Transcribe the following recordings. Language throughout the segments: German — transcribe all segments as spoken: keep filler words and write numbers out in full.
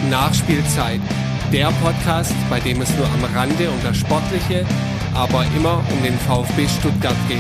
Nachspielzeit, der Podcast, bei dem es nur am Rande um das Sportliche, aber immer um den VfB Stuttgart geht.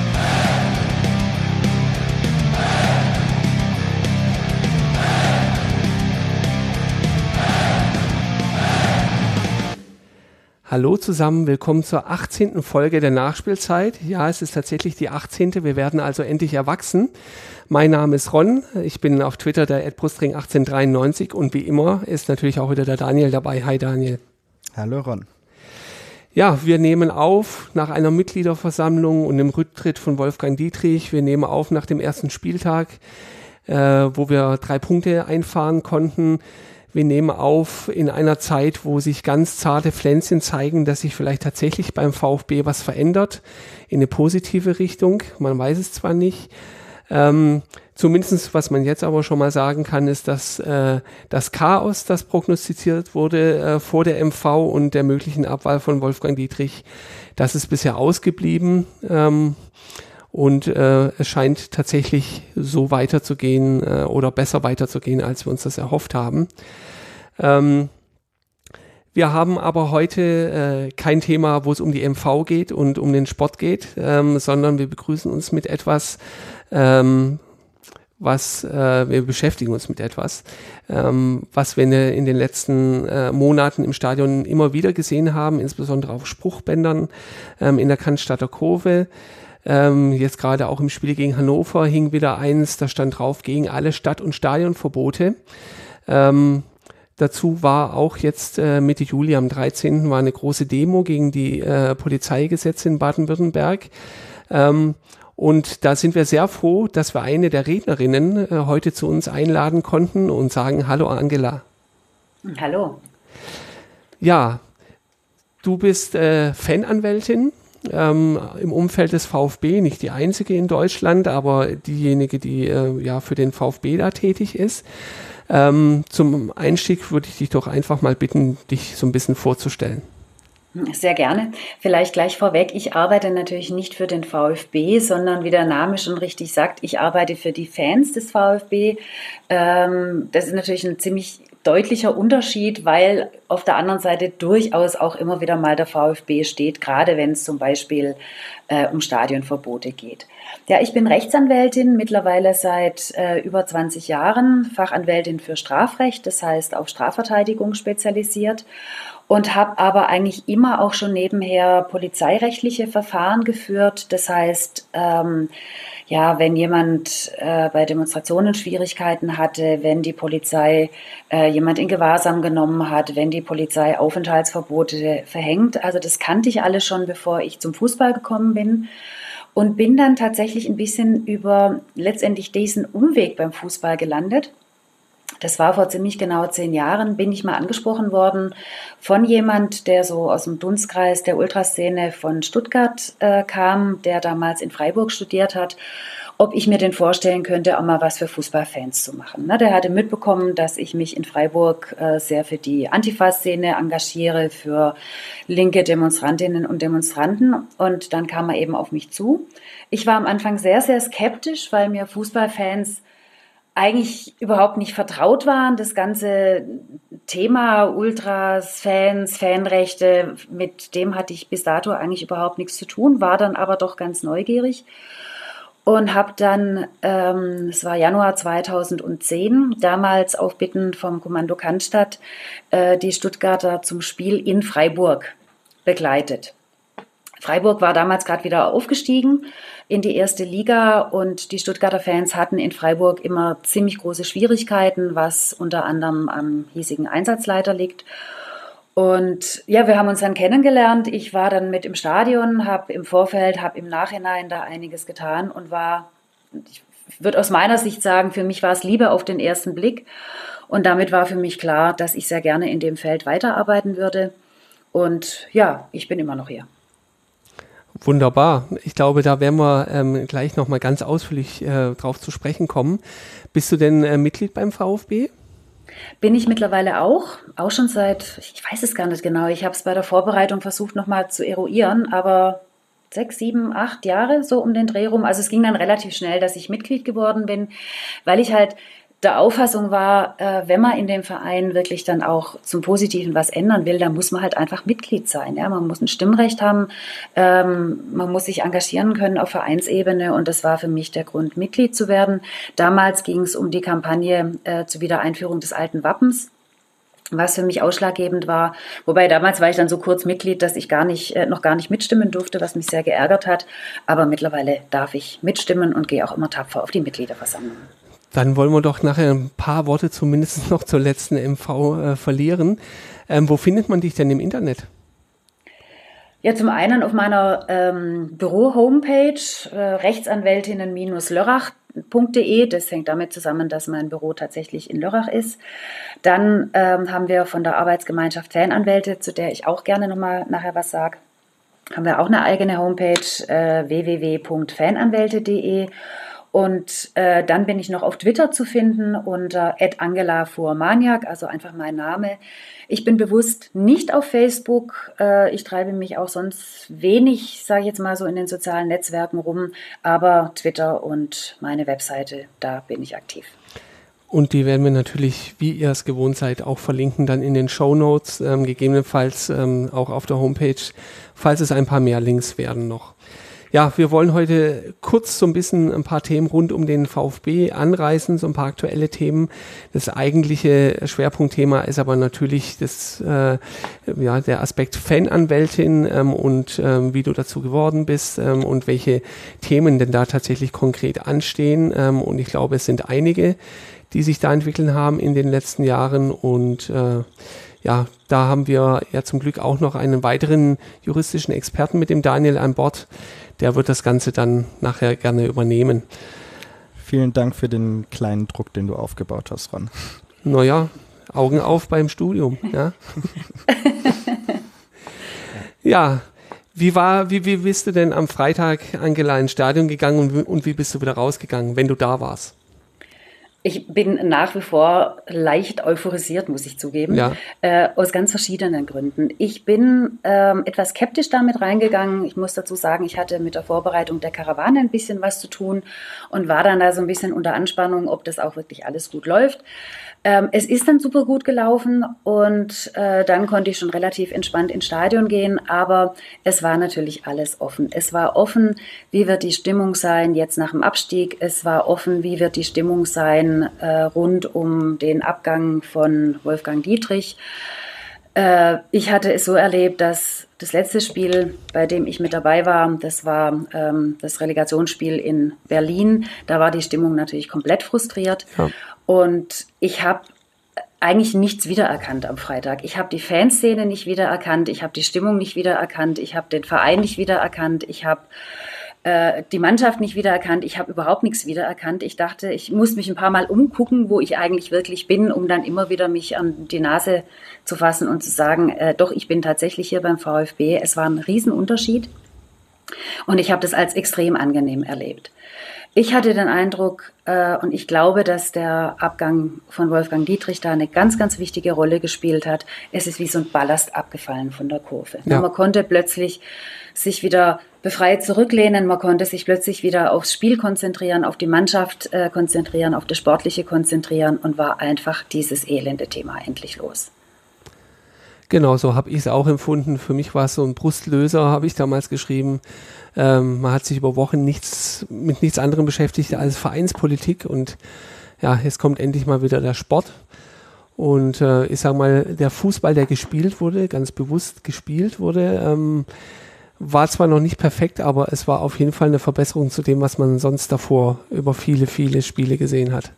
Hallo zusammen, willkommen zur achtzehnten Folge der Nachspielzeit. Ja, es ist tatsächlich die achtzehnte. Wir werden also endlich erwachsen. Mein Name ist Ron, ich bin auf Twitter der at brustring achtzehnhundertdreiundneunzig und wie immer ist natürlich auch wieder der Daniel dabei. Hi Daniel. Hallo Ron. Ja, wir nehmen auf nach einer Mitgliederversammlung und dem Rücktritt von Wolfgang Dietrich. Wir nehmen auf nach dem ersten Spieltag, äh, wo wir drei Punkte einfahren konnten. Wir nehmen auf in einer Zeit, wo sich ganz zarte Pflänzchen zeigen, dass sich vielleicht tatsächlich beim VfB was verändert, in eine positive Richtung. Man weiß es zwar nicht. Ähm, zumindest, was man jetzt aber schon mal sagen kann, ist, dass äh, das Chaos, das prognostiziert wurde äh, vor der M V und der möglichen Abwahl von Wolfgang Dietrich, das ist bisher ausgeblieben. Ähm, Und äh, es scheint tatsächlich so weiterzugehen äh, oder besser weiterzugehen, als wir uns das erhofft haben. Ähm, wir haben aber heute äh, kein Thema, wo es um die M V geht und um den Sport geht, ähm, sondern wir begrüßen uns mit etwas, ähm, was äh, wir beschäftigen uns mit etwas, ähm, was wir in, in den letzten äh, Monaten im Stadion immer wieder gesehen haben, insbesondere auf Spruchbändern ähm, in der Cannstatter Kurve. Ähm, jetzt gerade auch im Spiel gegen Hannover hing wieder eins, da stand drauf, gegen alle Stadt- und Stadionverbote. Ähm, dazu war auch jetzt äh, Mitte Juli am dreizehnten war eine große Demo gegen die äh, Polizeigesetze in Baden-Württemberg. Ähm, und da sind wir sehr froh, dass wir eine der Rednerinnen äh, heute zu uns einladen konnten und sagen, hallo Angela. Hallo. Ja, du bist äh, Fananwältin. Ähm, im Umfeld des VfB, nicht die einzige in Deutschland, aber diejenige, die äh, ja für den VfB da tätig ist. Ähm, zum Einstieg würde ich dich doch einfach mal bitten, dich so ein bisschen vorzustellen. Sehr gerne. Vielleicht gleich vorweg, ich arbeite natürlich nicht für den VfB, sondern wie der Name schon richtig sagt, ich arbeite für die Fans des VfB. Ähm, das ist natürlich ein ziemlich deutlicher Unterschied, weil auf der anderen Seite durchaus auch immer wieder mal der VfB steht, gerade wenn es zum Beispiel äh, um Stadionverbote geht. Ja, ich bin Rechtsanwältin, mittlerweile seit äh, über zwanzig Jahren, Fachanwältin für Strafrecht, das heißt auf Strafverteidigung spezialisiert. Und habe aber eigentlich immer auch schon nebenher polizeirechtliche Verfahren geführt. Das heißt, ähm, ja, wenn jemand äh, bei Demonstrationen Schwierigkeiten hatte, wenn die Polizei äh, jemand in Gewahrsam genommen hat, wenn die Polizei Aufenthaltsverbote verhängt. Also das kannte ich alles schon, bevor ich zum Fußball gekommen bin. Und bin dann tatsächlich ein bisschen über letztendlich diesen Umweg beim Fußball gelandet. Das war vor ziemlich genau zehn Jahren, bin ich mal angesprochen worden von jemand, der so aus dem Dunstkreis der Ultraszene von Stuttgart äh, kam, der damals in Freiburg studiert hat, ob ich mir denn vorstellen könnte, auch mal was für Fußballfans zu machen. Ne, der hatte mitbekommen, dass ich mich in Freiburg äh, sehr für die Antifa-Szene engagiere, für linke Demonstrantinnen und Demonstranten, und dann kam er eben auf mich zu. Ich war am Anfang sehr, sehr skeptisch, weil mir Fußballfans eigentlich überhaupt nicht vertraut waren. Das ganze Thema Ultras, Fans, Fanrechte, mit dem hatte ich bis dato eigentlich überhaupt nichts zu tun, war dann aber doch ganz neugierig und habe dann, ähm, es war Januar zweitausendzehn, damals auf Bitten vom Kommando Cannstatt, äh, die Stuttgarter zum Spiel in Freiburg begleitet. Freiburg war damals gerade wieder aufgestiegen in die erste Liga und die Stuttgarter Fans hatten in Freiburg immer ziemlich große Schwierigkeiten, was unter anderem am hiesigen Einsatzleiter liegt. Und ja, wir haben uns dann kennengelernt. Ich war dann mit im Stadion, habe im Vorfeld, habe im Nachhinein da einiges getan und war, ich würde aus meiner Sicht sagen, für mich war es Liebe auf den ersten Blick. Und damit war für mich klar, dass ich sehr gerne in dem Feld weiterarbeiten würde. Und ja, ich bin immer noch hier. Wunderbar. Ich glaube, da werden wir ähm, gleich nochmal ganz ausführlich äh, drauf zu sprechen kommen. Bist du denn äh, Mitglied beim VfB? Bin ich mittlerweile auch, auch schon seit, ich weiß es gar nicht genau, ich habe es bei der Vorbereitung versucht nochmal zu eruieren, aber sechs, sieben, acht Jahre so um den Dreh rum. Also es ging dann relativ schnell, dass ich Mitglied geworden bin, weil ich halt der Auffassung war, äh, wenn man in dem Verein wirklich dann auch zum Positiven was ändern will, dann muss man halt einfach Mitglied sein. Ja? Man muss ein Stimmrecht haben, ähm, man muss sich engagieren können auf Vereinsebene und das war für mich der Grund, Mitglied zu werden. Damals ging es um die Kampagne äh, zur Wiedereinführung des alten Wappens, was für mich ausschlaggebend war. Wobei damals war ich dann so kurz Mitglied, dass ich gar nicht, äh, noch gar nicht mitstimmen durfte, was mich sehr geärgert hat. Aber mittlerweile darf ich mitstimmen und gehe auch immer tapfer auf die Mitgliederversammlung. Dann wollen wir doch nachher ein paar Worte zumindest noch zur letzten M V äh, verlieren. Ähm, wo findet man dich denn im Internet? Ja, zum einen auf meiner ähm, Büro-Homepage äh, rechtsanwältinnen-lörrach punkt de. Das hängt damit zusammen, dass mein Büro tatsächlich in Lörrach ist. Dann ähm, haben wir von der Arbeitsgemeinschaft Fananwälte, zu der ich auch gerne nochmal nachher was sage, haben wir auch eine eigene Homepage, äh, w w w punkt fananwälte punkt de. Und äh, dann bin ich noch auf Twitter zu finden unter at angela fuhrmaniak, also einfach mein Name. Ich bin bewusst nicht auf Facebook. Äh, ich treibe mich auch sonst wenig, sage ich jetzt mal so, in den sozialen Netzwerken rum. Aber Twitter und meine Webseite, da bin ich aktiv. Und die werden wir natürlich, wie ihr es gewohnt seid, auch verlinken dann in den Shownotes, ähm, gegebenenfalls ähm, auch auf der Homepage, falls es ein paar mehr Links werden noch. Ja, wir wollen heute kurz so ein bisschen ein paar Themen rund um den VfB anreißen, so ein paar aktuelle Themen. Das eigentliche Schwerpunktthema ist aber natürlich das, äh, ja, der Aspekt Fananwältin ähm, und ähm, wie du dazu geworden bist ähm, und welche Themen denn da tatsächlich konkret anstehen. Ähm, und ich glaube, es sind einige, die sich da entwickeln haben in den letzten Jahren und äh, ja, da haben wir ja zum Glück auch noch einen weiteren juristischen Experten mit dem Daniel an Bord. Der wird das Ganze dann nachher gerne übernehmen. Vielen Dank für den kleinen Druck, den du aufgebaut hast, Ron. Naja, Augen auf beim Studium. Ja, ja. Wie war, wie, wie bist du denn am Freitag, Angela, ins Stadion gegangen und, und wie bist du wieder rausgegangen, wenn du da warst? Ich bin nach wie vor leicht euphorisiert, muss ich zugeben, ja. äh, aus ganz verschiedenen Gründen. Ich bin ähm, etwas skeptisch damit reingegangen. Ich muss dazu sagen, ich hatte mit der Vorbereitung der Karawane ein bisschen was zu tun und war dann da so ein bisschen unter Anspannung, ob das auch wirklich alles gut läuft. Ähm, es ist dann super gut gelaufen und äh, dann konnte ich schon relativ entspannt ins Stadion gehen, aber es war natürlich alles offen. Es war offen, wie wird die Stimmung sein jetzt nach dem Abstieg. Es war offen, wie wird die Stimmung sein äh, rund um den Abgang von Wolfgang Dietrich. Äh, ich hatte es so erlebt, dass das letzte Spiel, bei dem ich mit dabei war, das war ähm, das Relegationsspiel in Berlin. Da war die Stimmung natürlich komplett frustriert. Ja. Und ich habe eigentlich nichts wiedererkannt am Freitag. Ich habe die Fanszene nicht wiedererkannt, ich habe die Stimmung nicht wiedererkannt, ich habe den Verein nicht wiedererkannt, ich habe äh, die Mannschaft nicht wiedererkannt, ich habe überhaupt nichts wiedererkannt. Ich dachte, ich muss mich ein paar Mal umgucken, wo ich eigentlich wirklich bin, um dann immer wieder mich an die Nase zu fassen und zu sagen, äh, doch, ich bin tatsächlich hier beim VfB. Es war ein Riesenunterschied und ich habe das als extrem angenehm erlebt. Ich hatte den Eindruck, äh, und ich glaube, dass der Abgang von Wolfgang Dietrich da eine ganz, ganz wichtige Rolle gespielt hat. Es ist wie so ein Ballast abgefallen von der Kurve. Ja. Man konnte plötzlich sich wieder befreit zurücklehnen, man konnte sich plötzlich wieder aufs Spiel konzentrieren, auf die Mannschaft äh, konzentrieren, auf das Sportliche konzentrieren und war einfach dieses elende Thema endlich los. Genau, so habe ich es auch empfunden. Für mich war es so ein Brustlöser, habe ich damals geschrieben. Ähm, man hat sich über Wochen nichts mit nichts anderem beschäftigt als Vereinspolitik und ja, jetzt kommt endlich mal wieder der Sport. Und äh, ich sage mal, der Fußball, der gespielt wurde, ganz bewusst gespielt wurde, ähm, war zwar noch nicht perfekt, aber es war auf jeden Fall eine Verbesserung zu dem, was man sonst davor über viele, viele Spiele gesehen hat.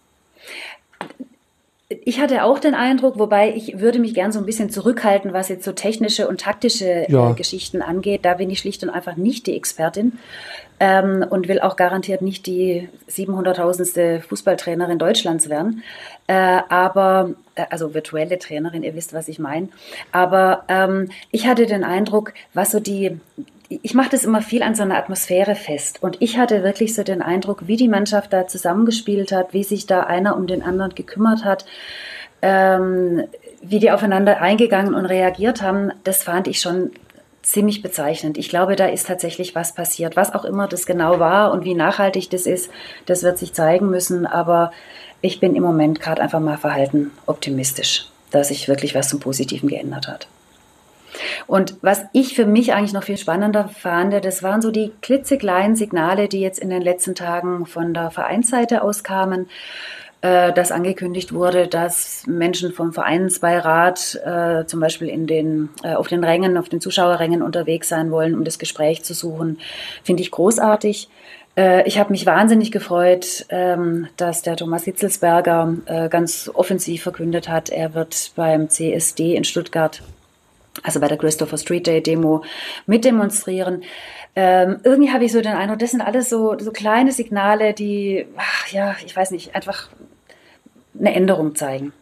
Ich hatte auch den Eindruck, wobei ich würde mich gern so ein bisschen zurückhalten, was jetzt so technische und taktische ja. äh, Geschichten angeht. Da bin ich schlicht und einfach nicht die Expertin ähm, und will auch garantiert nicht die siebenhunderttausendste Fußballtrainerin Deutschlands werden. Äh, aber, äh, also virtuelle Trainerin, ihr wisst, was ich meine. Aber ähm, ich hatte den Eindruck, was so die... Ich mache das immer viel an so einer Atmosphäre fest und ich hatte wirklich so den Eindruck, wie die Mannschaft da zusammengespielt hat, wie sich da einer um den anderen gekümmert hat, ähm, wie die aufeinander eingegangen und reagiert haben, das fand ich schon ziemlich bezeichnend. Ich glaube, da ist tatsächlich was passiert. Was auch immer das genau war und wie nachhaltig das ist, das wird sich zeigen müssen, aber ich bin im Moment gerade einfach mal verhalten optimistisch, dass sich wirklich was zum Positiven geändert hat. Und was ich für mich eigentlich noch viel spannender fand, das waren so die klitzekleinen Signale, die jetzt in den letzten Tagen von der Vereinsseite aus kamen, äh, dass angekündigt wurde, dass Menschen vom Vereinsbeirat äh, zum Beispiel in den, äh, auf den Rängen, auf den Zuschauerrängen unterwegs sein wollen, um das Gespräch zu suchen. Finde ich großartig. Äh, ich habe mich wahnsinnig gefreut, ähm, dass der Thomas Hitzelsberger äh, ganz offensiv verkündet hat, er wird beim C S D in Stuttgart, also bei der Christopher Street Day Demo, mitdemonstrieren. Ähm, irgendwie habe ich so den Eindruck, das sind alles so, so kleine Signale, die, ach, ja, ich weiß nicht, einfach eine Änderung zeigen.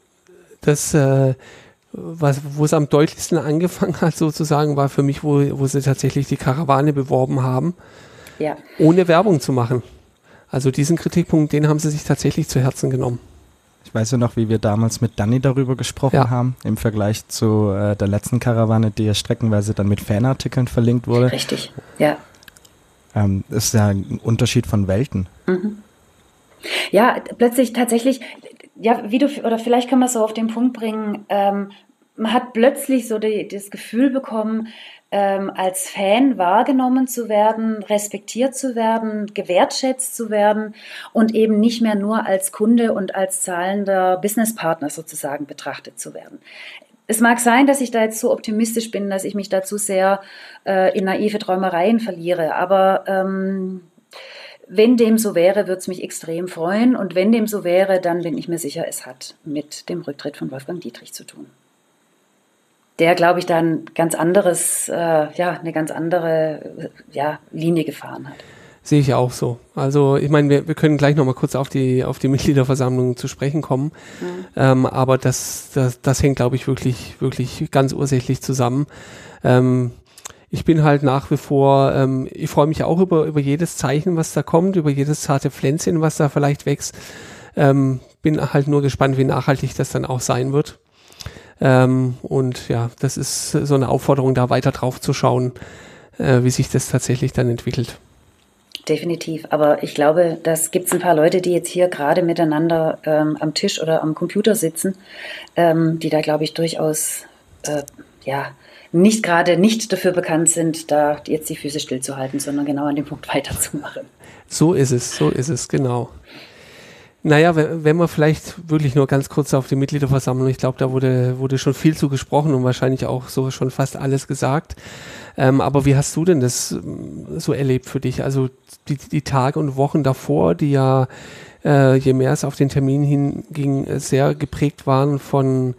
Das, äh, was, wo es am deutlichsten angefangen hat, sozusagen, war für mich, wo, wo sie tatsächlich die Karawane beworben haben, ja. ohne Werbung zu machen. Also diesen Kritikpunkt, den haben sie sich tatsächlich zu Herzen genommen. Ich weiß ja noch, wie wir damals mit Dani darüber gesprochen ja. haben, im Vergleich zu äh, der letzten Karawane, die ja streckenweise dann mit Fanartikeln verlinkt wurde. Richtig, ja. Ähm, das ist ja ein Unterschied von Welten. Mhm. Ja, plötzlich tatsächlich, ja, wie du, oder vielleicht kann man es so auf den Punkt bringen, ähm, man hat plötzlich so die, das Gefühl bekommen, ähm, als Fan wahrgenommen zu werden, respektiert zu werden, gewertschätzt zu werden und eben nicht mehr nur als Kunde und als zahlender Businesspartner sozusagen betrachtet zu werden. Es mag sein, dass ich da jetzt so optimistisch bin, dass ich mich dazu sehr äh, in naive Träumereien verliere, aber ähm, wenn dem so wäre, würde es mich extrem freuen. Und wenn dem so wäre, dann bin ich mir sicher, es hat mit dem Rücktritt von Wolfgang Dietrich zu tun. Der, glaube ich, da ein ganz anderes, äh, ja, eine ganz andere ja, Linie gefahren hat. Sehe ich auch so. Also ich meine, wir, wir können gleich nochmal kurz auf die, auf die Mitgliederversammlung zu sprechen kommen. Mhm. Ähm, aber das, das, das hängt, glaube ich, wirklich, wirklich ganz ursächlich zusammen. Ähm, Ich bin halt nach wie vor, ähm, ich freue mich auch über, über jedes Zeichen, was da kommt, über jedes zarte Pflänzchen, was da vielleicht wächst. Ähm, bin halt nur gespannt, wie nachhaltig das dann auch sein wird. Ähm, und ja, das ist so eine Aufforderung, da weiter drauf zu schauen, äh, wie sich das tatsächlich dann entwickelt. Definitiv, aber ich glaube, das gibt es ein paar Leute, die jetzt hier gerade miteinander ähm, am Tisch oder am Computer sitzen, ähm, die da, glaube ich, durchaus, äh, ja, nicht gerade nicht dafür bekannt sind, da jetzt die Füße stillzuhalten, sondern genau an dem Punkt weiterzumachen. So ist es, so ist es, genau. Naja, wenn, wenn wir vielleicht wirklich nur ganz kurz auf die Mitgliederversammlung, ich glaube, da wurde, wurde schon viel zu gesprochen und wahrscheinlich auch so schon fast alles gesagt. Ähm, aber wie hast du denn das so erlebt für dich? Also die, die Tage und Wochen davor, die ja, äh, je mehr es auf den Termin hinging, sehr geprägt waren von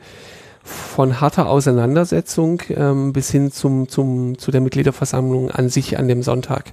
von harter Auseinandersetzung ähm, bis hin zum, zum, zu der Mitgliederversammlung an sich an dem Sonntag.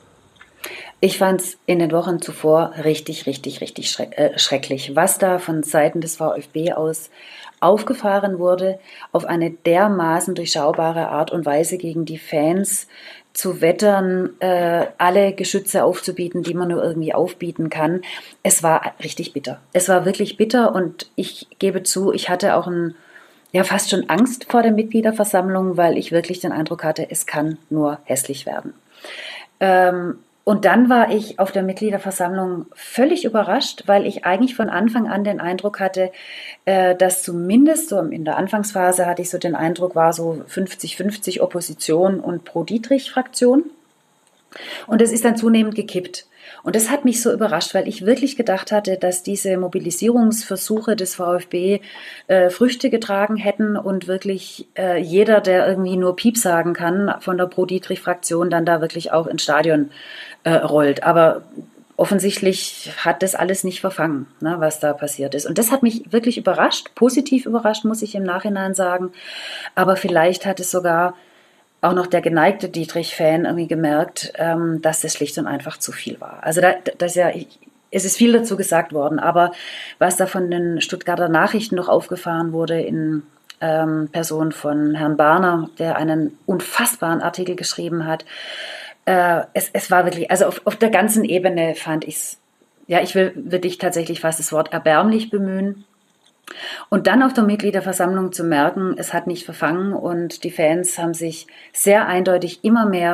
Ich fand es in den Wochen zuvor richtig, richtig, richtig schreck, äh, schrecklich, was da von Seiten des VfB aus aufgefahren wurde, auf eine dermaßen durchschaubare Art und Weise gegen die Fans zu wettern, äh, alle Geschütze aufzubieten, die man nur irgendwie aufbieten kann. Es war richtig bitter. Es war wirklich bitter und ich gebe zu, ich hatte auch ein ja fast schon Angst vor der Mitgliederversammlung, weil ich wirklich den Eindruck hatte, es kann nur hässlich werden. Ähm, und dann war ich auf der Mitgliederversammlung völlig überrascht, weil ich eigentlich von Anfang an den Eindruck hatte, äh, dass zumindest so in der Anfangsphase hatte ich so den Eindruck, war so fünfzig fünfzig Opposition und Pro-Dietrich-Fraktion. Und es ist dann zunehmend gekippt. Und das hat mich so überrascht, weil ich wirklich gedacht hatte, dass diese Mobilisierungsversuche des VfB äh, Früchte getragen hätten und wirklich äh, jeder, der irgendwie nur Piep sagen kann von der Pro-Dietrich-Fraktion, dann da wirklich auch ins Stadion äh, rollt. Aber offensichtlich hat das alles nicht verfangen, ne, was da passiert ist. Und das hat mich wirklich überrascht, positiv überrascht, muss ich im Nachhinein sagen. Aber vielleicht hat es sogar auch noch der geneigte Dietrich-Fan irgendwie gemerkt, ähm, dass das schlicht und einfach zu viel war. Also da, das ja, es ist viel dazu gesagt worden, aber was da von den Stuttgarter Nachrichten noch aufgefahren wurde in ähm, Person von Herrn Barner, der einen unfassbaren Artikel geschrieben hat, äh, es, es war wirklich, also auf, auf der ganzen Ebene fand ich es, ja, ich will wirklich tatsächlich fast das Wort erbärmlich bemühen. Und dann auf der Mitgliederversammlung zu merken, es hat nicht verfangen und die Fans haben sich sehr eindeutig immer mehr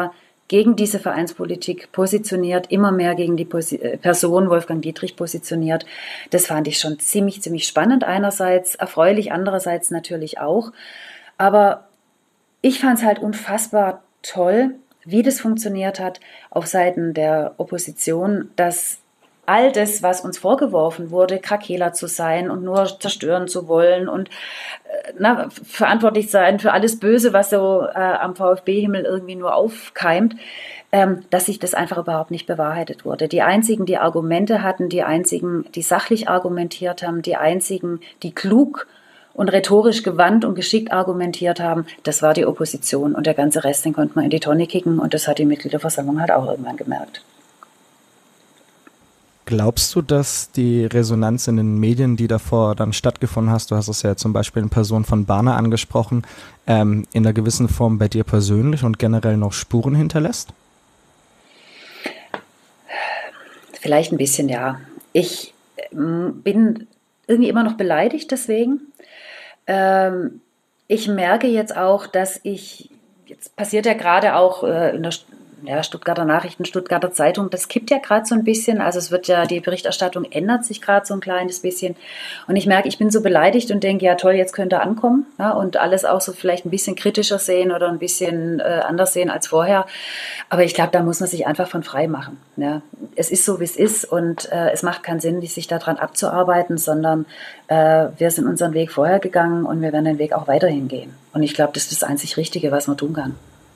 gegen diese Vereinspolitik positioniert, immer mehr gegen die Posi- Person Wolfgang Dietrich positioniert. Das fand ich schon ziemlich, ziemlich spannend. Einerseits erfreulich, andererseits natürlich auch. Aber ich fand es halt unfassbar toll, wie das funktioniert hat auf Seiten der Opposition, dass all das, was uns vorgeworfen wurde, Krakela zu sein und nur zerstören zu wollen und äh, na, verantwortlich sein für alles Böse, was so äh, am VfB-Himmel irgendwie nur aufkeimt, ähm, dass sich das einfach überhaupt nicht bewahrheitet wurde. Die einzigen, die Argumente hatten, die einzigen, die sachlich argumentiert haben, die einzigen, die klug und rhetorisch gewandt und geschickt argumentiert haben, das war die Opposition. Und der ganze Rest, den konnte man in die Tonne kicken und das hat die Mitgliederversammlung halt auch irgendwann gemerkt. Glaubst du, dass die Resonanz in den Medien, die davor dann stattgefunden hast, du hast es ja zum Beispiel in Person von Barner angesprochen, ähm, in einer gewissen Form bei dir persönlich und generell noch Spuren hinterlässt? Vielleicht ein bisschen, ja. Ich ähm, bin irgendwie immer noch beleidigt deswegen. Ähm, ich merke jetzt auch, dass ich, jetzt passiert ja gerade auch äh, in der Ja, Stuttgarter Nachrichten, Stuttgarter Zeitung, das kippt ja gerade so ein bisschen. Also es wird ja, die Berichterstattung ändert sich gerade so ein kleines bisschen. Und ich merke, ich bin so beleidigt und denke, ja toll, jetzt könnte er ankommen, ja, und alles auch so vielleicht ein bisschen kritischer sehen oder ein bisschen äh, anders sehen als vorher. Aber ich glaube, da muss man sich einfach von frei machen. Ja. Es ist so, wie es ist und äh, es macht keinen Sinn, sich daran abzuarbeiten, sondern äh, wir sind unseren Weg vorher gegangen und wir werden den Weg auch weiterhin gehen. Und ich glaube, das ist das einzig Richtige, was man tun kann.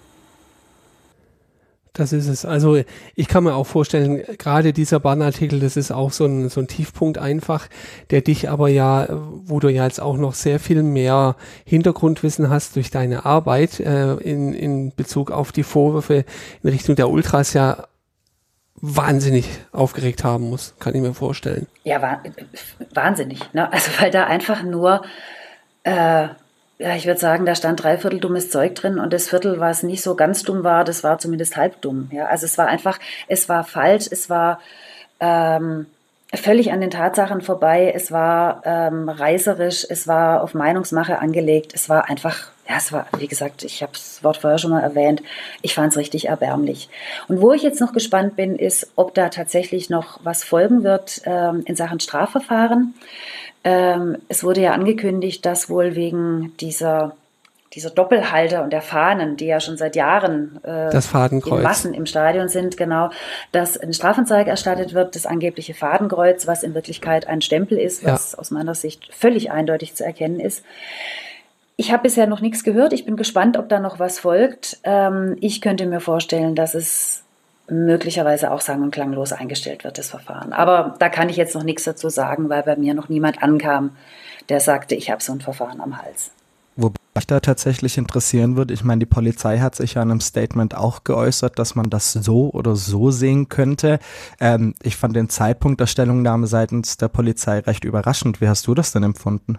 Das ist es. Also ich kann mir auch vorstellen, gerade dieser Barner-Artikel, das ist auch so ein, so ein Tiefpunkt einfach, der dich aber ja, wo du ja jetzt auch noch sehr viel mehr Hintergrundwissen hast durch deine Arbeit äh, in, in Bezug auf die Vorwürfe in Richtung der Ultras ja wahnsinnig aufgeregt haben muss, kann ich mir vorstellen. Ja, wah- wahnsinnig. Ne? Also weil da einfach nur... Äh, Ja, ich würde sagen, da stand drei Viertel dummes Zeug drin und das Viertel, was nicht so ganz dumm war, das war zumindest halb dumm. Ja, also es war einfach, es war falsch, es war ähm, völlig an den Tatsachen vorbei, es war ähm, reißerisch, es war auf Meinungsmache angelegt, es war einfach, ja, es war, wie gesagt, ich habe das Wort vorher schon mal erwähnt, ich fand es richtig erbärmlich. Und wo ich jetzt noch gespannt bin, ist, ob da tatsächlich noch was folgen wird ähm, in Sachen Strafverfahren. Ähm, es wurde ja angekündigt, dass wohl wegen dieser, dieser Doppelhalter und der Fahnen, die ja schon seit Jahren äh, Das Fadenkreuz. in Massen im Stadion sind, genau, dass eine Strafanzeige erstattet wird, das angebliche Fadenkreuz, was in Wirklichkeit ein Stempel ist, was ja aus meiner Sicht völlig eindeutig zu erkennen ist. Ich habe bisher noch nichts gehört. Ich bin gespannt, ob da noch was folgt. Ähm, ich könnte mir vorstellen, dass es möglicherweise auch sang- und klanglos eingestellt wird, das Verfahren. Aber da kann ich jetzt noch nichts dazu sagen, weil bei mir noch niemand ankam, der sagte, ich habe so ein Verfahren am Hals. Wobei mich da tatsächlich interessieren würde, ich meine, die Polizei hat sich ja in einem Statement auch geäußert, dass man das so oder so sehen könnte. Ähm, ich fand den Zeitpunkt der Stellungnahme seitens der Polizei recht überraschend. Wie hast du das denn empfunden?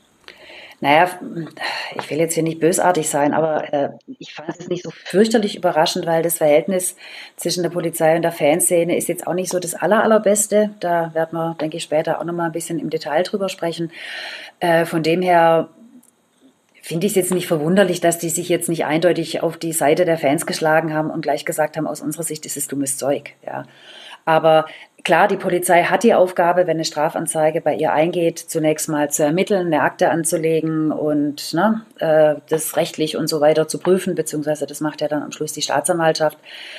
Naja, ich will jetzt hier nicht bösartig sein, aber äh, ich fand es nicht so fürchterlich überraschend, weil das Verhältnis zwischen der Polizei und der Fanszene ist jetzt auch nicht so das aller, allerbeste. Da werden wir, denke ich, später auch nochmal ein bisschen im Detail drüber sprechen. Äh, von dem her finde ich es jetzt nicht verwunderlich, dass die sich jetzt nicht eindeutig auf die Seite der Fans geschlagen haben und gleich gesagt haben, aus unserer Sicht ist es dummes Zeug. Ja. Aber klar, die Polizei hat die Aufgabe, wenn eine Strafanzeige bei ihr eingeht, zunächst mal zu ermitteln, eine Akte anzulegen und ne, äh, das rechtlich und so weiter zu prüfen, beziehungsweise das macht ja dann am Schluss die Staatsanwaltschaft.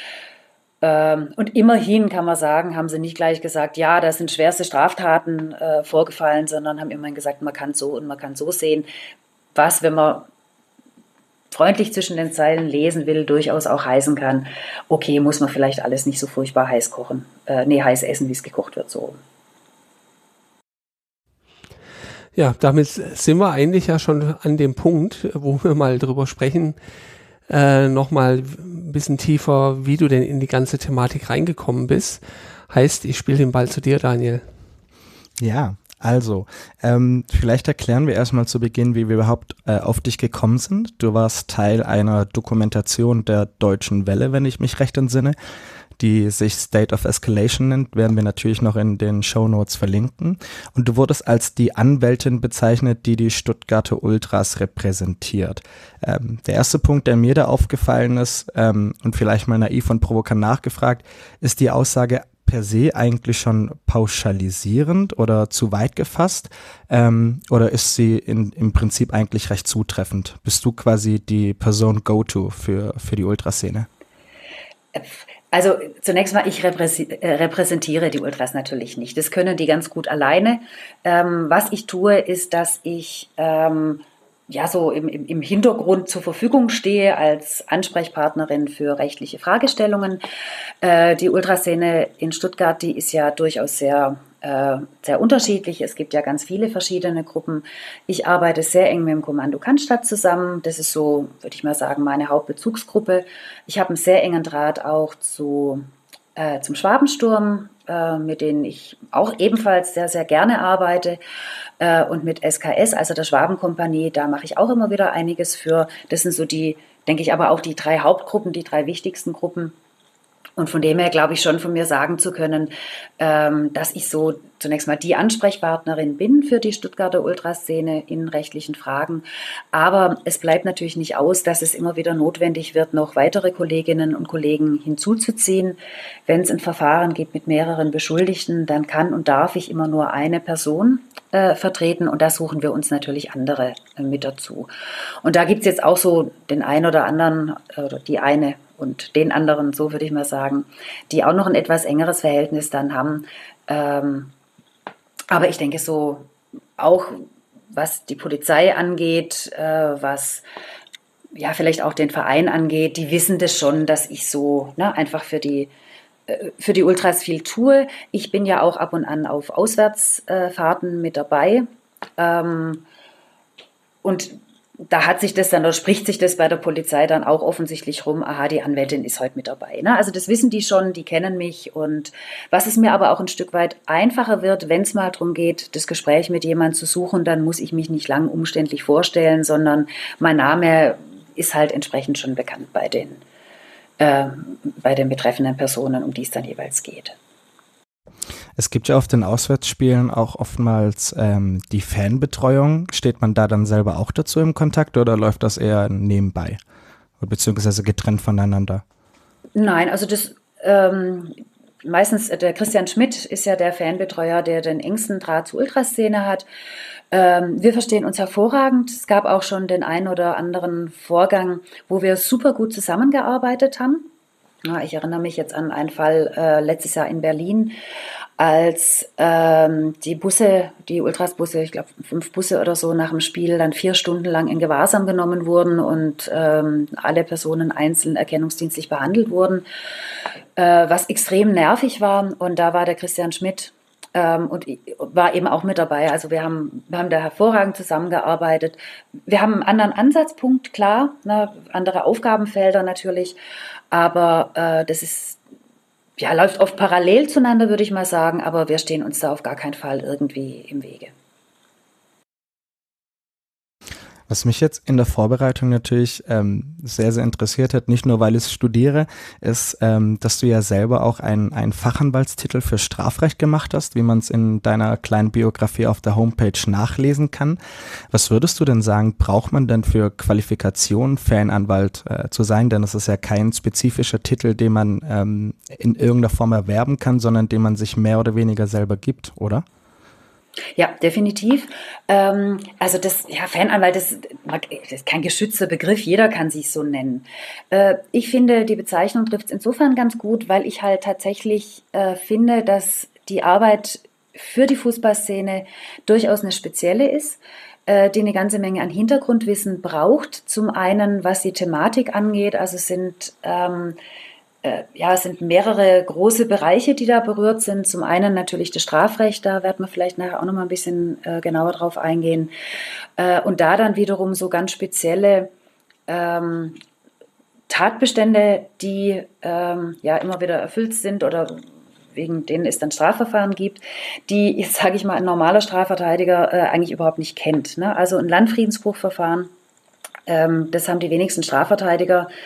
Ähm, und immerhin kann man sagen, haben sie nicht gleich gesagt, ja, da sind schwerste Straftaten äh, vorgefallen, sondern haben immerhin gesagt, man kann so und man kann so sehen, was, wenn man freundlich zwischen den Zeilen lesen will, durchaus auch heißen kann, okay, muss man vielleicht alles nicht so furchtbar heiß kochen, äh, nee, heiß essen, wie es gekocht wird, so. Ja, damit sind wir eigentlich ja schon an dem Punkt, wo wir mal drüber sprechen, äh, nochmal ein bisschen tiefer, wie du denn in die ganze Thematik reingekommen bist. Heißt, ich spiele den Ball zu dir, Daniel. Ja, also, ähm, vielleicht erklären wir erstmal zu Beginn, wie wir überhaupt äh, auf dich gekommen sind. Du warst Teil einer Dokumentation der Deutschen Welle, wenn ich mich recht entsinne, die sich State of Escalation nennt, werden wir natürlich noch in den Shownotes verlinken. Und du wurdest als die Anwältin bezeichnet, die die Stuttgarter Ultras repräsentiert. Ähm, der erste Punkt, der mir da aufgefallen ist, ähm, und vielleicht mal naiv und provokant nachgefragt, ist die Aussage per se eigentlich schon pauschalisierend oder zu weit gefasst? Ähm, oder ist sie in, im Prinzip eigentlich recht zutreffend? Bist du quasi die Person Go-To für, für die Ultraszene? Also zunächst mal, ich repräsentiere die Ultras natürlich nicht. Das können die ganz gut alleine. Ähm, was ich tue, ist, dass ich ähm, ja so im, im Hintergrund zur Verfügung stehe als Ansprechpartnerin für rechtliche Fragestellungen. Äh, die Ultraszene in Stuttgart, die ist ja durchaus sehr, äh, sehr unterschiedlich. Es gibt ja ganz viele verschiedene Gruppen. Ich arbeite sehr eng mit dem Kommando Cannstatt zusammen. Das ist so, würde ich mal sagen, meine Hauptbezugsgruppe. Ich habe einen sehr engen Draht auch zu, äh, zum Schwabensturm, äh, mit denen ich auch ebenfalls sehr, sehr gerne arbeite. Und mit S K S, also der Schwabenkompanie, da mache ich auch immer wieder einiges für. Das sind so die, denke ich, aber auch die drei Hauptgruppen, die drei wichtigsten Gruppen. Und von dem her glaube ich schon von mir sagen zu können, ähm, dass ich so zunächst mal die Ansprechpartnerin bin für die Stuttgarter Ultraszene in rechtlichen Fragen. Aber es bleibt natürlich nicht aus, dass es immer wieder notwendig wird, noch weitere Kolleginnen und Kollegen hinzuzuziehen. Wenn es ein Verfahren gibt mit mehreren Beschuldigten, dann kann und darf ich immer nur eine Person äh, vertreten. Und da suchen wir uns natürlich andere äh, mit dazu. Und da gibt es jetzt auch so den einen oder anderen, oder die eine und den anderen, so würde ich mal sagen, die auch noch ein etwas engeres Verhältnis dann haben. Ähm, aber ich denke so, auch was die Polizei angeht, äh, was ja vielleicht auch den Verein angeht, die wissen das schon, dass ich so ne, einfach für die, äh, für die Ultras viel tue. Ich bin ja auch ab und an auf Auswärtsfahrten mit dabei. Ähm, und da hat sich das dann, oder spricht sich das bei der Polizei dann auch offensichtlich rum, aha, die Anwältin ist heute mit dabei. Ne? Also das wissen die schon, die kennen mich. Und was es mir aber auch ein Stück weit einfacher wird, wenn es mal darum geht, das Gespräch mit jemandem zu suchen, dann muss ich mich nicht lang umständlich vorstellen, sondern mein Name ist halt entsprechend schon bekannt bei den, äh, bei den betreffenden Personen, um die es dann jeweils geht. Es gibt ja auf den Auswärtsspielen auch oftmals ähm, die Fanbetreuung. Steht man da dann selber auch dazu im Kontakt oder läuft das eher nebenbei, beziehungsweise getrennt voneinander? Nein, also das ähm, meistens, der Christian Schmidt ist ja der Fanbetreuer, der den engsten Draht zur Ultraszene hat. Ähm, wir verstehen uns hervorragend. Es gab auch schon den einen oder anderen Vorgang, wo wir super gut zusammengearbeitet haben. Ja, ich erinnere mich jetzt an einen Fall äh, letztes Jahr in Berlin, als ähm, die Busse, die Ultras-Busse, ich glaube fünf Busse oder so nach dem Spiel dann vier Stunden lang in Gewahrsam genommen wurden und ähm, alle Personen einzeln erkennungsdienstlich behandelt wurden, äh, was extrem nervig war. Und da war der Christian Schmidt ähm, und war eben auch mit dabei. Also wir haben, wir haben da hervorragend zusammengearbeitet. Wir haben einen anderen Ansatzpunkt, klar, ne, andere Aufgabenfelder natürlich, aber äh, das ist Ja, läuft oft parallel zueinander, würde ich mal sagen, aber wir stehen uns da auf gar keinen Fall irgendwie im Wege. Was mich jetzt in der Vorbereitung natürlich ähm, sehr, sehr interessiert hat, nicht nur weil ich es studiere, ist, ähm, dass du ja selber auch einen, einen Fachanwaltstitel für Strafrecht gemacht hast, wie man es in deiner kleinen Biografie auf der Homepage nachlesen kann. Was würdest du denn sagen, braucht man denn für Qualifikation, Fananwalt äh, zu sein? Denn es ist ja kein spezifischer Titel, den man ähm, in irgendeiner Form erwerben kann, sondern den man sich mehr oder weniger selber gibt, oder? Ja, definitiv. Ähm, also das, ja, Fananwalt, das, das ist kein geschützter Begriff, jeder kann sich so nennen. Äh, ich finde, die Bezeichnung trifft es insofern ganz gut, weil ich halt tatsächlich äh, finde, dass die Arbeit für die Fußballszene durchaus eine spezielle ist, äh, die eine ganze Menge an Hintergrundwissen braucht. Zum einen, was die Thematik angeht, also es sind ähm, Ja, es sind mehrere große Bereiche, die da berührt sind. Zum einen natürlich das Strafrecht, da werden wir vielleicht nachher auch noch mal ein bisschen äh, genauer drauf eingehen. Äh, und da dann wiederum so ganz spezielle ähm, Tatbestände, die ähm, ja immer wieder erfüllt sind oder wegen denen es dann Strafverfahren gibt, die, jetzt sage ich mal, ein normaler Strafverteidiger äh, eigentlich überhaupt nicht kennt. Ne? Also ein Landfriedensbruchverfahren, ähm, das haben die wenigsten Strafverteidiger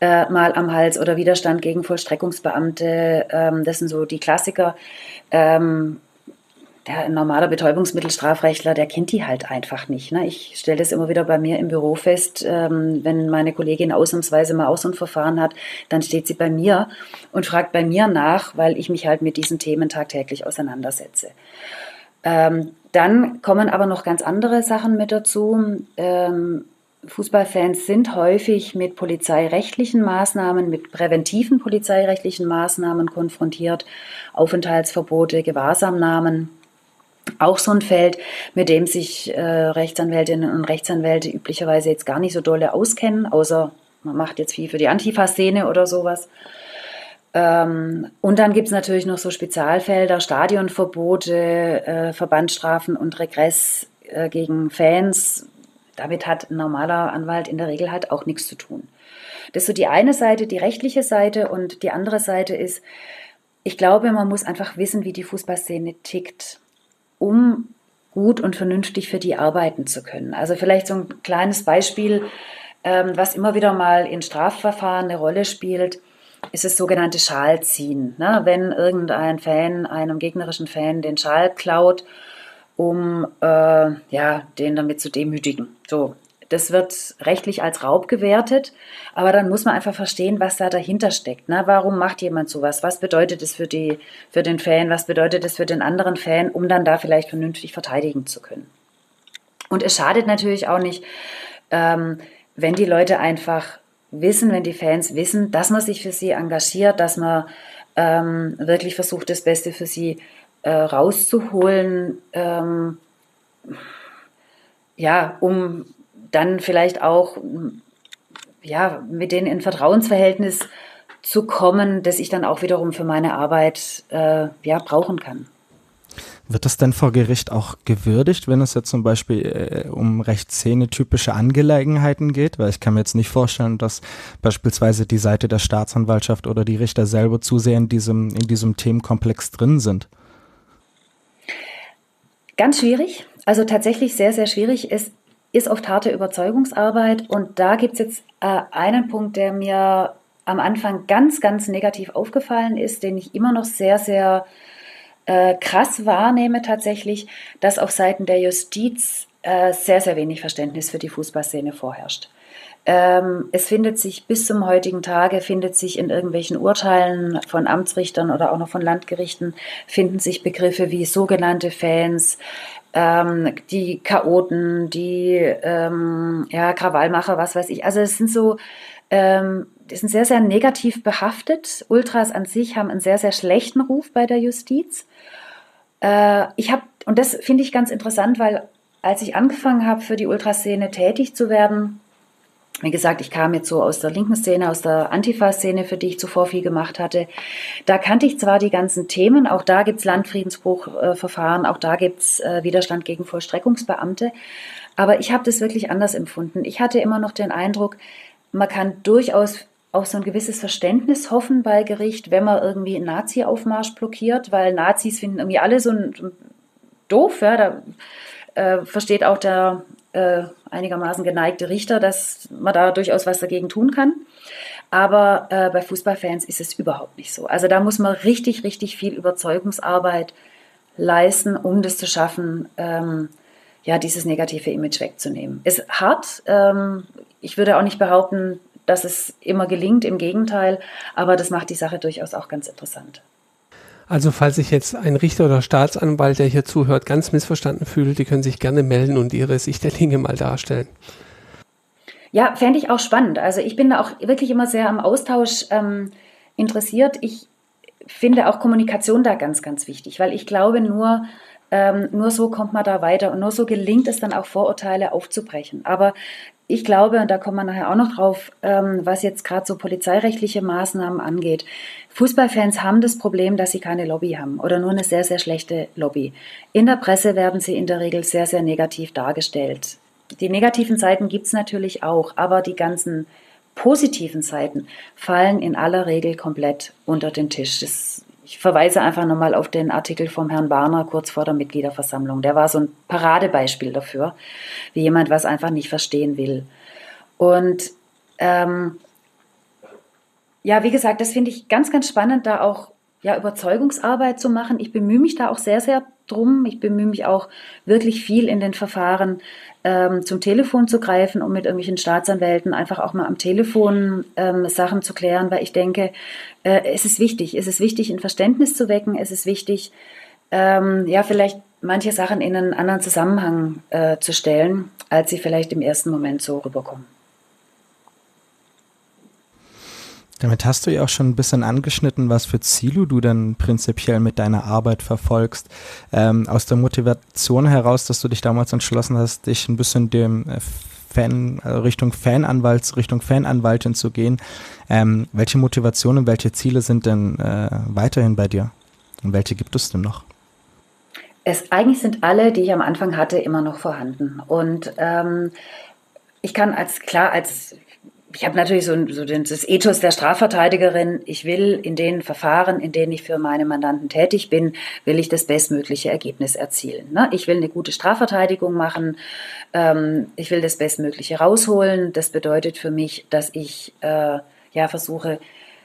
äh, mal am Hals oder Widerstand gegen Vollstreckungsbeamte. Ähm, das sind so die Klassiker. Ähm, der normaler Betäubungsmittelstrafrechtler, der kennt die halt einfach nicht. Ne? Ich stelle das immer wieder bei mir im Büro fest, ähm, wenn meine Kollegin ausnahmsweise mal auch so ein Verfahren hat, dann steht sie bei mir und fragt bei mir nach, weil ich mich halt mit diesen Themen tagtäglich auseinandersetze. Ähm, dann kommen aber noch ganz andere Sachen mit dazu. Ähm, Fußballfans sind häufig mit polizeirechtlichen Maßnahmen, mit präventiven polizeirechtlichen Maßnahmen konfrontiert. Aufenthaltsverbote, Gewahrsamnahmen. Auch so ein Feld, mit dem sich äh, Rechtsanwältinnen und Rechtsanwälte üblicherweise jetzt gar nicht so dolle auskennen, außer man macht jetzt viel für die Antifa-Szene oder sowas. Ähm, und dann gibt es natürlich noch so Spezialfelder, Stadionverbote, äh, Verbandsstrafen und Regress äh, gegen Fans. Damit hat ein normaler Anwalt in der Regel halt auch nichts zu tun. Das ist so die eine Seite, die rechtliche Seite, und die andere Seite ist, ich glaube, man muss einfach wissen, wie die Fußballszene tickt, um gut und vernünftig für die arbeiten zu können. Also vielleicht so ein kleines Beispiel, ähm, was immer wieder mal in Strafverfahren eine Rolle spielt, ist das sogenannte Schalziehen. Ne? Wenn irgendein Fan einem gegnerischen Fan den Schal klaut, um äh, ja, den damit zu demütigen. So, das wird rechtlich als Raub gewertet, aber dann muss man einfach verstehen, was da dahinter steckt. Ne? Warum macht jemand sowas? Was bedeutet es für die, für den Fan? Was bedeutet es für den anderen Fan, um dann da vielleicht vernünftig verteidigen zu können? Und es schadet natürlich auch nicht, ähm, wenn die Leute einfach wissen, wenn die Fans wissen, dass man sich für sie engagiert, dass man ähm, wirklich versucht, das Beste für sie äh, rauszuholen, ähm, ja, um dann vielleicht auch ja, mit denen in Vertrauensverhältnis zu kommen, das ich dann auch wiederum für meine Arbeit äh, ja, brauchen kann. Wird das denn vor Gericht auch gewürdigt, wenn es jetzt zum Beispiel äh, um recht szenetypische Angelegenheiten geht? Weil ich kann mir jetzt nicht vorstellen, dass beispielsweise die Seite der Staatsanwaltschaft oder die Richter selber zu sehr in diesem, in diesem Themenkomplex drin sind. Ganz schwierig, also tatsächlich sehr, sehr schwierig. Es ist oft harte Überzeugungsarbeit, und da gibt es jetzt äh, einen Punkt, der mir am Anfang ganz, ganz negativ aufgefallen ist, den ich immer noch sehr, sehr äh, krass wahrnehme tatsächlich, dass auf Seiten der Justiz äh, sehr, sehr wenig Verständnis für die Fußballszene vorherrscht. Ähm, es findet sich bis zum heutigen Tage, findet sich in irgendwelchen Urteilen von Amtsrichtern oder auch noch von Landgerichten, finden sich Begriffe wie sogenannte Fans, ähm, die Chaoten, die ähm, ja, Krawallmacher, was weiß ich. Also es sind so, ähm, die sind sehr, sehr negativ behaftet. Ultras an sich haben einen sehr, sehr schlechten Ruf bei der Justiz. Äh, ich habe, und das finde ich ganz interessant, weil als ich angefangen habe, für die Ultraszene tätig zu werden, wie gesagt, ich kam jetzt so aus der linken Szene, aus der Antifa-Szene, für die ich zuvor viel gemacht hatte. Da kannte ich zwar die ganzen Themen, auch da gibt es Landfriedensbruchverfahren, äh, auch da gibt es äh, Widerstand gegen Vollstreckungsbeamte, aber ich habe das wirklich anders empfunden. Ich hatte immer noch den Eindruck, man kann durchaus auch so ein gewisses Verständnis hoffen bei Gericht, wenn man irgendwie einen Nazi-Aufmarsch blockiert, weil Nazis finden irgendwie alle so, ein, so ein doof, ja, da äh, versteht auch der äh, einigermaßen geneigte Richter, dass man da durchaus was dagegen tun kann. Aber äh, bei Fußballfans ist es überhaupt nicht so. Also da muss man richtig, richtig viel Überzeugungsarbeit leisten, um das zu schaffen, ähm, ja, dieses negative Image wegzunehmen. Ist hart. Ähm, ich würde auch nicht behaupten, dass es immer gelingt, im Gegenteil, aber das macht die Sache durchaus auch ganz interessant. Also falls sich jetzt ein Richter oder Staatsanwalt, der hier zuhört, ganz missverstanden fühlt, die können sich gerne melden und ihre Sicht der Dinge mal darstellen. Ja, fände ich auch spannend. Also ich bin da auch wirklich immer sehr am Austausch ähm, interessiert. Ich finde auch Kommunikation da ganz, ganz wichtig, weil ich glaube, nur, ähm, nur so kommt man da weiter und nur so gelingt es dann auch, Vorurteile aufzubrechen. Aber ich glaube, und da kommen wir nachher auch noch drauf, ähm, was jetzt gerade so polizeirechtliche Maßnahmen angeht. Fußballfans haben das Problem, dass sie keine Lobby haben oder nur eine sehr, sehr schlechte Lobby. In der Presse werden sie in der Regel sehr, sehr negativ dargestellt. Die negativen Seiten gibt es natürlich auch, aber die ganzen positiven Seiten fallen in aller Regel komplett unter den Tisch. Das, ich verweise einfach nochmal auf den Artikel vom Herrn Barner kurz vor der Mitgliederversammlung. Der war so ein Paradebeispiel dafür, wie jemand was einfach nicht verstehen will. Und ähm, ja, wie gesagt, das finde ich ganz, ganz spannend, da auch ja, Überzeugungsarbeit zu machen. Ich bemühe mich da auch sehr, sehr drum. Ich bemühe mich auch wirklich viel in den Verfahren ähm, zum Telefon zu greifen, um mit irgendwelchen Staatsanwälten einfach auch mal am Telefon ähm, Sachen zu klären, weil ich denke, äh, es ist wichtig. Es ist wichtig, ein Verständnis zu wecken. Es ist wichtig, ähm, ja, vielleicht manche Sachen in einen anderen Zusammenhang äh, zu stellen, als sie vielleicht im ersten Moment so rüberkommen. Damit hast du ja auch schon ein bisschen angeschnitten, was für Ziele du dann prinzipiell mit deiner Arbeit verfolgst. Ähm, aus der Motivation heraus, dass du dich damals entschlossen hast, dich ein bisschen dem Fan, Richtung Fananwalts, Richtung Fananwaltin zu gehen. Ähm, welche Motivationen, welche Ziele sind denn äh, weiterhin bei dir? Und welche gibt es denn noch? Es, eigentlich sind alle, die ich am Anfang hatte, immer noch vorhanden. Und ähm, ich kann als, klar, als Ich habe natürlich so, so das Ethos der Strafverteidigerin. Ich will in den Verfahren, in denen ich für meine Mandanten tätig bin, will ich das bestmögliche Ergebnis erzielen. Ne? Ich will eine gute Strafverteidigung machen. Ähm, ich will das Bestmögliche rausholen. Das bedeutet für mich, dass ich äh, ja versuche,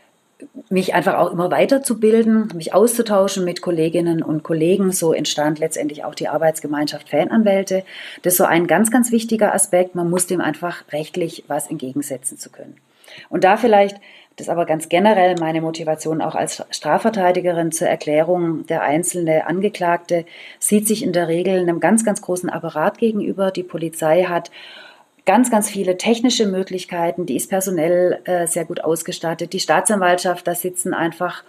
mich einfach auch immer weiterzubilden, mich auszutauschen mit Kolleginnen und Kollegen. So entstand letztendlich auch die Arbeitsgemeinschaft Fananwälte. Das ist so ein ganz, ganz wichtiger Aspekt. Man muss dem einfach rechtlich was entgegensetzen zu können. Und da vielleicht, das ist aber ganz generell meine Motivation auch als Strafverteidigerin zur Erklärung, der einzelne Angeklagte sieht sich in der Regel einem ganz, ganz großen Apparat gegenüber. Die Polizei hat ganz, ganz viele technische Möglichkeiten, die ist personell äh, sehr gut ausgestattet. Die Staatsanwaltschaft, da sitzen einfach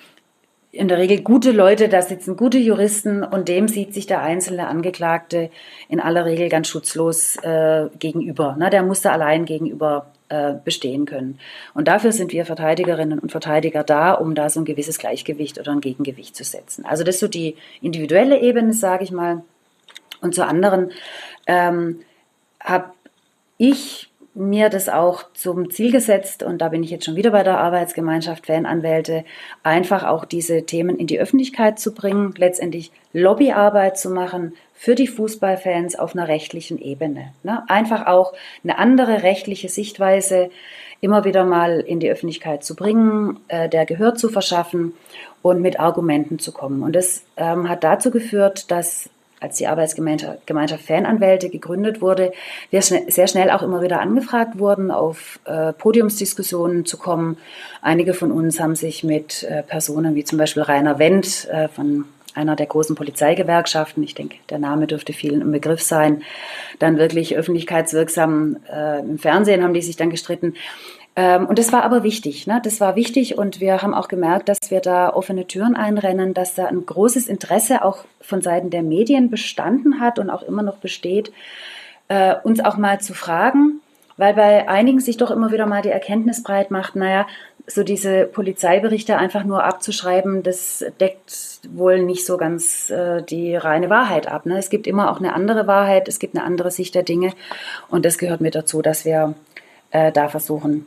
in der Regel gute Leute, da sitzen gute Juristen und dem sieht sich der einzelne Angeklagte in aller Regel ganz schutzlos äh, gegenüber. Ne? Der muss da allein gegenüber äh, bestehen können. Und dafür sind wir Verteidigerinnen und Verteidiger da, um da so ein gewisses Gleichgewicht oder ein Gegengewicht zu setzen. Also das ist so die individuelle Ebene, sage ich mal. Und zur anderen ähm, habe ich mir das auch zum Ziel gesetzt, und da bin ich jetzt schon wieder bei der Arbeitsgemeinschaft Fananwälte, einfach auch diese Themen in die Öffentlichkeit zu bringen, letztendlich Lobbyarbeit zu machen für die Fußballfans auf einer rechtlichen Ebene. Ne? Einfach auch eine andere rechtliche Sichtweise immer wieder mal in die Öffentlichkeit zu bringen, äh, der Gehör zu verschaffen und mit Argumenten zu kommen. Und das ähm, hat dazu geführt, dass als die Arbeitsgemeinschaft Fananwälte gegründet wurde, wir sehr schnell auch immer wieder angefragt wurden, auf äh, Podiumsdiskussionen zu kommen. Einige von uns haben sich mit äh, Personen wie zum Beispiel Rainer Wendt äh, von einer der großen Polizeigewerkschaften, ich denke, der Name dürfte vielen im Begriff sein, dann wirklich öffentlichkeitswirksam äh, im Fernsehen haben die sich dann gestritten. Und das war aber wichtig, ne? Das war wichtig und wir haben auch gemerkt, dass wir da offene Türen einrennen, dass da ein großes Interesse auch von Seiten der Medien bestanden hat und auch immer noch besteht, äh, uns auch mal zu fragen, weil bei einigen sich doch immer wieder mal die Erkenntnis breit macht, naja, so diese Polizeiberichte einfach nur abzuschreiben, das deckt wohl nicht so ganz äh, die reine Wahrheit ab. Ne? Es gibt immer auch eine andere Wahrheit, es gibt eine andere Sicht der Dinge und das gehört mit dazu, dass wir äh, da versuchen,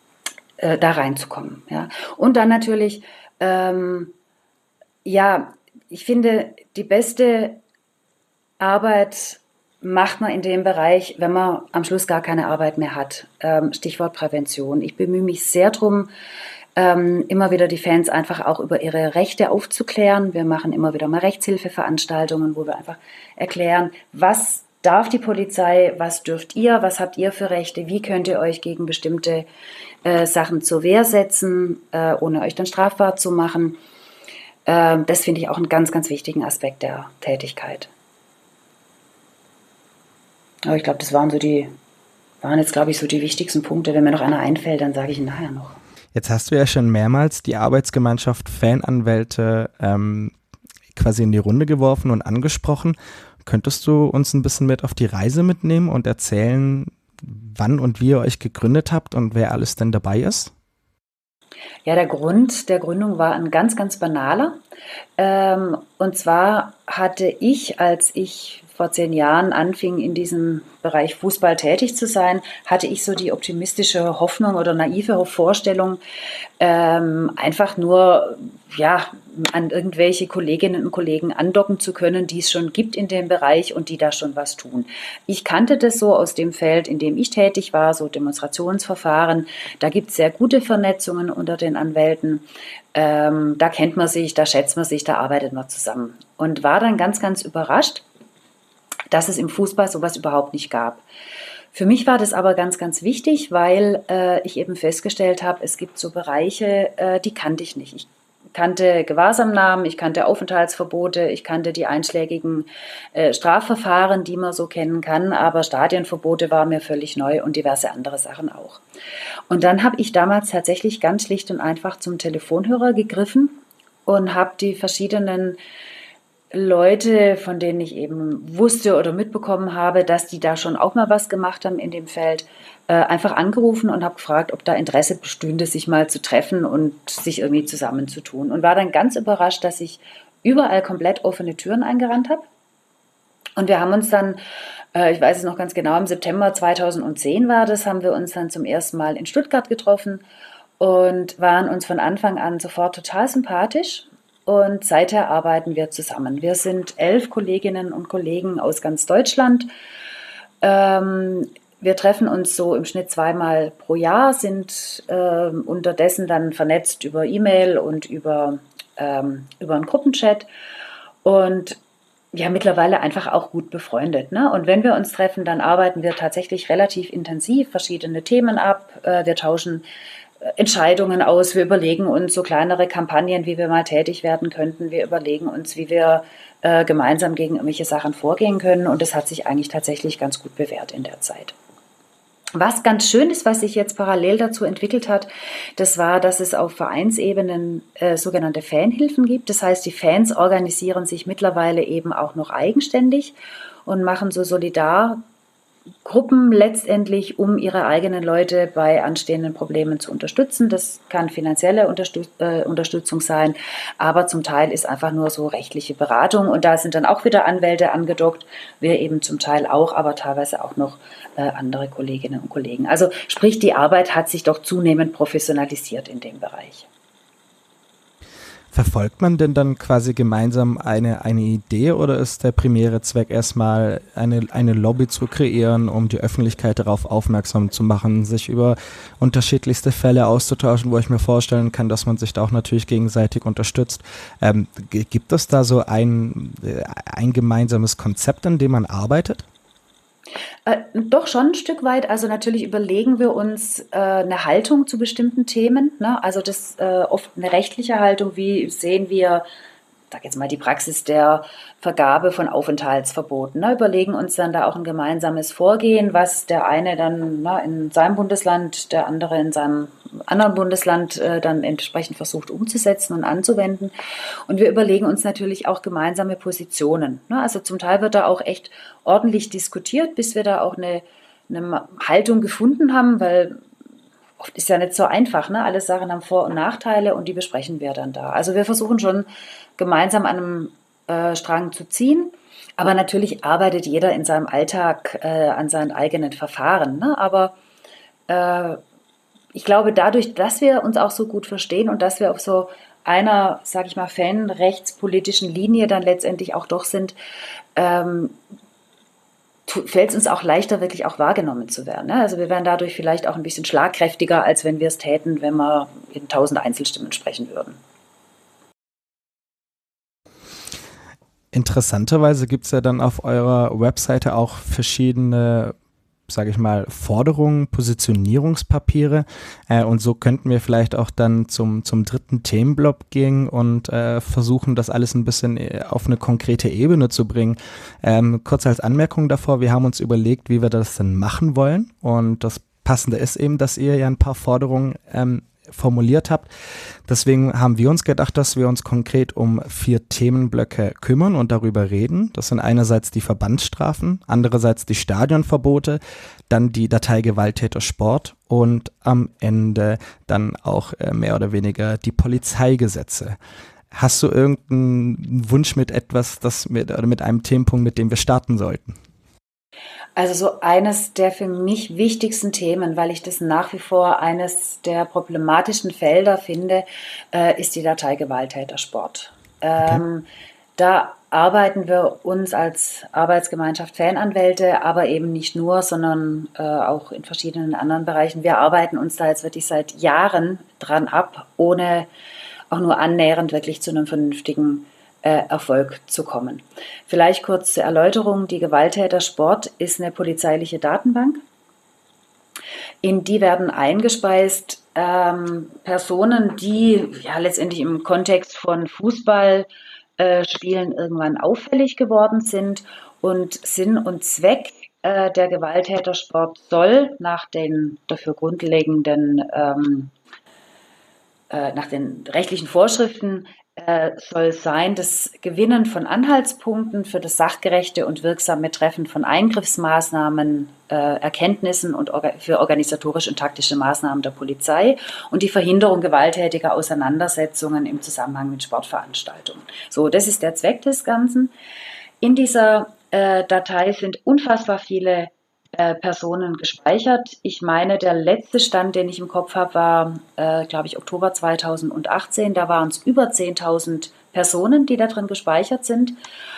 da reinzukommen. Ja. Und dann natürlich, ähm, ja, ich finde, die beste Arbeit macht man in dem Bereich, wenn man am Schluss gar keine Arbeit mehr hat. Ähm, Stichwort Prävention. Ich bemühe mich sehr drum, ähm, immer wieder die Fans einfach auch über ihre Rechte aufzuklären. Wir machen immer wieder mal Rechtshilfeveranstaltungen, wo wir einfach erklären, was darf die Polizei, was dürft ihr, was habt ihr für Rechte, wie könnt ihr euch gegen bestimmte äh, Sachen zur Wehr setzen, äh, ohne euch dann strafbar zu machen. Äh, das finde ich auch einen ganz, ganz wichtigen Aspekt der Tätigkeit. Aber ich glaube, das waren so die, waren jetzt, glaube ich, so die wichtigsten Punkte. Wenn mir noch einer einfällt, dann sage ich ihn nachher noch. Jetzt hast du ja schon mehrmals die Arbeitsgemeinschaft Fananwälte ähm, quasi in die Runde geworfen und angesprochen. Könntest du uns ein bisschen mit auf die Reise mitnehmen und erzählen, wann und wie ihr euch gegründet habt und wer alles denn dabei ist? Ja, der Grund der Gründung war ein ganz, ganz banaler. Ähm, und zwar hatte ich, als ich vor zehn Jahren anfing, in diesem Bereich Fußball tätig zu sein, hatte ich so die optimistische Hoffnung oder naive Vorstellung, ähm, einfach nur ja, an irgendwelche Kolleginnen und Kollegen andocken zu können, die es schon gibt in dem Bereich und die da schon was tun. Ich kannte das so aus dem Feld, in dem ich tätig war, so Demonstrationsverfahren. Da gibt es sehr gute Vernetzungen unter den Anwälten. Ähm, da kennt man sich, da schätzt man sich, da arbeitet man zusammen. Und war dann ganz, ganz überrascht, dass es im Fußball sowas überhaupt nicht gab. Für mich war das aber ganz, ganz wichtig, weil äh, ich eben festgestellt habe, es gibt so Bereiche, äh, die kannte ich nicht. Ich kannte Gewahrsamnahmen, ich kannte Aufenthaltsverbote, ich kannte die einschlägigen äh, Strafverfahren, die man so kennen kann, aber Stadienverbote waren mir völlig neu und diverse andere Sachen auch. Und dann habe ich damals tatsächlich ganz schlicht und einfach zum Telefonhörer gegriffen und habe die verschiedenen Leute, von denen ich eben wusste oder mitbekommen habe, dass die da schon auch mal was gemacht haben in dem Feld, äh, einfach angerufen und habe gefragt, ob da Interesse bestünde, sich mal zu treffen und sich irgendwie zusammenzutun. Und war dann ganz überrascht, dass ich überall komplett offene Türen eingerannt habe. Und wir haben uns dann, äh, ich weiß es noch ganz genau, im September zweitausendzehn war das, haben wir uns dann zum ersten Mal in Stuttgart getroffen und waren uns von Anfang an sofort total sympathisch. Und seither arbeiten wir zusammen. Wir sind elf Kolleginnen und Kollegen aus ganz Deutschland. Ähm, wir treffen uns so im Schnitt zweimal pro Jahr, sind äh, unterdessen dann vernetzt über E-Mail und über, ähm, über einen Gruppenchat und ja, mittlerweile einfach auch gut befreundet. Ne? Und wenn wir uns treffen, dann arbeiten wir tatsächlich relativ intensiv verschiedene Themen ab. Äh, wir tauschen Entscheidungen aus, wir überlegen uns so kleinere Kampagnen, wie wir mal tätig werden könnten, wir überlegen uns, wie wir äh, gemeinsam gegen irgendwelche Sachen vorgehen können und das hat sich eigentlich tatsächlich ganz gut bewährt in der Zeit. Was ganz schön ist, was sich jetzt parallel dazu entwickelt hat, das war, dass es auf Vereinsebenen äh, sogenannte Fanhilfen gibt. Das heißt, die Fans organisieren sich mittlerweile eben auch noch eigenständig und machen so solidar Gruppen letztendlich, um ihre eigenen Leute bei anstehenden Problemen zu unterstützen. Das kann finanzielle Unterstütz- äh, Unterstützung sein, aber zum Teil ist einfach nur so rechtliche Beratung und da sind dann auch wieder Anwälte angedockt, wir eben zum Teil auch, aber teilweise auch noch äh, andere Kolleginnen und Kollegen. Also sprich, die Arbeit hat sich doch zunehmend professionalisiert in dem Bereich. Verfolgt man denn dann quasi gemeinsam eine, eine Idee oder ist der primäre Zweck erstmal eine, eine Lobby zu kreieren, um die Öffentlichkeit darauf aufmerksam zu machen, sich über unterschiedlichste Fälle auszutauschen, wo ich mir vorstellen kann, dass man sich da auch natürlich gegenseitig unterstützt. Ähm, g- gibt es da so ein, äh, ein gemeinsames Konzept, an dem man arbeitet? Äh, doch schon ein Stück weit. Also natürlich überlegen wir uns äh, eine Haltung zu bestimmten Themen. Ne? Also das äh, oft eine rechtliche Haltung. Wie sehen wir, sag jetzt mal, die Praxis der Vergabe von Aufenthaltsverboten? Ne? Überlegen uns dann da auch ein gemeinsames Vorgehen, was der eine dann na, in seinem Bundesland, der andere in seinem anderen Bundesland äh, dann entsprechend versucht umzusetzen und anzuwenden. Und wir überlegen uns natürlich auch gemeinsame Positionen. Ne? Also zum Teil wird da auch echt ordentlich diskutiert, bis wir da auch eine, eine Haltung gefunden haben, weil oft ist ja nicht so einfach. Ne? Alle Sachen haben Vor- und Nachteile und die besprechen wir dann da. Also wir versuchen schon gemeinsam an einem äh, Strang zu ziehen. Aber natürlich arbeitet jeder in seinem Alltag äh, an seinen eigenen Verfahren. Ne? Aber äh, ich glaube, dadurch, dass wir uns auch so gut verstehen und dass wir auf so einer, sage ich mal, fanrechtspolitischen Linie dann letztendlich auch doch sind, ähm, fällt es uns auch leichter, wirklich auch wahrgenommen zu werden. Ne? Also wir werden dadurch vielleicht auch ein bisschen schlagkräftiger, als wenn wir es täten, wenn wir in tausend Einzelstimmen sprechen würden. Interessanterweise gibt es ja dann auf eurer Webseite auch verschiedene, sage ich mal, Forderungen, Positionierungspapiere äh, und so könnten wir vielleicht auch dann zum, zum dritten Themenblock gehen und äh, versuchen, das alles ein bisschen auf eine konkrete Ebene zu bringen. Ähm, kurz als Anmerkung davor, wir haben uns überlegt, wie wir das denn machen wollen und das Passende ist eben, dass ihr ja ein paar Forderungen ähm, formuliert habt. Deswegen haben wir uns gedacht, dass wir uns konkret um vier Themenblöcke kümmern und darüber reden. Das sind einerseits die Verbandsstrafen, andererseits die Stadionverbote, dann die Datei Gewalttäter Sport und am Ende dann auch äh, mehr oder weniger die Polizeigesetze. Hast du irgendeinen Wunsch mit etwas, das mit, oder mit einem Themenpunkt, mit dem wir starten sollten? Also so eines der für mich wichtigsten Themen, weil ich das nach wie vor eines der problematischen Felder finde, äh, ist die Datei Gewalttätersport. Ähm, okay. Da arbeiten wir uns als Arbeitsgemeinschaft Fananwälte, aber eben nicht nur, sondern äh, auch in verschiedenen anderen Bereichen. Wir arbeiten uns da jetzt wirklich seit Jahren dran ab, ohne auch nur annähernd wirklich zu einem vernünftigen äh, Erfolg zu kommen. Vielleicht kurz zur Erläuterung. Die Gewalttätersport ist eine polizeiliche Datenbank. In die werden eingespeist ähm, Personen, die ja letztendlich im Kontext von Fußball Spielen irgendwann auffällig geworden sind, und Sinn und Zweck äh, der Gewalttätersport soll nach den dafür grundlegenden, ähm, äh, nach den rechtlichen Vorschriften äh, soll sein, das Gewinnen von Anhaltspunkten für das sachgerechte und wirksame Treffen von Eingriffsmaßnahmen, äh, Erkenntnissen und orga- für organisatorische und taktische Maßnahmen der Polizei und die Verhinderung gewalttätiger Auseinandersetzungen im Zusammenhang mit Sportveranstaltungen. So, das ist der Zweck des Ganzen. In dieser äh, Datei sind unfassbar viele äh, Personen gespeichert. Ich meine, der letzte Stand, den ich im Kopf habe, war, äh, glaube ich, Oktober zweitausendachtzehn. Da waren es über zehntausend Personen, die da drin gespeichert sind.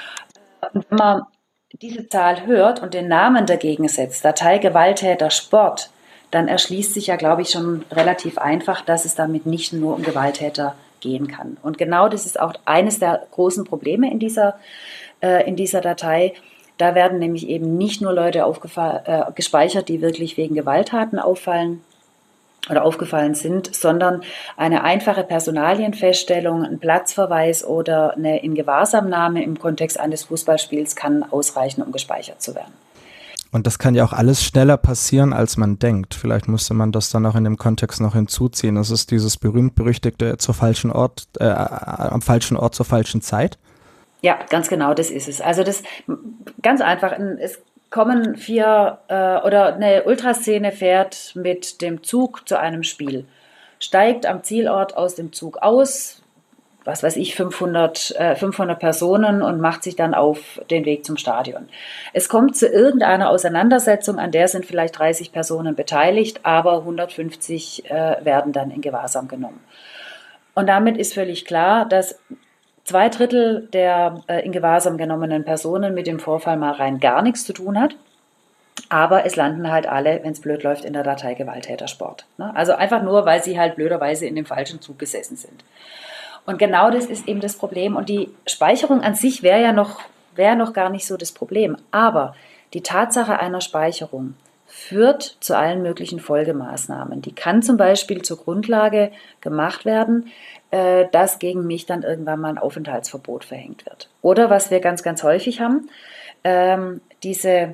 Und wenn man diese Zahl hört und den Namen dagegen setzt, Datei Gewalttäter Sport, dann erschließt sich ja, glaube ich, schon relativ einfach, dass es damit nicht nur um Gewalttäter gehen kann. Und genau das ist auch eines der großen Probleme in dieser, äh, in dieser Datei. Da werden nämlich eben nicht nur Leute äh, gespeichert, die wirklich wegen Gewalttaten auffallen oder aufgefallen sind, sondern eine einfache Personalienfeststellung, ein Platzverweis oder eine Ingewahrsamnahme im Kontext eines Fußballspiels kann ausreichen, um gespeichert zu werden. Und das kann ja auch alles schneller passieren, als man denkt. Vielleicht müsste man das dann auch in dem Kontext noch hinzuziehen. Das ist dieses berühmt-berüchtigte zur falschen Ort, äh, am falschen Ort zur falschen Zeit. Ja, ganz genau, das ist es. Also das ganz einfach, es kommen vier äh, oder eine Ultraszene fährt mit dem Zug zu einem Spiel, steigt am Zielort aus dem Zug aus, was weiß ich, fünfhundert, äh, fünfhundert Personen, und macht sich dann auf den Weg zum Stadion. Es kommt zu irgendeiner Auseinandersetzung, an der sind vielleicht dreißig Personen beteiligt, aber hundertfünfzig äh, werden dann in Gewahrsam genommen. Und damit ist völlig klar, dass zwei Drittel der äh, in Gewahrsam genommenen Personen mit dem Vorfall mal rein gar nichts zu tun hat. Aber es landen halt alle, wenn es blöd läuft, in der Datei Gewalttätersport. Ne? Also einfach nur, weil sie halt blöderweise in dem falschen Zug gesessen sind. Und genau das ist eben das Problem. Und die Speicherung an sich wäre ja noch, wäre noch gar nicht so das Problem. Aber die Tatsache einer Speicherung führt zu allen möglichen Folgemaßnahmen. Die kann zum Beispiel zur Grundlage gemacht werden, äh, dass gegen mich dann irgendwann mal ein Aufenthaltsverbot verhängt wird. Oder was wir ganz, ganz häufig haben, ähm, diese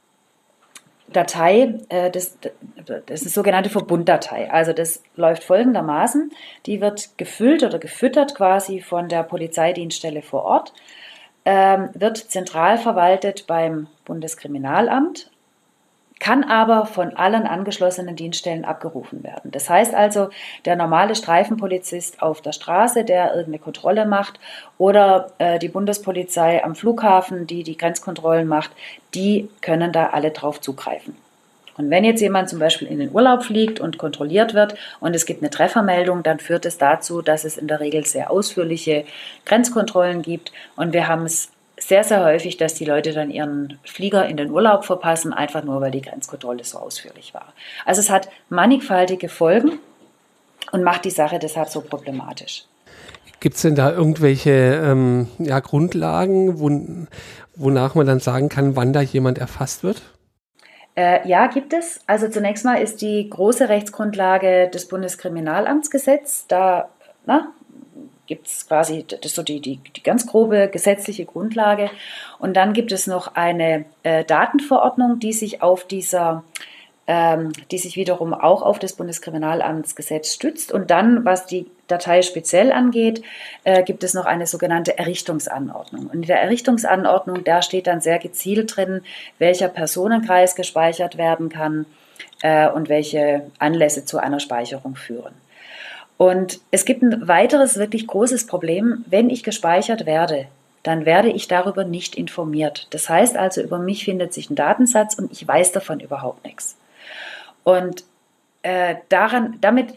Datei, äh, das, das ist eine sogenannte Verbunddatei. Also das läuft folgendermaßen: Die wird gefüllt oder gefüttert quasi von der Polizeidienststelle vor Ort, ähm, wird zentral verwaltet beim Bundeskriminalamt, kann aber von allen angeschlossenen Dienststellen abgerufen werden. Das heißt also, der normale Streifenpolizist auf der Straße, der irgendeine Kontrolle macht, oder äh, die Bundespolizei am Flughafen, die die Grenzkontrollen macht, die können da alle drauf zugreifen. Und wenn jetzt jemand zum Beispiel in den Urlaub fliegt und kontrolliert wird und es gibt eine Treffermeldung, dann führt es dazu, dass es in der Regel sehr ausführliche Grenzkontrollen gibt, und wir haben es sehr, sehr häufig, dass die Leute dann ihren Flieger in den Urlaub verpassen, einfach nur, weil die Grenzkontrolle so ausführlich war. Also es hat mannigfaltige Folgen und macht die Sache deshalb so problematisch. Gibt es denn da irgendwelche ähm, ja, Grundlagen, wo, wonach man dann sagen kann, wann da jemand erfasst wird? Äh, ja, gibt es. Also zunächst mal ist die große Rechtsgrundlage des Bundeskriminalamtsgesetz. Da, na, gibt es quasi, das ist so die, die, die ganz grobe gesetzliche Grundlage. Und dann gibt es noch eine äh, Datenverordnung, die sich auf dieser, ähm, die sich wiederum auch auf das Bundeskriminalamtsgesetz stützt. Und dann, was die Datei speziell angeht, äh, gibt es noch eine sogenannte Errichtungsanordnung. Und in der Errichtungsanordnung, da steht dann sehr gezielt drin, welcher Personenkreis gespeichert werden kann äh, und welche Anlässe zu einer Speicherung führen. Und es gibt ein weiteres wirklich großes Problem. Wenn ich gespeichert werde, dann werde ich darüber nicht informiert. Das heißt also, über mich findet sich ein Datensatz und ich weiß davon überhaupt nichts. Und äh, daran, damit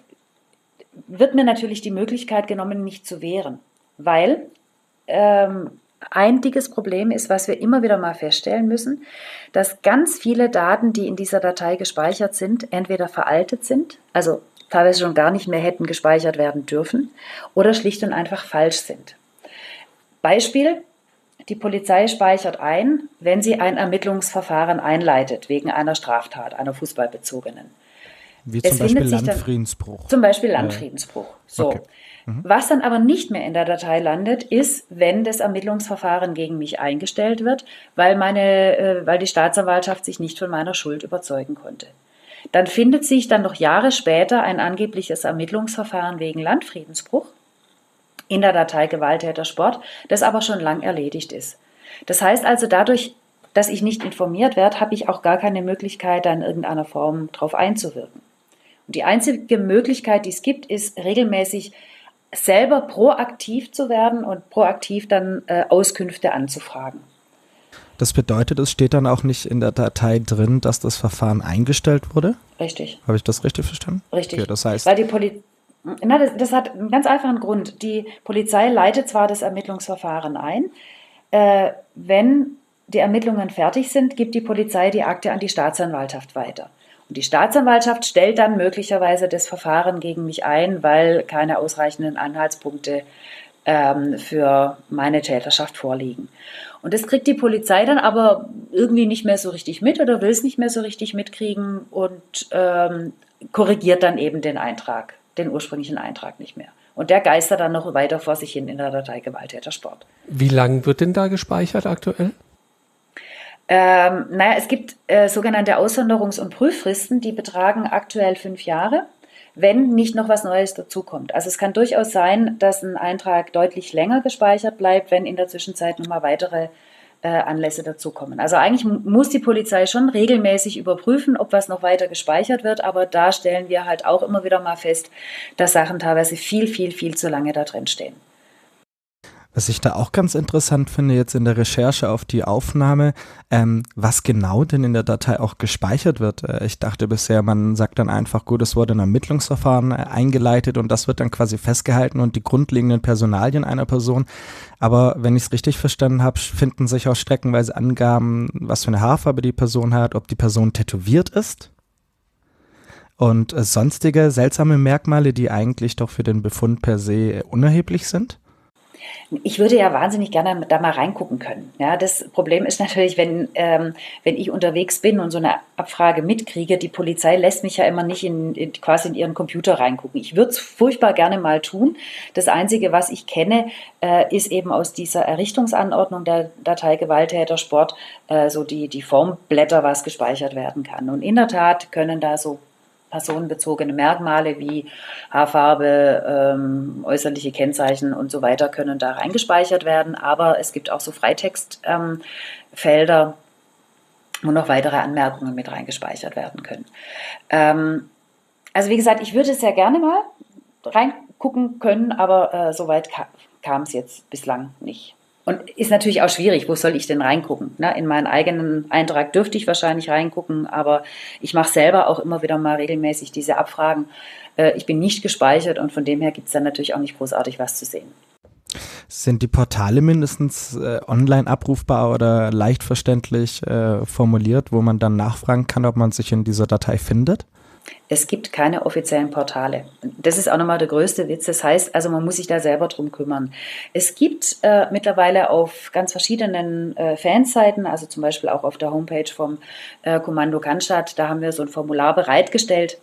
wird mir natürlich die Möglichkeit genommen, mich zu wehren. Weil ähm, ein dickes Problem ist, was wir immer wieder mal feststellen müssen, dass ganz viele Daten, die in dieser Datei gespeichert sind, entweder veraltet sind, also teilweise schon gar nicht mehr hätten gespeichert werden dürfen, oder schlicht und einfach falsch sind. Beispiel: Die Polizei speichert ein, wenn sie ein Ermittlungsverfahren einleitet wegen einer Straftat, einer fußballbezogenen. Wie zum Es Beispiel findet sich dann- Landfriedensbruch. Zum Beispiel Landfriedensbruch. So. Okay. Was dann aber nicht mehr in der Datei landet, ist, wenn das Ermittlungsverfahren gegen mich eingestellt wird, weil, meine, äh, weil die Staatsanwaltschaft sich nicht von meiner Schuld überzeugen konnte. Dann findet sich dann noch Jahre später ein angebliches Ermittlungsverfahren wegen Landfriedensbruch in der Datei Gewalttätersport, das aber schon lang erledigt ist. Das heißt also, dadurch, dass ich nicht informiert werde, habe ich auch gar keine Möglichkeit, da in irgendeiner Form drauf einzuwirken. Und die einzige Möglichkeit, die es gibt, ist regelmäßig selber proaktiv zu werden und proaktiv dann äh, Auskünfte anzufragen. Das bedeutet, es steht dann auch nicht in der Datei drin, dass das Verfahren eingestellt wurde? Richtig. Habe ich das richtig verstanden? Richtig. Okay, das heißt, Weil die Poli Na, das, das hat einen ganz einfachen Grund. Die Polizei leitet zwar das Ermittlungsverfahren ein, äh, wenn die Ermittlungen fertig sind, gibt die Polizei die Akte an die Staatsanwaltschaft weiter. Und die Staatsanwaltschaft stellt dann möglicherweise das Verfahren gegen mich ein, weil keine ausreichenden Anhaltspunkte ähm, für meine Täterschaft vorliegen. Und das kriegt die Polizei dann aber irgendwie nicht mehr so richtig mit oder will es nicht mehr so richtig mitkriegen und ähm, korrigiert dann eben den Eintrag, den ursprünglichen Eintrag nicht mehr. Und der geistert dann noch weiter vor sich hin in der Datei Gewalttätersport. Wie lang wird denn da gespeichert aktuell? Ähm, naja, es gibt äh, sogenannte Aussonderungs- und Prüffristen, die betragen aktuell fünf Jahre, wenn nicht noch was Neues dazukommt. Also es kann durchaus sein, dass ein Eintrag deutlich länger gespeichert bleibt, wenn in der Zwischenzeit nochmal weitere äh, Anlässe dazukommen. Also eigentlich m- muss die Polizei schon regelmäßig überprüfen, ob was noch weiter gespeichert wird, aber da stellen wir halt auch immer wieder mal fest, dass Sachen teilweise viel, viel, viel zu lange da drin stehen. was ich da auch ganz interessant finde, jetzt in der Recherche auf die Aufnahme, ähm, was genau denn in der Datei auch gespeichert wird. Äh, ich dachte bisher, man sagt dann einfach, gut, es wurde ein Ermittlungsverfahren äh, eingeleitet und das wird dann quasi festgehalten und die grundlegenden Personalien einer Person. Aber wenn ich es richtig verstanden habe, finden sich auch streckenweise Angaben, was für eine Haarfarbe die Person hat, ob die Person tätowiert ist. Und äh, sonstige seltsame Merkmale, die eigentlich doch für den Befund per se äh, unerheblich sind. Ich würde ja wahnsinnig gerne da mal reingucken können. Ja, das Problem ist natürlich, wenn, ähm, wenn ich unterwegs bin und so eine Abfrage mitkriege, die Polizei lässt mich ja immer nicht in, in, quasi in ihren Computer reingucken. Ich würde es furchtbar gerne mal tun. Das Einzige, was ich kenne, äh, ist eben aus dieser Errichtungsanordnung der Datei Gewalttätersport äh, so die, die Formblätter, was gespeichert werden kann. Und in der Tat können da so personenbezogene Merkmale wie Haarfarbe, ähm, äußerliche Kennzeichen und so weiter können da reingespeichert werden. Aber es gibt auch so Freitextfelder, ähm, wo noch weitere Anmerkungen mit reingespeichert werden können. Ähm, also wie gesagt, ich würde sehr gerne mal reingucken können, aber äh, so weit ka- kam es jetzt bislang nicht. Und ist natürlich auch schwierig, wo soll ich denn reingucken? Ne? In meinen eigenen Eintrag dürfte ich wahrscheinlich reingucken, aber ich mache selber auch immer wieder mal regelmäßig diese Abfragen. Äh, ich bin nicht gespeichert und von dem her gibt es dann natürlich auch nicht großartig was zu sehen. Sind die Portale mindestens äh, online abrufbar oder leicht verständlich äh, formuliert, wo man dann nachfragen kann, ob man sich in dieser Datei findet? Es gibt keine offiziellen Portale. Das ist auch nochmal der größte Witz. Das heißt, also man muss sich da selber drum kümmern. Es gibt äh, mittlerweile auf ganz verschiedenen äh, Fanseiten, also zum Beispiel auch auf der Homepage vom äh, Kommando Cannstatt, da haben wir so ein Formular bereitgestellt,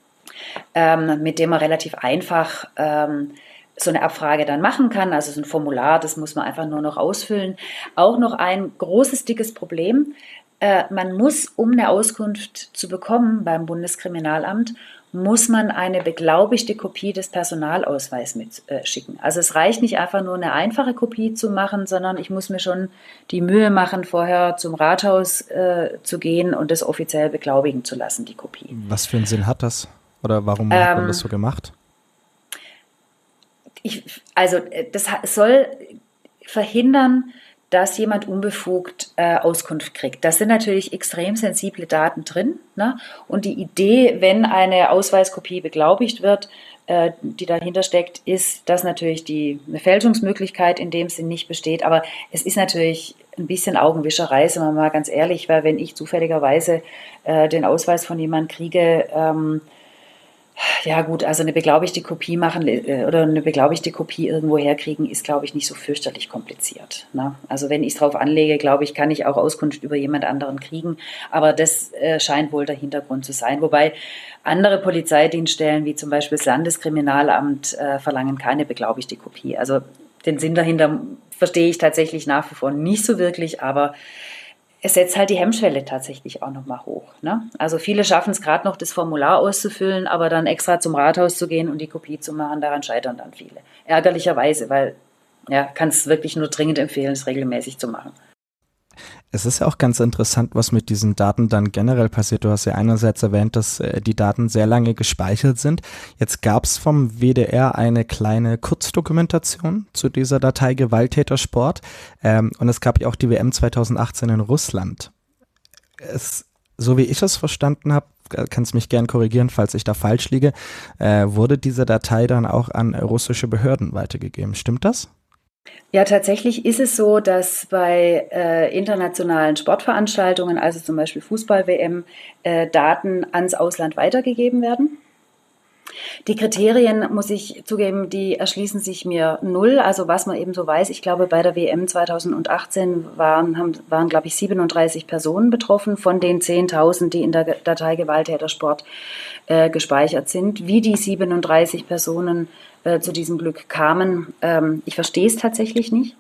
ähm, mit dem man relativ einfach ähm, so eine Abfrage dann machen kann. Also so ein Formular, das muss man einfach nur noch ausfüllen. Auch noch ein großes, dickes Problem. Man muss, um eine Auskunft zu bekommen beim Bundeskriminalamt, muss man eine beglaubigte Kopie des Personalausweises mitschicken. Also es reicht nicht einfach nur eine einfache Kopie zu machen, sondern ich muss mir schon die Mühe machen, vorher zum Rathaus äh, zu gehen und das offiziell beglaubigen zu lassen, die Kopie. Was für einen Sinn hat das? Oder warum ähm, hat man das so gemacht? ich, also das soll verhindern, dass jemand unbefugt äh, Auskunft kriegt. Da sind natürlich extrem sensible Daten drin, ne? Und die Idee, wenn eine Ausweiskopie beglaubigt wird, äh, die dahinter steckt, ist, dass natürlich die eine Fälschungsmöglichkeit in dem Sinn nicht besteht. Aber es ist natürlich ein bisschen Augenwischerei, sind wir mal ganz ehrlich, weil wenn ich zufälligerweise äh, den Ausweis von jemandem kriege, ähm, ja gut, also eine beglaubigte Kopie machen äh, oder eine beglaubigte Kopie irgendwo herkriegen, ist, glaube ich, nicht so fürchterlich kompliziert. Ne? Also wenn ich es drauf anlege, glaube ich, kann ich auch Auskunft über jemand anderen kriegen. Aber das äh, scheint wohl der Hintergrund zu sein. Wobei andere Polizeidienststellen, wie zum Beispiel das Landeskriminalamt, äh, verlangen keine beglaubigte Kopie. Also den Sinn dahinter verstehe ich tatsächlich nach wie vor nicht so wirklich, aber es setzt halt die Hemmschwelle tatsächlich auch nochmal hoch. Ne? Also viele schaffen es gerade noch, das Formular auszufüllen, aber dann extra zum Rathaus zu gehen und die Kopie zu machen, daran scheitern dann viele. Ärgerlicherweise, weil ja, kann es wirklich nur dringend empfehlen, es regelmäßig zu machen. Es ist ja auch ganz interessant, was mit diesen Daten dann generell passiert. Du hast ja einerseits erwähnt, dass äh, die Daten sehr lange gespeichert sind. Jetzt gab es vom W D R eine kleine Kurzdokumentation zu dieser Datei Gewalttätersport. Ähm, und es gab ja auch die W M zweitausendachtzehn in Russland. Es, so wie ich es verstanden habe, kannst mich gern korrigieren, falls ich da falsch liege, äh, wurde diese Datei dann auch an russische Behörden weitergegeben. Stimmt das? Ja, tatsächlich ist es so, dass bei äh, internationalen Sportveranstaltungen, also zum Beispiel Fußball-W M, äh, Daten ans Ausland weitergegeben werden. Die Kriterien, muss ich zugeben, die erschließen sich mir null. Also was man eben so weiß, ich glaube, bei der W M zweitausendachtzehn waren, haben, waren glaube ich, siebenunddreißig Personen betroffen von den zehntausend, die in der Datei Gewalttätersport äh, gespeichert sind. Wie die siebenunddreißig Personen äh, zu diesem Glück kamen, ähm, ich verstehe es tatsächlich nicht.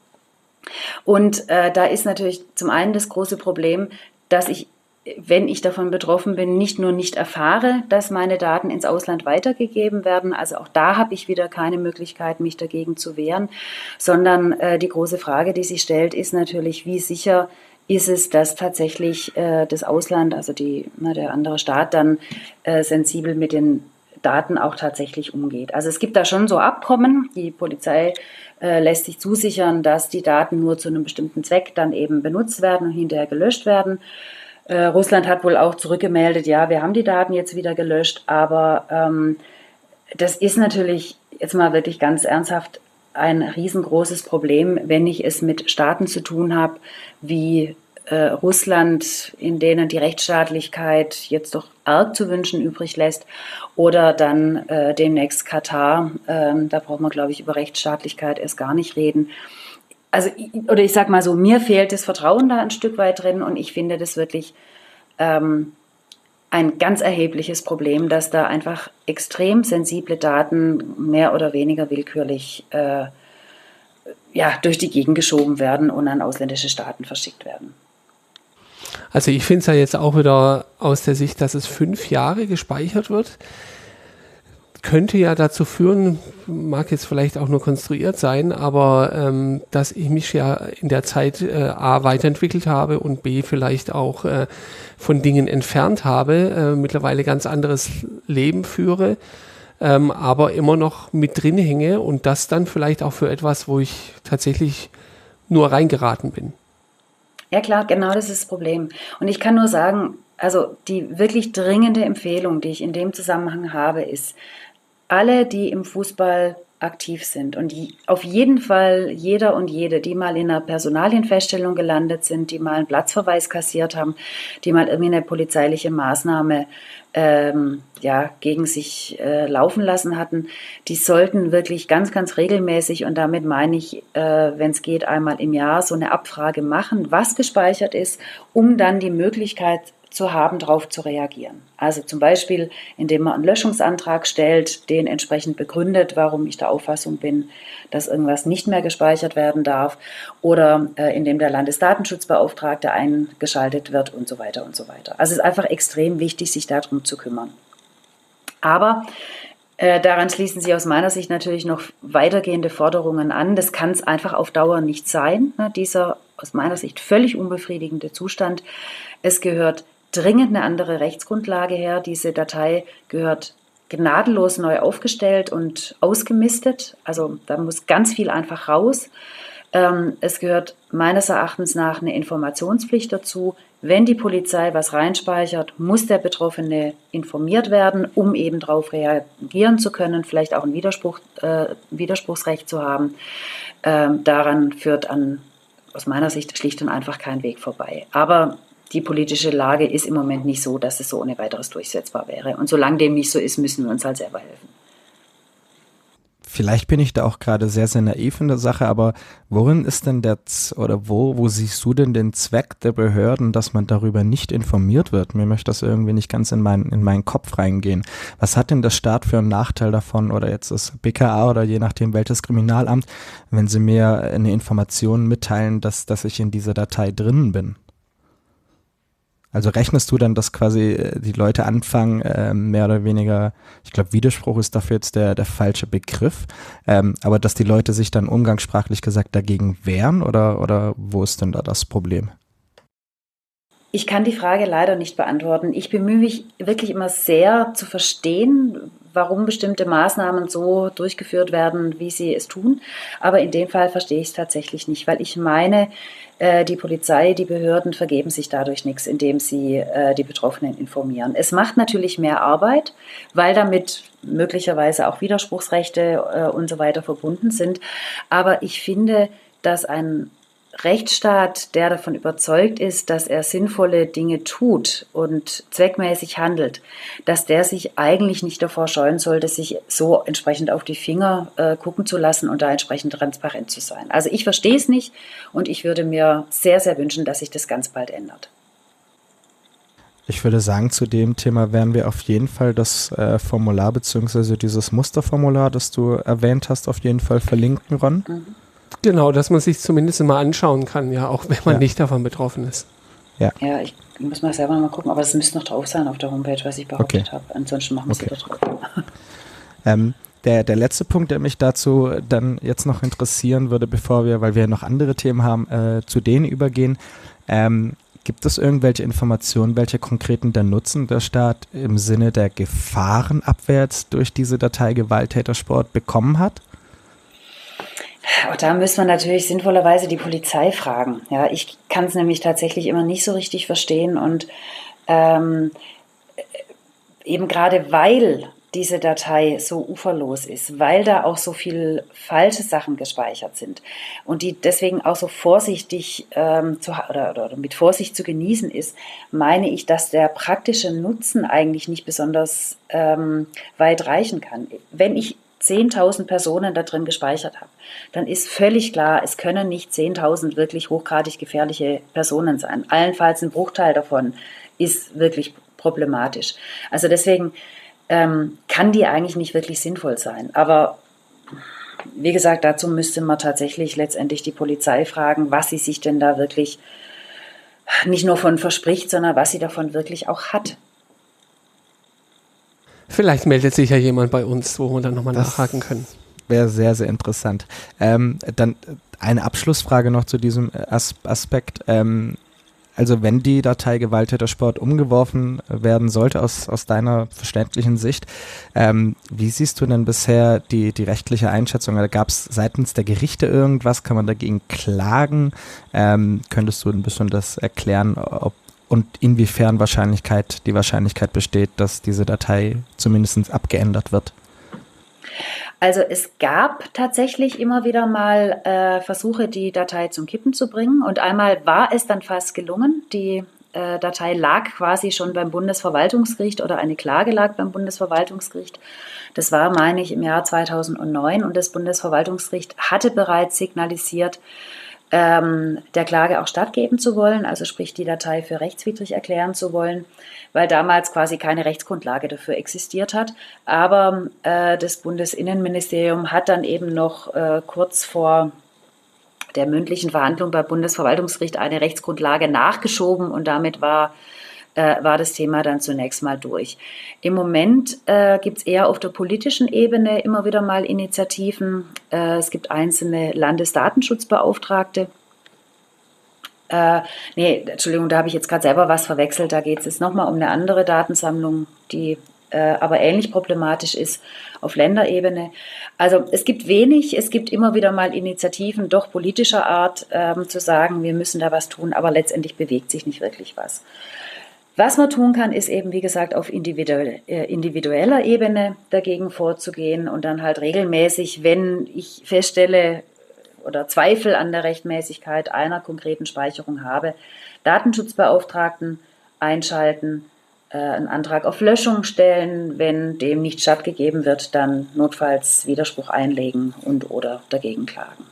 Und äh, da ist natürlich zum einen das große Problem, dass ich, wenn ich davon betroffen bin, nicht nur nicht erfahre, dass meine Daten ins Ausland weitergegeben werden, also auch da habe ich wieder keine Möglichkeit, mich dagegen zu wehren, sondern äh, die große Frage, die sich stellt, ist natürlich, wie sicher ist es, dass tatsächlich äh, das Ausland, also die, na, der andere Staat, dann äh, sensibel mit den Daten auch tatsächlich umgeht. Also es gibt da schon so Abkommen, die Polizei äh, lässt sich zusichern, dass die Daten nur zu einem bestimmten Zweck dann eben benutzt werden und hinterher gelöscht werden. Äh, Russland hat wohl auch zurückgemeldet, ja, wir haben die Daten jetzt wieder gelöscht, aber ähm, das ist natürlich jetzt mal wirklich ganz ernsthaft ein riesengroßes Problem, wenn ich es mit Staaten zu tun habe, wie äh, Russland, in denen die Rechtsstaatlichkeit jetzt doch arg zu wünschen übrig lässt, oder dann äh, demnächst Katar, ähm, da braucht man, glaube ich, über Rechtsstaatlichkeit erst gar nicht reden. Also, oder ich sag mal so, mir fehlt das Vertrauen da ein Stück weit drin und ich finde das wirklich ähm, ein ganz erhebliches Problem, dass da einfach extrem sensible Daten mehr oder weniger willkürlich äh, ja, durch die Gegend geschoben werden und an ausländische Staaten verschickt werden. Also ich finde es ja jetzt auch wieder aus der Sicht, dass es fünf Jahre gespeichert wird. Könnte ja dazu führen, mag jetzt vielleicht auch nur konstruiert sein, aber ähm, dass ich mich ja in der Zeit äh, A weiterentwickelt habe und B vielleicht auch äh, von Dingen entfernt habe, äh, mittlerweile ganz anderes Leben führe, ähm, aber immer noch mit drin hänge und das dann vielleicht auch für etwas, wo ich tatsächlich nur reingeraten bin. Ja klar, genau das ist das Problem. Und ich kann nur sagen, also die wirklich dringende Empfehlung, die ich in dem Zusammenhang habe, ist, alle, die im Fußball aktiv sind und die, auf jeden Fall jeder und jede, die mal in einer Personalienfeststellung gelandet sind, die mal einen Platzverweis kassiert haben, die mal irgendwie eine polizeiliche Maßnahme ähm, ja, gegen sich äh, laufen lassen hatten, die sollten wirklich ganz, ganz regelmäßig, und damit meine ich, äh, wenn es geht, einmal im Jahr so eine Abfrage machen, was gespeichert ist, um dann die Möglichkeit zu haben, darauf zu reagieren. Also zum Beispiel, indem man einen Löschungsantrag stellt, den entsprechend begründet, warum ich der Auffassung bin, dass irgendwas nicht mehr gespeichert werden darf, oder äh, indem der Landesdatenschutzbeauftragte eingeschaltet wird und so weiter und so weiter. Also es ist einfach extrem wichtig, sich darum zu kümmern. Aber äh, daran schließen sich aus meiner Sicht natürlich noch weitergehende Forderungen an. Das kann es einfach auf Dauer nicht sein, ne, dieser aus meiner Sicht völlig unbefriedigende Zustand. Es gehört dringend eine andere Rechtsgrundlage her. Diese Datei gehört gnadenlos neu aufgestellt und ausgemistet. Also da muss ganz viel einfach raus. Ähm, es gehört meines Erachtens nach eine Informationspflicht dazu. Wenn die Polizei was reinspeichert, muss der Betroffene informiert werden, um eben darauf reagieren zu können, vielleicht auch ein Widerspruch, äh, Widerspruchsrecht zu haben. Ähm, daran führt an, aus meiner Sicht schlicht und einfach kein Weg vorbei. Aber die politische Lage ist im Moment nicht so, dass es so ohne weiteres durchsetzbar wäre. Und solange dem nicht so ist, müssen wir uns halt selber helfen. Vielleicht bin ich da auch gerade sehr, sehr naiv in der Sache, aber worin ist denn der, Z- oder wo, wo siehst du denn den Zweck der Behörden, dass man darüber nicht informiert wird? Mir möchte das irgendwie nicht ganz in, mein, in meinen Kopf reingehen. Was hat denn der Staat für einen Nachteil davon, oder jetzt das B K A oder je nachdem welches Kriminalamt, wenn sie mir eine Information mitteilen, dass, dass ich in dieser Datei drinnen bin? Also rechnest du dann, dass quasi die Leute anfangen, äh, mehr oder weniger, ich glaube Widerspruch ist dafür jetzt der, der falsche Begriff, ähm, aber dass die Leute sich dann umgangssprachlich gesagt dagegen wehren, oder, oder wo ist denn da das Problem? Ich kann die Frage leider nicht beantworten. Ich bemühe mich wirklich immer sehr zu verstehen, warum bestimmte Maßnahmen so durchgeführt werden, wie sie es tun. Aber in dem Fall verstehe ich es tatsächlich nicht, weil ich meine, äh, die Polizei, die Behörden vergeben sich dadurch nichts, indem sie äh, die Betroffenen informieren. Es macht natürlich mehr Arbeit, weil damit möglicherweise auch Widerspruchsrechte äh, und so weiter verbunden sind. Aber ich finde, dass ein Rechtsstaat, der davon überzeugt ist, dass er sinnvolle Dinge tut und zweckmäßig handelt, dass der sich eigentlich nicht davor scheuen sollte, sich so entsprechend auf die Finger äh, gucken zu lassen und da entsprechend transparent zu sein. Also ich verstehe es nicht und ich würde mir sehr, sehr wünschen, dass sich das ganz bald ändert. Ich würde sagen, zu dem Thema werden wir auf jeden Fall das äh, Formular bzw. dieses Musterformular, das du erwähnt hast, auf jeden Fall verlinken, Ron. Mhm. Genau, dass man sich zumindest mal anschauen kann, ja, auch wenn man Ja. nicht davon betroffen ist. Ja. Ja, ich muss mal selber noch mal gucken, aber es müsste noch drauf sein auf der Homepage, was ich behauptet Okay. habe. Ansonsten machen wir es Okay. wieder drauf. Ähm, der, der letzte Punkt, der mich dazu dann jetzt noch interessieren würde, bevor wir, weil wir noch andere Themen haben, äh, zu denen übergehen, ähm, gibt es irgendwelche Informationen, welche konkreten der Nutzen der Staat im Sinne der Gefahrenabwehr jetzt durch diese Datei Gewalttätersport bekommen hat? Auch da müssen wir natürlich sinnvollerweise die Polizei fragen. Ja, ich kann es nämlich tatsächlich immer nicht so richtig verstehen und ähm, eben gerade weil diese Datei so uferlos ist, weil da auch so viel falsche Sachen gespeichert sind und die deswegen auch so vorsichtig ähm, zu, oder, oder mit Vorsicht zu genießen ist, meine ich, dass der praktische Nutzen eigentlich nicht besonders ähm, weit reichen kann. Wenn ich zehntausend Personen da drin gespeichert habe, dann ist völlig klar, es können nicht zehntausend wirklich hochgradig gefährliche Personen sein. Allenfalls ein Bruchteil davon ist wirklich problematisch. Also deswegen ähm, kann die eigentlich nicht wirklich sinnvoll sein. Aber wie gesagt, dazu müsste man tatsächlich letztendlich die Polizei fragen, was sie sich denn da wirklich nicht nur von verspricht, sondern was sie davon wirklich auch hat. Vielleicht meldet sich ja jemand bei uns, wo wir dann nochmal nachhaken können. Wäre sehr, sehr interessant. Ähm, dann eine Abschlussfrage noch zu diesem As- Aspekt. Ähm, also wenn die Datei Gewalttätersport umgeworfen werden sollte, aus, aus deiner verständlichen Sicht, ähm, wie siehst du denn bisher die, die rechtliche Einschätzung? Gab es seitens der Gerichte irgendwas? Kann man dagegen klagen? Ähm, könntest du ein bisschen das erklären, ob und inwiefern Wahrscheinlichkeit, die Wahrscheinlichkeit besteht, dass diese Datei zumindest abgeändert wird? Also es gab tatsächlich immer wieder mal äh, Versuche, die Datei zum Kippen zu bringen. Und einmal war es dann fast gelungen. Die äh, Datei lag quasi schon beim Bundesverwaltungsgericht oder eine Klage lag beim Bundesverwaltungsgericht. Das war, meine ich, im Jahr zweitausendneun. Und das Bundesverwaltungsgericht hatte bereits signalisiert, ähm, der Klage auch stattgeben zu wollen, also sprich die Datei für rechtswidrig erklären zu wollen, weil damals quasi keine Rechtsgrundlage dafür existiert hat. Aber äh, das Bundesinnenministerium hat dann eben noch äh, kurz vor der mündlichen Verhandlung beim Bundesverwaltungsgericht eine Rechtsgrundlage nachgeschoben und damit war äh, war das Thema dann zunächst mal durch. Im Moment äh, gibt es eher auf der politischen Ebene immer wieder mal Initiativen. Äh, es gibt einzelne Landesdatenschutzbeauftragte. Äh, nee, Entschuldigung, da habe ich jetzt gerade selber was verwechselt. Da geht es jetzt nochmal um eine andere Datensammlung, die äh, aber ähnlich problematisch ist auf Länderebene. Also es gibt wenig, es gibt immer wieder mal Initiativen, doch politischer Art, ähm, zu sagen, wir müssen da was tun, aber letztendlich bewegt sich nicht wirklich was. Was man tun kann, ist eben, wie gesagt, auf individuell, äh, individueller Ebene dagegen vorzugehen und dann halt regelmäßig, wenn ich feststelle oder Zweifel an der Rechtmäßigkeit einer konkreten Speicherung habe, Datenschutzbeauftragten einschalten, äh, einen Antrag auf Löschung stellen, wenn dem nicht stattgegeben wird, dann notfalls Widerspruch einlegen und oder dagegen klagen.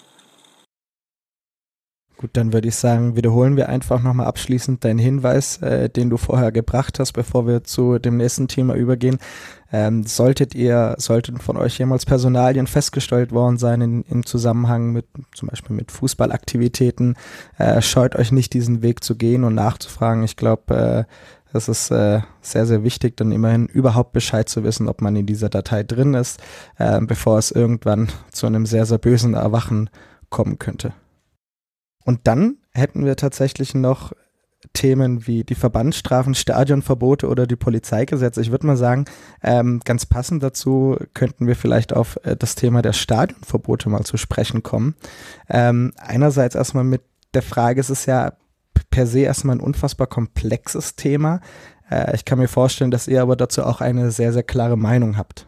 Gut, dann würde ich sagen, wiederholen wir einfach nochmal abschließend deinen Hinweis, äh, den du vorher gebracht hast, bevor wir zu dem nächsten Thema übergehen. Ähm, solltet ihr, sollten von euch jemals Personalien festgestellt worden sein in, im Zusammenhang mit zum Beispiel mit Fußballaktivitäten, äh, scheut euch nicht, diesen Weg zu gehen und nachzufragen. Ich glaube, äh, das ist äh, sehr, sehr wichtig, dann immerhin überhaupt Bescheid zu wissen, ob man in dieser Datei drin ist, äh, bevor es irgendwann zu einem sehr, sehr bösen Erwachen kommen könnte. Und dann hätten wir tatsächlich noch Themen wie die Verbandsstrafen, Stadionverbote oder die Polizeigesetze. Ich würde mal sagen, ähm, ganz passend dazu könnten wir vielleicht auf äh, das Thema der Stadionverbote mal zu sprechen kommen. Ähm, einerseits erstmal mit der Frage, es ist ja per se erstmal ein unfassbar komplexes Thema. Äh, ich kann mir vorstellen, dass ihr aber dazu auch eine sehr, sehr klare Meinung habt.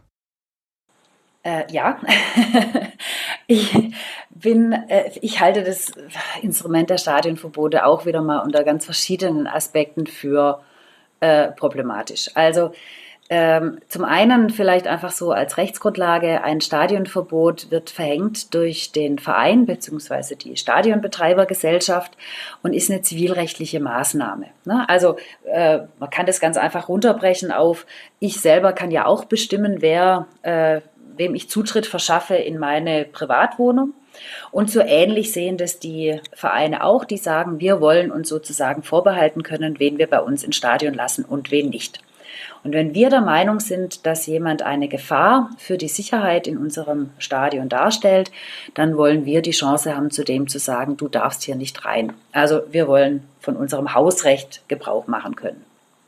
Äh, ja, ich bin, äh, ich halte das Instrument der Stadionverbote auch wieder mal unter ganz verschiedenen Aspekten für äh, problematisch. Also ähm, zum einen vielleicht einfach so als Rechtsgrundlage, ein Stadionverbot wird verhängt durch den Verein bzw. die Stadionbetreibergesellschaft und ist eine zivilrechtliche Maßnahme. Ne? Also äh, man kann das ganz einfach runterbrechen auf, ich selber kann ja auch bestimmen, wer äh, wem ich Zutritt verschaffe in meine Privatwohnung. Und so ähnlich sehen das die Vereine auch, die sagen, wir wollen uns sozusagen vorbehalten können, wen wir bei uns ins Stadion lassen und wen nicht. Und wenn wir der Meinung sind, dass jemand eine Gefahr für die Sicherheit in unserem Stadion darstellt, dann wollen wir die Chance haben, zu dem zu sagen, du darfst hier nicht rein. Also wir wollen von unserem Hausrecht Gebrauch machen können.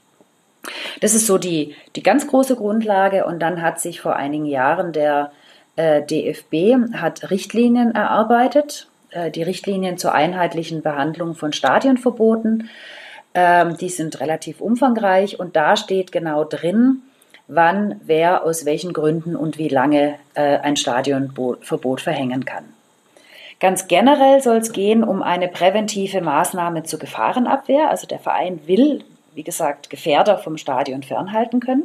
Das ist so die, die ganz große Grundlage und dann hat sich vor einigen Jahren der äh, D F B hat Richtlinien erarbeitet, äh, die Richtlinien zur einheitlichen Behandlung von Stadionverboten. Ähm, die sind relativ umfangreich und da steht genau drin, wann wer aus welchen Gründen und wie lange äh, ein Stadionverbot verhängen kann. Ganz generell soll es gehen um eine präventive Maßnahme zur Gefahrenabwehr. Also der Verein will, wie gesagt, Gefährder vom Stadion fernhalten können.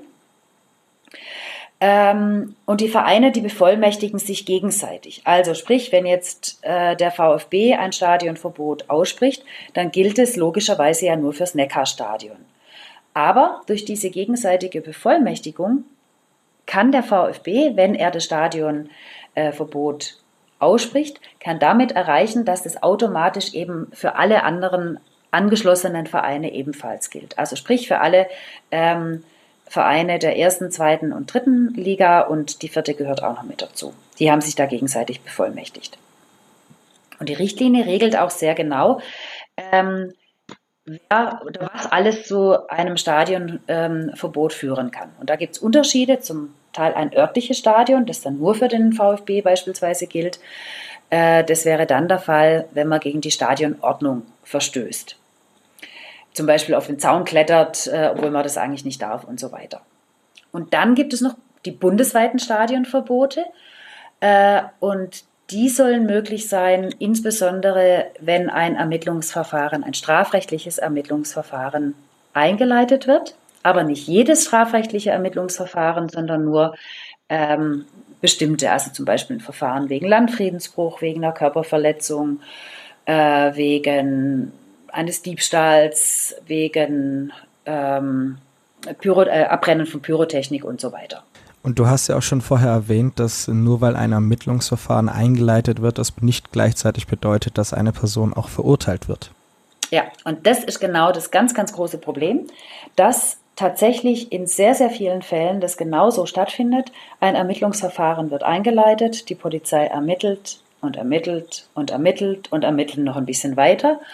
Ähm, und die Vereine, die bevollmächtigen sich gegenseitig. Also sprich, wenn jetzt äh, der VfB ein Stadionverbot ausspricht, dann gilt es logischerweise ja nur fürs Neckarstadion. Aber durch diese gegenseitige Bevollmächtigung kann der VfB, wenn er das Stadionverbot äh, ausspricht, kann damit erreichen, dass es automatisch eben für alle anderen angeschlossenen Vereine ebenfalls gilt. Also sprich für alle ähm, Vereine der ersten, zweiten und dritten Liga und die vierte gehört auch noch mit dazu. Die haben sich da gegenseitig bevollmächtigt. Und die Richtlinie regelt auch sehr genau, ähm, wer oder was alles zu einem Stadionverbot ähm, führen kann. Und da gibt es Unterschiede, zum Teil ein örtliches Stadion, das dann nur für den VfB beispielsweise gilt. Äh, das wäre dann der Fall, wenn man gegen die Stadionordnung verstößt. Zum Beispiel auf den Zaun klettert, äh, obwohl man das eigentlich nicht darf und so weiter. Und dann gibt es noch die bundesweiten Stadionverbote äh, und die sollen möglich sein, insbesondere wenn ein Ermittlungsverfahren, ein strafrechtliches Ermittlungsverfahren eingeleitet wird, aber nicht jedes strafrechtliche Ermittlungsverfahren, sondern nur ähm, bestimmte, also zum Beispiel ein Verfahren wegen Landfriedensbruch, wegen einer Körperverletzung, äh, wegen eines Diebstahls, wegen ähm, Pyro, äh, Abbrennen von Pyrotechnik und so weiter. Und du hast ja auch schon vorher erwähnt, dass nur weil ein Ermittlungsverfahren eingeleitet wird, das nicht gleichzeitig bedeutet, dass eine Person auch verurteilt wird. Ja, und das ist genau das ganz, ganz große Problem, dass tatsächlich in sehr, sehr vielen Fällen das genauso stattfindet. Ein Ermittlungsverfahren wird eingeleitet, die Polizei ermittelt und ermittelt und ermittelt und ermittelt noch ein bisschen weiter.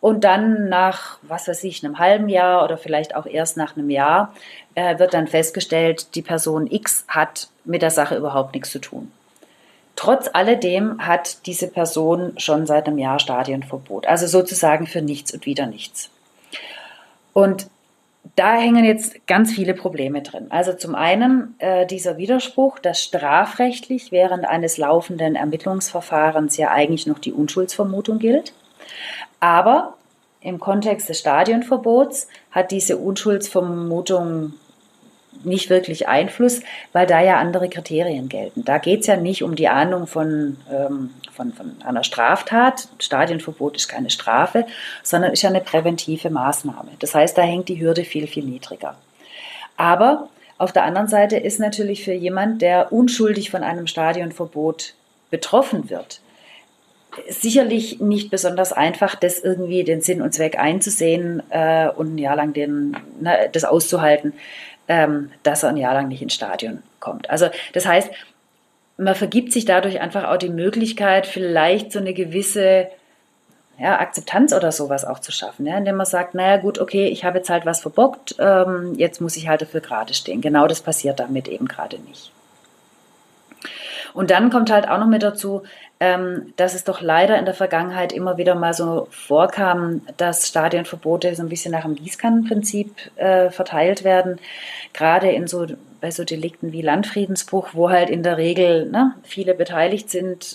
Und dann nach, was weiß ich, einem halben Jahr oder vielleicht auch erst nach einem Jahr äh, wird dann festgestellt, die Person X hat mit der Sache überhaupt nichts zu tun. Trotz alledem hat diese Person schon seit einem Jahr Stadionverbot, also sozusagen für nichts und wieder nichts. Und da hängen jetzt ganz viele Probleme drin. Also zum einen äh, dieser Widerspruch, dass strafrechtlich während eines laufenden Ermittlungsverfahrens ja eigentlich noch die Unschuldsvermutung gilt. Aber im Kontext des Stadionverbots hat diese Unschuldsvermutung nicht wirklich Einfluss, weil da ja andere Kriterien gelten. Da geht es ja nicht um die Ahndung von, ähm, von, von einer Straftat. Stadionverbot ist keine Strafe, sondern ist ja eine präventive Maßnahme. Das heißt, da hängt die Hürde viel, viel niedriger. Aber auf der anderen Seite ist natürlich für jemand, der unschuldig von einem Stadionverbot betroffen wird, sicherlich nicht besonders einfach, das irgendwie den Sinn und Zweck einzusehen äh, und ein Jahr lang den, ne, das auszuhalten, ähm, dass er ein Jahr lang nicht ins Stadion kommt. Also das heißt, man vergibt sich dadurch einfach auch die Möglichkeit, vielleicht so eine gewisse ja, Akzeptanz oder sowas auch zu schaffen, ja, indem man sagt, naja gut, okay, ich habe jetzt halt was verbockt, ähm, jetzt muss ich halt dafür gerade stehen. Genau das passiert damit eben gerade nicht. Und dann kommt halt auch noch mit dazu, ähm, dass es doch leider in der Vergangenheit immer wieder mal so vorkam, dass Stadionverbote so ein bisschen nach dem Gießkannenprinzip äh, verteilt werden. Gerade in so, bei so Delikten wie Landfriedensbruch, wo halt in der Regel ne, viele beteiligt sind.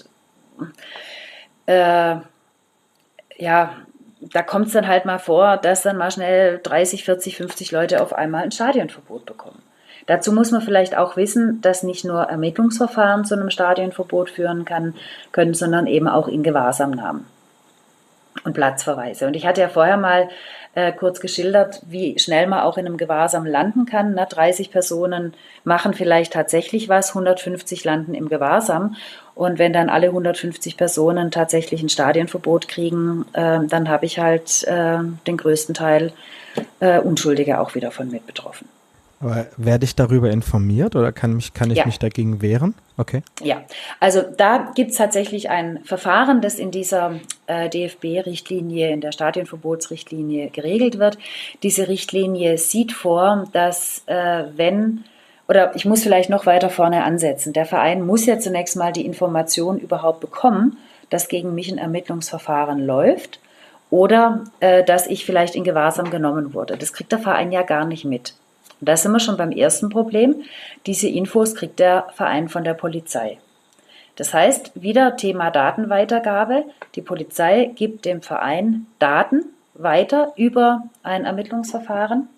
Äh, ja, da kommt es dann halt mal vor, dass dann mal schnell dreißig, vierzig, fünfzig Leute auf einmal ein Stadionverbot bekommen. Dazu muss man vielleicht auch wissen, dass nicht nur Ermittlungsverfahren zu einem Stadionverbot führen kann, können, sondern eben auch Ingewahrsamnahmen und Platzverweise. Und ich hatte ja vorher mal äh, kurz geschildert, wie schnell man auch in einem Gewahrsam landen kann. Ne? dreißig Personen machen vielleicht tatsächlich was, hundertfünfzig landen im Gewahrsam. Und wenn dann alle hundertfünfzig Personen tatsächlich ein Stadionverbot kriegen, äh, dann habe ich halt äh, den größten Teil äh, Unschuldige auch wieder von mit betroffen. Aber werde ich darüber informiert oder kann, mich, kann ich ja. mich dagegen wehren? Okay. Ja, also da gibt es tatsächlich ein Verfahren, das in dieser äh, D F B-Richtlinie, in der Stadionverbotsrichtlinie geregelt wird. Diese Richtlinie sieht vor, dass äh, wenn, oder ich muss vielleicht noch weiter vorne ansetzen, der Verein muss ja zunächst mal die Information überhaupt bekommen, dass gegen mich ein Ermittlungsverfahren läuft oder äh, dass ich vielleicht in Gewahrsam genommen wurde. Das kriegt der Verein ja gar nicht mit. Und da sind wir schon beim ersten Problem. Diese Infos kriegt der Verein von der Polizei. Das heißt, wieder Thema Datenweitergabe. Die Polizei gibt dem Verein Daten weiter über ein Ermittlungsverfahren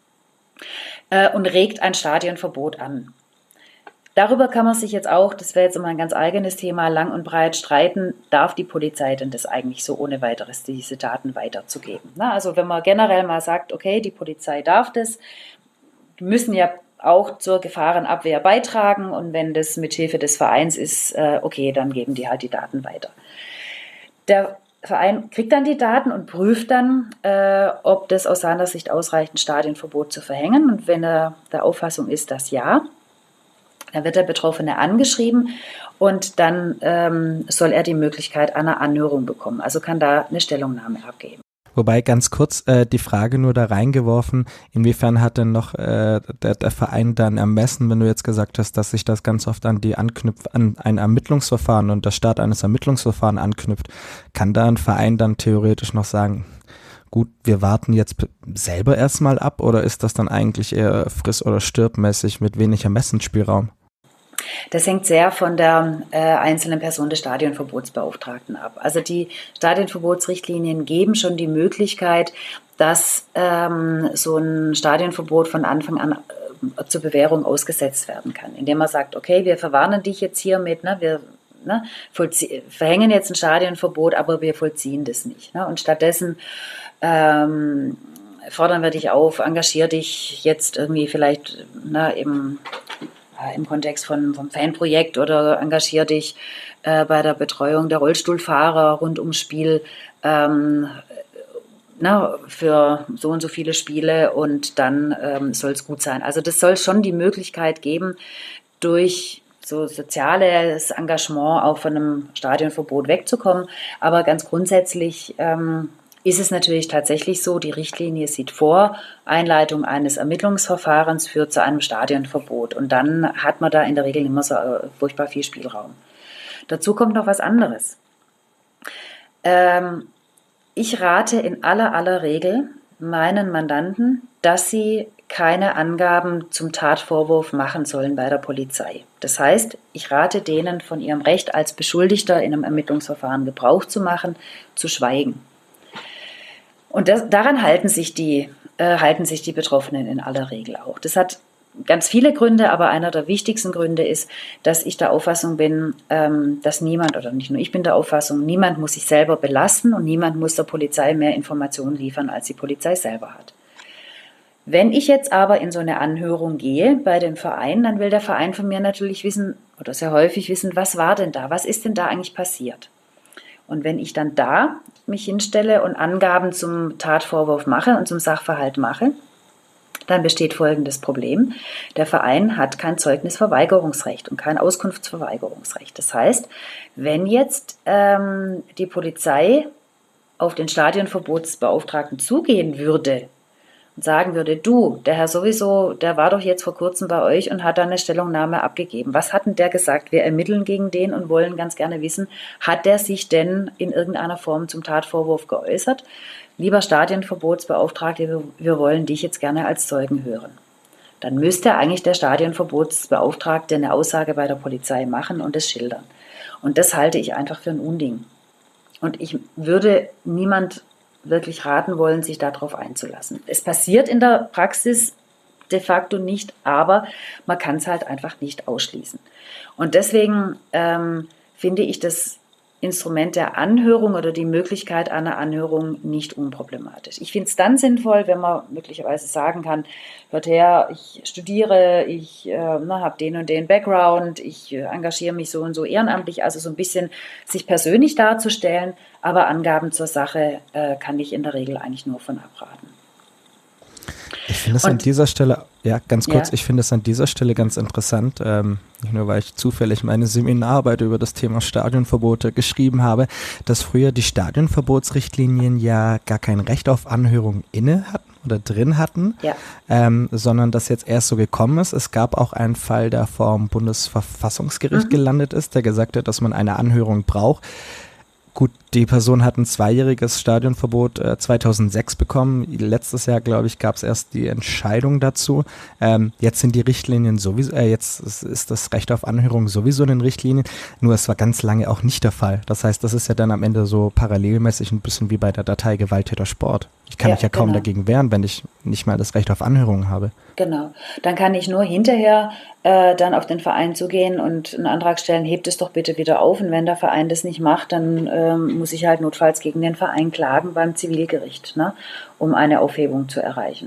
äh, und regt ein Stadionverbot an. Darüber kann man sich jetzt auch, das wäre jetzt immer ein ganz eigenes Thema, lang und breit streiten, darf die Polizei denn das eigentlich so ohne weiteres, diese Daten weiterzugeben? Na, also wenn man generell mal sagt, okay, die Polizei darf das, die müssen ja auch zur Gefahrenabwehr beitragen und wenn das mit Hilfe des Vereins ist, äh, okay, dann geben die halt die Daten weiter. Der Verein kriegt dann die Daten und prüft dann, äh, ob das aus seiner Sicht ausreicht, ein Stadionverbot zu verhängen. Und wenn er der Auffassung ist, dass ja, dann wird der Betroffene angeschrieben und dann ähm, soll er die Möglichkeit einer Anhörung bekommen. Also kann da eine Stellungnahme abgeben. Wobei ganz kurz äh, die Frage nur da reingeworfen, inwiefern hat denn noch äh, der, der Verein dann ermessen, wenn du jetzt gesagt hast, dass sich das ganz oft an die anknüpft, an ein Ermittlungsverfahren und der Start eines Ermittlungsverfahrens anknüpft, kann da ein Verein dann theoretisch noch sagen, gut, wir warten jetzt selber erstmal ab oder ist das dann eigentlich eher friss- oder stirbmäßig mit wenig Ermessensspielraum? Das hängt sehr von der äh, einzelnen Person des Stadionverbotsbeauftragten ab. Also die Stadionverbotsrichtlinien geben schon die Möglichkeit, dass ähm, so ein Stadionverbot von Anfang an äh, zur Bewährung ausgesetzt werden kann, indem man sagt, okay, wir verwarnen dich jetzt hiermit, ne, wir ne, verhängen jetzt ein Stadionverbot, aber wir vollziehen das nicht. Ne, und stattdessen ähm, fordern wir dich auf, engagier dich jetzt irgendwie vielleicht ne, im im Kontext von, vom Fanprojekt oder engagier dich äh, bei der Betreuung der Rollstuhlfahrer rund ums Spiel ähm, na, für so und so viele Spiele und dann ähm, soll es gut sein. Also das soll schon die Möglichkeit geben, durch so soziales Engagement auch von einem Stadionverbot wegzukommen. Aber ganz grundsätzlich ähm, ist es natürlich tatsächlich so, die Richtlinie sieht vor, Einleitung eines Ermittlungsverfahrens führt zu einem Stadionverbot. Und dann hat man da in der Regel nicht mehr so äh, furchtbar viel Spielraum. Dazu kommt noch was anderes. Ähm, ich rate in aller aller Regel meinen Mandanten, dass sie keine Angaben zum Tatvorwurf machen sollen bei der Polizei. Das heißt, ich rate denen, von ihrem Recht als Beschuldigter in einem Ermittlungsverfahren Gebrauch zu machen, zu schweigen. Und das, daran halten sich, die, äh, halten sich die Betroffenen in aller Regel auch. Das hat ganz viele Gründe, aber einer der wichtigsten Gründe ist, dass ich der Auffassung bin, ähm, dass niemand, oder nicht nur ich bin der Auffassung, niemand muss sich selber belasten und niemand muss der Polizei mehr Informationen liefern, als die Polizei selber hat. Wenn ich jetzt aber in so eine Anhörung gehe bei dem Verein, dann will der Verein von mir natürlich wissen, oder sehr häufig wissen, was war denn da, was ist denn da eigentlich passiert? Und wenn ich dann da mich hinstelle und Angaben zum Tatvorwurf mache und zum Sachverhalt mache, dann besteht folgendes Problem. Der Verein hat kein Zeugnisverweigerungsrecht und kein Auskunftsverweigerungsrecht. Das heißt, wenn jetzt ähm, die Polizei auf den Stadionverbotsbeauftragten zugehen würde und sagen würde, du, der Herr sowieso, der war doch jetzt vor kurzem bei euch und hat da eine Stellungnahme abgegeben. Was hat denn der gesagt? Wir ermitteln gegen den und wollen ganz gerne wissen, hat der sich denn in irgendeiner Form zum Tatvorwurf geäußert? Lieber Stadionverbotsbeauftragter, wir, wir wollen dich jetzt gerne als Zeugen hören. Dann müsste eigentlich der Stadionverbotsbeauftragte eine Aussage bei der Polizei machen und es schildern. Und das halte ich einfach für ein Unding. Und ich würde niemand wirklich raten wollen, sich darauf einzulassen. Es passiert in der Praxis de facto nicht, aber man kann es halt einfach nicht ausschließen. Und deswegen ähm, finde ich das Instrument der Anhörung oder die Möglichkeit einer Anhörung nicht unproblematisch. Ich finde es dann sinnvoll, wenn man möglicherweise sagen kann, hört her, ich studiere, ich äh, habe den und den Background, ich äh, engagiere mich so und so ehrenamtlich, also so ein bisschen sich persönlich darzustellen, aber Angaben zur Sache äh, kann ich in der Regel eigentlich nur von abraten. Ich finde es an dieser Stelle, ja, ganz kurz, Ja. ich finde es an dieser Stelle ganz interessant, ähm, nicht nur, weil ich zufällig meine Seminararbeit über das Thema Stadionverbote geschrieben habe, dass früher die Stadionverbotsrichtlinien ja gar kein Recht auf Anhörung inne hatten oder drin hatten, Ja. ähm, sondern das jetzt erst so gekommen ist. Es gab auch einen Fall, der vor dem Bundesverfassungsgericht Mhm. gelandet ist, der gesagt hat, dass man eine Anhörung braucht. Gut, die Person hat ein zweijähriges Stadionverbot äh, zweitausendsechs bekommen. Letztes Jahr, glaube ich, gab es erst die Entscheidung dazu. Ähm, jetzt sind die Richtlinien sowieso, äh, jetzt ist, ist das Recht auf Anhörung sowieso in den Richtlinien. Nur es war ganz lange auch nicht der Fall. Das heißt, das ist ja dann am Ende so parallelmäßig ein bisschen wie bei der Datei Gewalttäter Sport. Ich kann Ja, mich ja kaum genau. dagegen wehren, wenn ich nicht mal das Recht auf Anhörung habe. Genau. Dann kann ich nur hinterher äh, dann auf den Verein zugehen und einen Antrag stellen, hebt es doch bitte wieder auf. Und wenn der Verein das nicht macht, dann ähm, muss ich halt notfalls gegen den Verein klagen beim Zivilgericht, ne, um eine Aufhebung zu erreichen.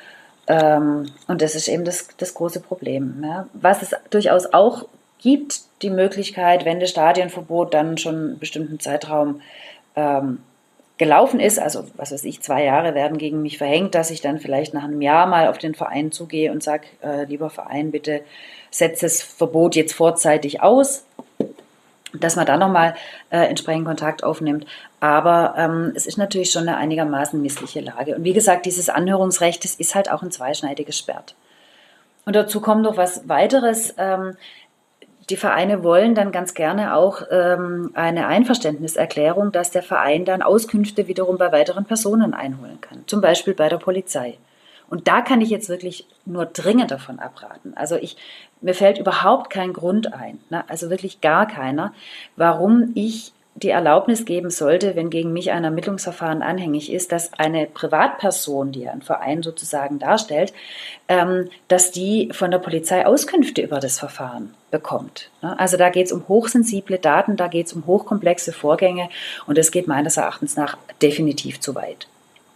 Ähm, und das ist eben das, das große Problem. Ja. Was es durchaus auch gibt, die Möglichkeit, wenn das Stadionverbot dann schon einen bestimmten Zeitraum ähm, gelaufen ist, also was weiß ich, zwei Jahre werden gegen mich verhängt, dass ich dann vielleicht nach einem Jahr mal auf den Verein zugehe und sage, äh, lieber Verein, bitte setzt das Verbot jetzt vorzeitig aus, dass man da nochmal äh, entsprechend Kontakt aufnimmt. Aber ähm, es ist natürlich schon eine einigermaßen missliche Lage. Und wie gesagt, dieses Anhörungsrecht, das ist halt auch ein zweischneidiges Schwert. Und dazu kommt noch was weiteres. Ähm, Die Vereine wollen dann ganz gerne auch ähm, eine Einverständniserklärung, dass der Verein dann Auskünfte wiederum bei weiteren Personen einholen kann, zum Beispiel bei der Polizei. Und da kann ich jetzt wirklich nur dringend davon abraten. Also ich, mir fällt überhaupt kein Grund ein, ne? Also wirklich gar keiner, warum ich die Erlaubnis geben sollte, wenn gegen mich ein Ermittlungsverfahren anhängig ist, dass eine Privatperson, die einen Verein sozusagen darstellt, ähm, dass die von der Polizei Auskünfte über das Verfahren bekommt. Also da geht es um hochsensible Daten, da geht es um hochkomplexe Vorgänge und das geht meines Erachtens nach definitiv zu weit.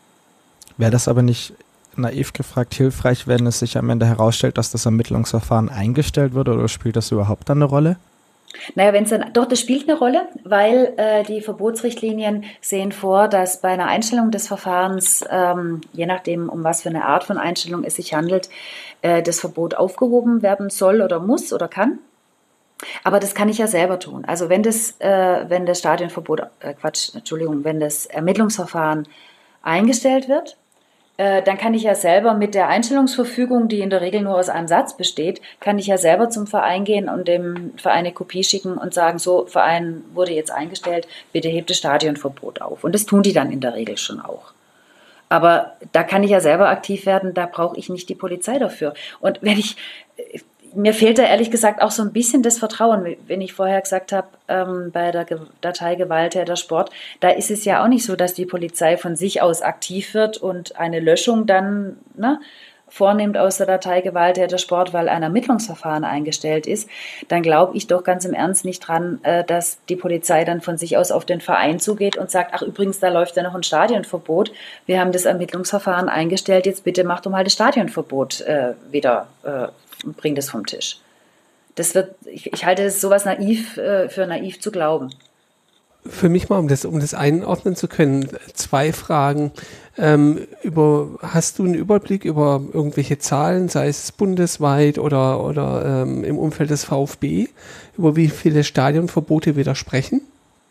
Wäre das aber nicht, naiv gefragt, hilfreich, wenn es sich am Ende herausstellt, dass das Ermittlungsverfahren eingestellt wird, oder spielt das überhaupt eine Rolle? Naja, wenn es dann, doch, das spielt eine Rolle, weil äh, die Verbotsrichtlinien sehen vor, dass bei einer Einstellung des Verfahrens, ähm, je nachdem, um was für eine Art von Einstellung es sich handelt, äh, das Verbot aufgehoben werden soll oder muss oder kann. Aber das kann ich ja selber tun. Also wenn das, äh, wenn das Stadionverbot, äh, Quatsch, Entschuldigung, wenn das Ermittlungsverfahren eingestellt wird, äh, dann kann ich ja selber mit der Einstellungsverfügung, die in der Regel nur aus einem Satz besteht, kann ich ja selber zum Verein gehen und dem Verein eine Kopie schicken und sagen, so, Verein wurde jetzt eingestellt, bitte hebt das Stadionverbot auf. Und das tun die dann in der Regel schon auch. Aber da kann ich ja selber aktiv werden, da brauche ich nicht die Polizei dafür. Und wenn ich, mir fehlt da ehrlich gesagt auch so ein bisschen das Vertrauen, wenn ich vorher gesagt habe, ähm, bei der Ge- Datei Gewalttäter Sport, da ist es ja auch nicht so, dass die Polizei von sich aus aktiv wird und eine Löschung dann ne, vornimmt aus der Datei Gewalttäter Sport, weil ein Ermittlungsverfahren eingestellt ist. Dann glaube ich doch ganz im Ernst nicht dran, äh, dass die Polizei dann von sich aus auf den Verein zugeht und sagt, ach übrigens, da läuft ja noch ein Stadionverbot. Wir haben das Ermittlungsverfahren eingestellt, jetzt bitte mach doch mal das Stadionverbot äh, wieder, äh, bring das vom Tisch. Das wird, ich, ich halte es sowas naiv äh, für naiv zu glauben. Für mich mal, um das, um das einordnen zu können, zwei Fragen. Ähm, über, hast du einen Überblick über irgendwelche Zahlen, sei es bundesweit oder, oder ähm, im Umfeld des VfB, über wie viele Stadionverbote wir da sprechen?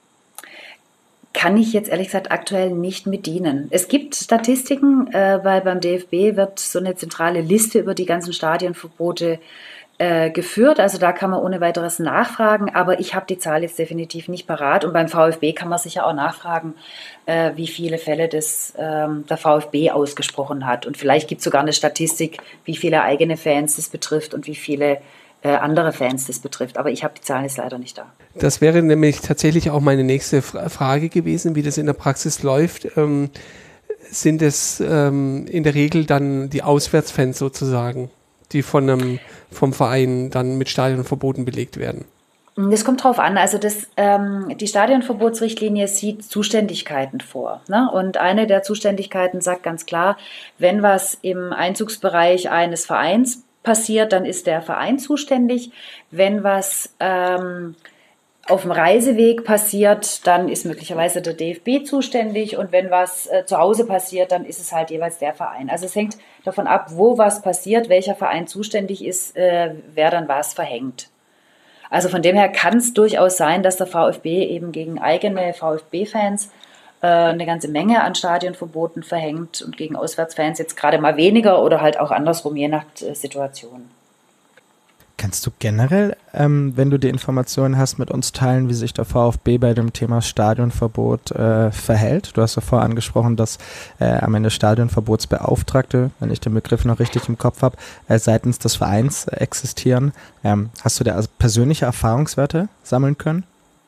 Kann ich jetzt ehrlich gesagt aktuell nicht mit dienen. Es gibt Statistiken, äh, weil beim D F B wird so eine zentrale Liste über die ganzen Stadionverbote äh, geführt. Also da kann man ohne weiteres nachfragen, aber ich habe die Zahl jetzt definitiv nicht parat. Und beim VfB kann man sicher auch nachfragen, äh, wie viele Fälle das ähm, der VfB ausgesprochen hat. Und vielleicht gibt es sogar eine Statistik, wie viele eigene Fans das betrifft und wie viele äh, andere Fans das betrifft. Aber ich habe die Zahl jetzt leider nicht da. Das wäre nämlich tatsächlich auch meine nächste Fra- Frage gewesen, wie das in der Praxis läuft. Ähm, sind es ähm, in der Regel dann die Auswärtsfans sozusagen, die von einem, vom Verein dann mit Stadionverboten belegt werden? Das kommt drauf an. Also das, ähm, die Stadionverbotsrichtlinie sieht Zuständigkeiten vor. Ne? Und eine der Zuständigkeiten sagt ganz klar, wenn was im Einzugsbereich eines Vereins passiert, dann ist der Verein zuständig. Wenn was ähm, auf dem Reiseweg passiert, dann ist möglicherweise der D F B zuständig. Und wenn was äh, zu Hause passiert, dann ist es halt jeweils der Verein. Also es hängt davon ab, wo was passiert, welcher Verein zuständig ist, äh, wer dann was verhängt. Also von dem her kann es durchaus sein, dass der VfB eben gegen eigene VfB-Fans äh, eine ganze Menge an Stadionverboten verhängt und gegen Auswärtsfans jetzt gerade mal weniger oder halt auch andersrum, je nach äh, Situation. Kannst du generell, ähm, wenn du die Informationen hast, mit uns teilen, wie sich der VfB bei dem Thema Stadionverbot äh, verhält? Du hast ja vorher angesprochen, dass äh, am Ende Stadionverbotsbeauftragte, wenn ich den Begriff noch richtig im Kopf habe, äh, seitens des Vereins äh, existieren. Ähm, hast du da also persönliche Erfahrungswerte sammeln können?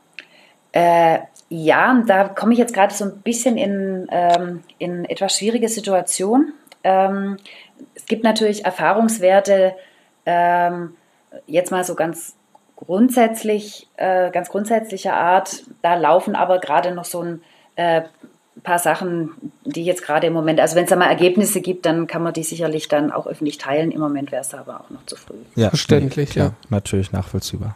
Äh, ja, da komme ich jetzt gerade so ein bisschen in, ähm, in etwas schwierige Situation. Ähm, es gibt natürlich Erfahrungswerte, ähm, jetzt mal so ganz grundsätzlich, äh, ganz grundsätzlicher Art. Da laufen aber gerade noch so ein äh, paar Sachen, die jetzt gerade im Moment, also wenn es da mal Ergebnisse gibt, dann kann man die sicherlich dann auch öffentlich teilen. Im Moment wäre es da aber auch noch zu früh. Ja, verständlich, nee, ja. Natürlich nachvollziehbar.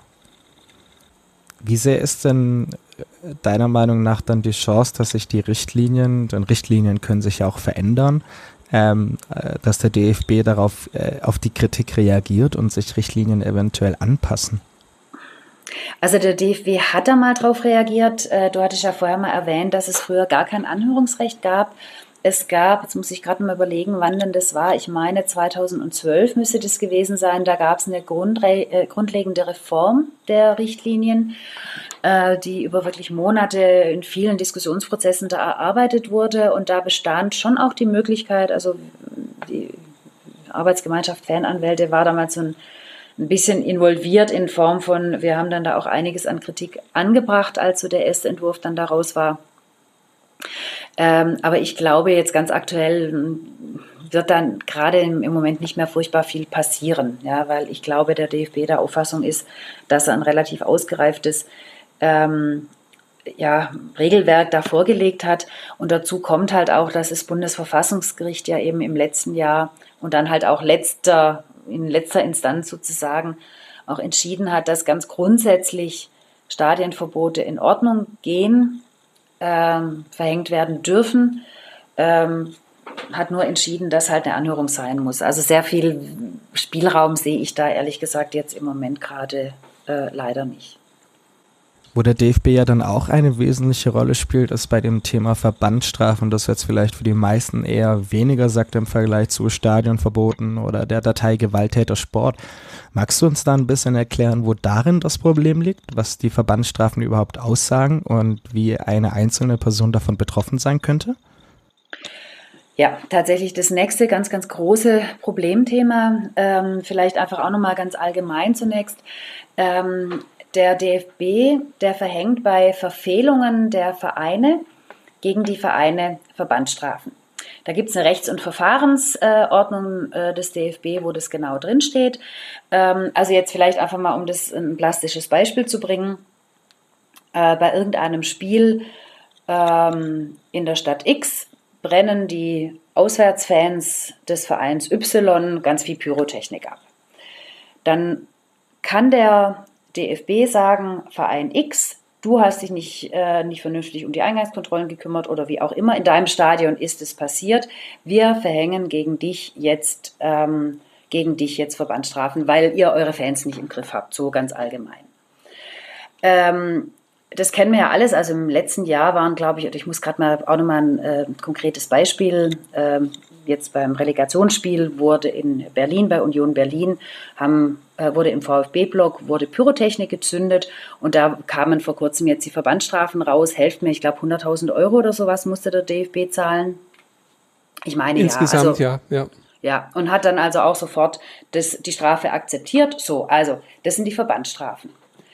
Wie sehr ist denn deiner Meinung nach dann die Chance, dass sich die Richtlinien, denn Richtlinien können sich ja auch verändern, Ähm, dass der D F B darauf äh, auf die Kritik reagiert und sich Richtlinien eventuell anpassen? Also der D F B hat da mal drauf reagiert. Äh, du hattest ja vorher mal erwähnt, dass es früher gar kein Anhörungsrecht gab. Es gab, jetzt muss ich gerade mal überlegen, wann denn das war. Ich meine zweitausendzwölf müsste das gewesen sein. Da gab es eine grundre- äh, grundlegende Reform der Richtlinien, äh, die über wirklich Monate in vielen Diskussionsprozessen da erarbeitet wurde. Und da bestand schon auch die Möglichkeit, also die Arbeitsgemeinschaft Fananwälte war damals so ein, ein bisschen involviert in Form von, wir haben dann da auch einiges an Kritik angebracht, als so der erste Entwurf dann daraus war. Ähm, aber ich glaube, jetzt ganz aktuell wird dann gerade im, im Moment nicht mehr furchtbar viel passieren, ja, weil ich glaube, der D F B der Auffassung ist, dass er ein relativ ausgereiftes ähm, ja, Regelwerk da vorgelegt hat. Und dazu kommt halt auch, dass das Bundesverfassungsgericht ja eben im letzten Jahr und dann halt auch letzter, in letzter Instanz sozusagen auch entschieden hat, dass ganz grundsätzlich Stadionverbote in Ordnung gehen, ähm, verhängt werden dürfen, ähm, hat nur entschieden, dass halt eine Anhörung sein muss. Also sehr viel Spielraum sehe ich da ehrlich gesagt jetzt im Moment gerade äh, leider nicht. Wo der D F B ja dann auch eine wesentliche Rolle spielt, ist bei dem Thema Verbandsstrafen, das jetzt vielleicht für die meisten eher weniger sagt im Vergleich zu Stadionverboten oder der Datei Gewalttäter Sport. Magst du uns da ein bisschen erklären, wo darin das Problem liegt, was die Verbandsstrafen überhaupt aussagen und wie eine einzelne Person davon betroffen sein könnte? Ja, tatsächlich das nächste ganz, ganz große Problemthema, ähm, vielleicht einfach auch nochmal ganz allgemein zunächst. Ähm, Der D F B, der verhängt bei Verfehlungen der Vereine gegen die Vereine Verbandsstrafen. Da gibt es eine Rechts- und Verfahrensordnung äh, des D F B, wo das genau drinsteht. Ähm, also jetzt vielleicht einfach mal, um das ein plastisches Beispiel zu bringen. Äh, bei irgendeinem Spiel ähm, in der Stadt X brennen die Auswärtsfans des Vereins Y ganz viel Pyrotechnik ab. Dann kann der D F B sagen, Verein X, du hast dich nicht, äh, nicht vernünftig um die Eingangskontrollen gekümmert oder wie auch immer, in deinem Stadion ist es passiert. Wir verhängen gegen dich jetzt, ähm, gegen dich jetzt Verbandsstrafen, weil ihr eure Fans nicht im Griff habt, so ganz allgemein. Ähm, das kennen wir ja alles, also im letzten Jahr waren, glaube ich, ich muss gerade mal auch nochmal ein äh, konkretes Beispiel, äh, jetzt beim Relegationsspiel wurde in Berlin, bei Union Berlin, haben, äh, wurde im VfB-Block wurde Pyrotechnik gezündet und da kamen vor kurzem jetzt die Verbandsstrafen raus, helft mir, ich glaube hunderttausend Euro oder sowas musste der D F B zahlen. Ich meine Insgesamt, ja. Also, ja, ja. Ja, und hat dann also auch sofort das, die Strafe akzeptiert. So, also, das sind die Verbandsstrafen.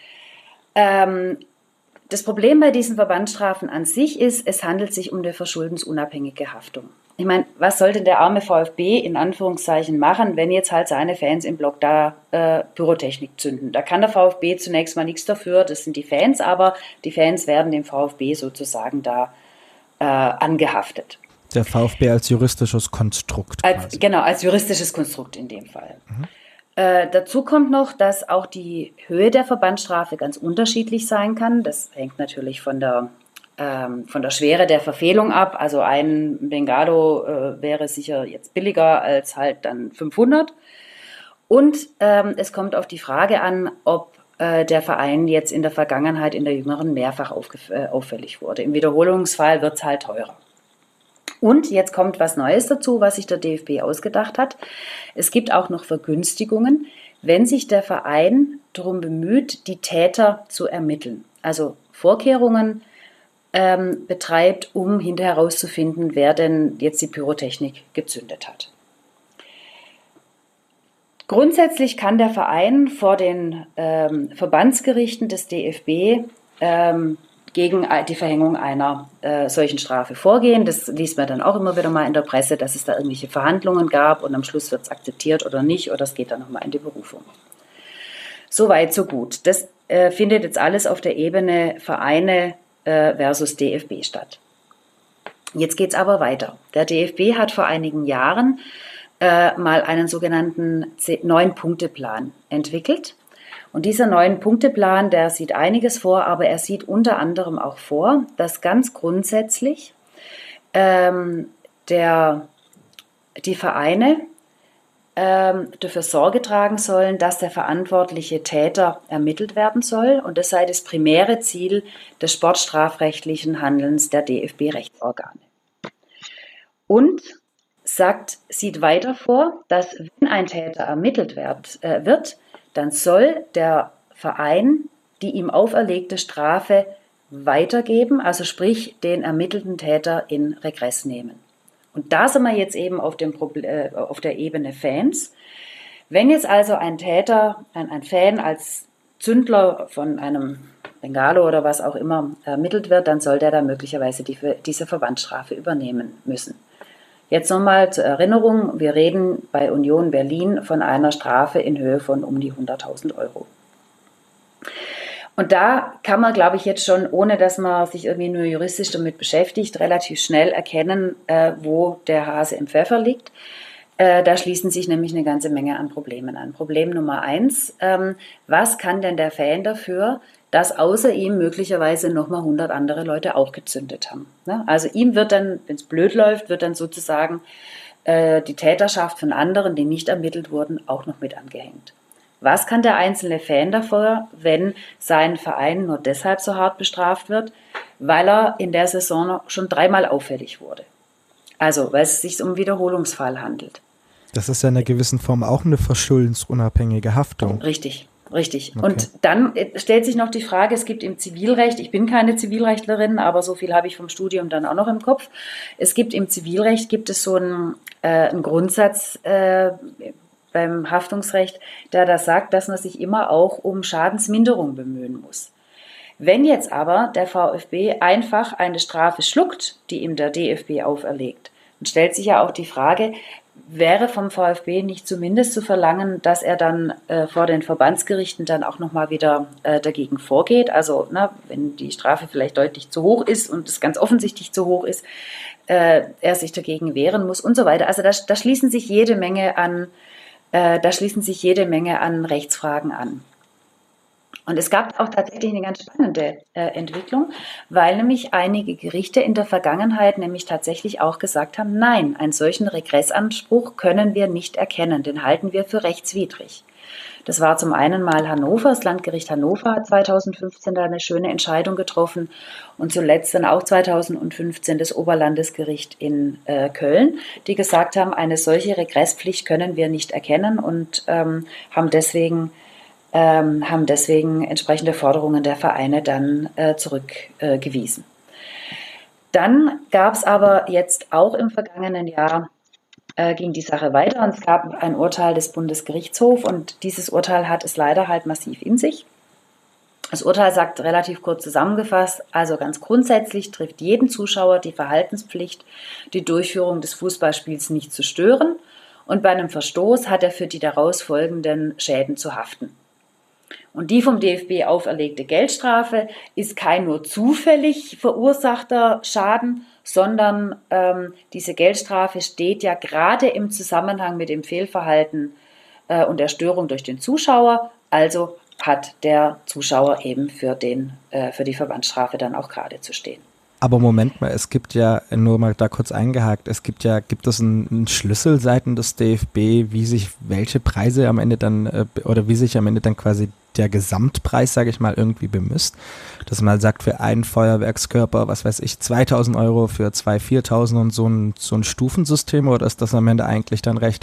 Ähm, Das Problem bei diesen Verbandsstrafen an sich ist, es handelt sich um eine verschuldensunabhängige Haftung. Ich meine, was soll denn der arme VfB in Anführungszeichen machen, wenn jetzt halt seine Fans im Block da äh, Pyrotechnik zünden? Da kann der VfB zunächst mal nichts dafür, das sind die Fans, aber die Fans werden dem VfB sozusagen da äh, angehaftet. Der VfB als juristisches Konstrukt Als, quasi. Genau, als juristisches Konstrukt in dem Fall. Mhm. Äh, dazu kommt noch, dass auch die Höhe der Verbandsstrafe ganz unterschiedlich sein kann. Das hängt natürlich von der, ähm, von der Schwere der Verfehlung ab. Also ein Bengalo äh, wäre sicher jetzt billiger als halt dann fünfhundert. Und ähm, es kommt auf die Frage an, ob äh, der Verein jetzt in der Vergangenheit, in der jüngeren, mehrfach aufgef- äh, auffällig wurde. Im Wiederholungsfall wird es halt teurer. Und jetzt kommt was Neues dazu, was sich der D F B ausgedacht hat. Es gibt auch noch Vergünstigungen, wenn sich der Verein darum bemüht, die Täter zu ermitteln. Also Vorkehrungen ähm, betreibt, um hinterher herauszufinden, wer denn jetzt die Pyrotechnik gezündet hat. Grundsätzlich kann der Verein vor den ähm, Verbandsgerichten des D F B ähm, gegen die Verhängung einer äh, solchen Strafe vorgehen. Das liest man dann auch immer wieder mal in der Presse, dass es da irgendwelche Verhandlungen gab und am Schluss wird es akzeptiert oder nicht oder es geht dann nochmal in die Berufung. So weit, so gut. Das äh, findet jetzt alles auf der Ebene Vereine äh, versus D F B statt. Jetzt geht es aber weiter. Der D F B hat vor einigen Jahren äh, mal einen sogenannten Neun-Punkte-Plan entwickelt. Und dieser Neun-Punkte-Plan, der sieht einiges vor, aber er sieht unter anderem auch vor, dass ganz grundsätzlich ähm, der, die Vereine ähm, dafür Sorge tragen sollen, dass der verantwortliche Täter ermittelt werden soll. Und das sei das primäre Ziel des sportstrafrechtlichen Handelns der D F B-Rechtsorgane. Und sagt, sieht weiter vor, dass wenn ein Täter ermittelt wird, äh, wird dann soll der Verein die ihm auferlegte Strafe weitergeben, also sprich den ermittelten Täter in Regress nehmen. Und da sind wir jetzt eben auf, dem Problem, äh, auf der Ebene Fans. Wenn jetzt also ein Täter, ein, ein Fan als Zündler von einem Bengalo oder was auch immer ermittelt wird, dann soll der da möglicherweise die, diese Verbandsstrafe übernehmen müssen. Jetzt nochmal zur Erinnerung, wir reden bei Union Berlin von einer Strafe in Höhe von um die hunderttausend Euro. Und da kann man, glaube ich, jetzt schon, ohne dass man sich irgendwie nur juristisch damit beschäftigt, relativ schnell erkennen, äh, wo der Hase im Pfeffer liegt. Äh, da schließen sich nämlich eine ganze Menge an Problemen an. Problem Nummer eins, ähm, was kann denn der Fan dafür, dass außer ihm möglicherweise nochmal hundert andere Leute auch gezündet haben. Ne? Also ihm wird dann, wenn es blöd läuft, wird dann sozusagen äh, die Täterschaft von anderen, die nicht ermittelt wurden, auch noch mit angehängt. Was kann der einzelne Fan dafür, wenn sein Verein nur deshalb so hart bestraft wird, weil er in der Saison schon dreimal auffällig wurde? Also, weil es sich um Wiederholungsfall handelt. Das ist ja in einer gewissen Form auch eine verschuldensunabhängige Haftung. Richtig, richtig. Okay. Und dann stellt sich noch die Frage, es gibt im Zivilrecht, ich bin keine Zivilrechtlerin, aber so viel habe ich vom Studium dann auch noch im Kopf. Es gibt im Zivilrecht, gibt es so einen, äh, einen Grundsatz äh, beim Haftungsrecht, der da sagt, dass man sich immer auch um Schadensminderung bemühen muss. Wenn jetzt aber der VfB einfach eine Strafe schluckt, die ihm der D F B auferlegt, dann stellt sich ja auch die Frage, wäre vom VfB nicht zumindest zu verlangen, dass er dann äh, vor den Verbandsgerichten dann auch nochmal wieder äh, dagegen vorgeht. Also na, wenn die Strafe vielleicht deutlich zu hoch ist und es ganz offensichtlich zu hoch ist, äh, er sich dagegen wehren muss und so weiter. Also da, da schließen sich jede Menge an, äh, da schließen sich jede Menge an Rechtsfragen an. Und es gab auch tatsächlich eine ganz spannende äh, Entwicklung, weil nämlich einige Gerichte in der Vergangenheit nämlich tatsächlich auch gesagt haben, nein, einen solchen Regressanspruch können wir nicht erkennen, den halten wir für rechtswidrig. Das war zum einen mal Hannover, das Landgericht Hannover hat zweitausendfünfzehn da eine schöne Entscheidung getroffen und zuletzt dann auch zweitausendfünfzehn das Oberlandesgericht in äh, Köln, die gesagt haben, eine solche Regresspflicht können wir nicht erkennen und ähm, haben deswegen Ähm, haben deswegen entsprechende Forderungen der Vereine dann äh, zurückgewiesen. Äh, dann gab es aber jetzt auch im vergangenen Jahr, äh, ging die Sache weiter und es gab ein Urteil des Bundesgerichtshofs und dieses Urteil hat es leider halt massiv in sich. Das Urteil sagt relativ kurz zusammengefasst, also ganz grundsätzlich trifft jeden Zuschauer die Verhaltenspflicht, die Durchführung des Fußballspiels nicht zu stören und bei einem Verstoß hat er für die daraus folgenden Schäden zu haften. Und die vom D F B auferlegte Geldstrafe ist kein nur zufällig verursachter Schaden, sondern ähm, diese Geldstrafe steht ja gerade im Zusammenhang mit dem Fehlverhalten äh, und der Störung durch den Zuschauer. Also hat der Zuschauer eben für, den, äh, für die Verbandsstrafe dann auch gerade zu stehen. Aber Moment mal, es gibt ja, nur mal da kurz eingehakt, es gibt ja, gibt es einen, einen Schlüssel seitens des D F B, wie sich welche Preise am Ende dann, äh, oder wie sich am Ende dann quasi der Gesamtpreis, sage ich mal, irgendwie bemisst? Dass man sagt, für einen Feuerwerkskörper, was weiß ich, zweitausend Euro, für zwei viertausend und so ein, so ein Stufensystem, oder ist das am Ende eigentlich dann recht,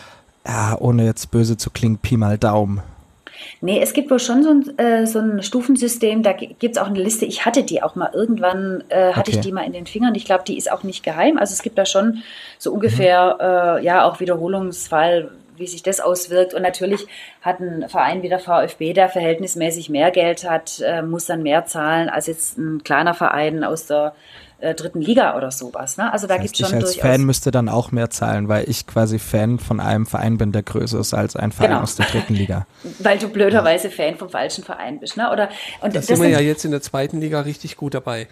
ja, ohne jetzt böse zu klingen, Pi mal Daumen? Nee, es gibt wohl schon so ein, äh, so ein Stufensystem, da gibt es auch eine Liste, ich hatte die auch mal irgendwann, äh, hatte Okay. ich die mal in den Fingern, ich glaube, die ist auch nicht geheim, also es gibt da schon so ungefähr, mhm. äh, ja, auch Wiederholungsfall, wie sich das auswirkt und natürlich hat ein Verein wie der VfB, der verhältnismäßig mehr Geld hat, äh, muss dann mehr zahlen als jetzt ein kleiner Verein aus der äh, dritten Liga oder sowas. Ne? Also da Das gibt es heißt, schon ich als durchaus... Fan müsste dann auch mehr zahlen, weil ich quasi Fan von einem Verein bin, der größer ist als ein Verein Genau. aus der dritten Liga. Weil du blöderweise Fan vom falschen Verein bist. Ne? Oder, und Da das sind wir sind ja jetzt in der zweiten Liga richtig gut dabei.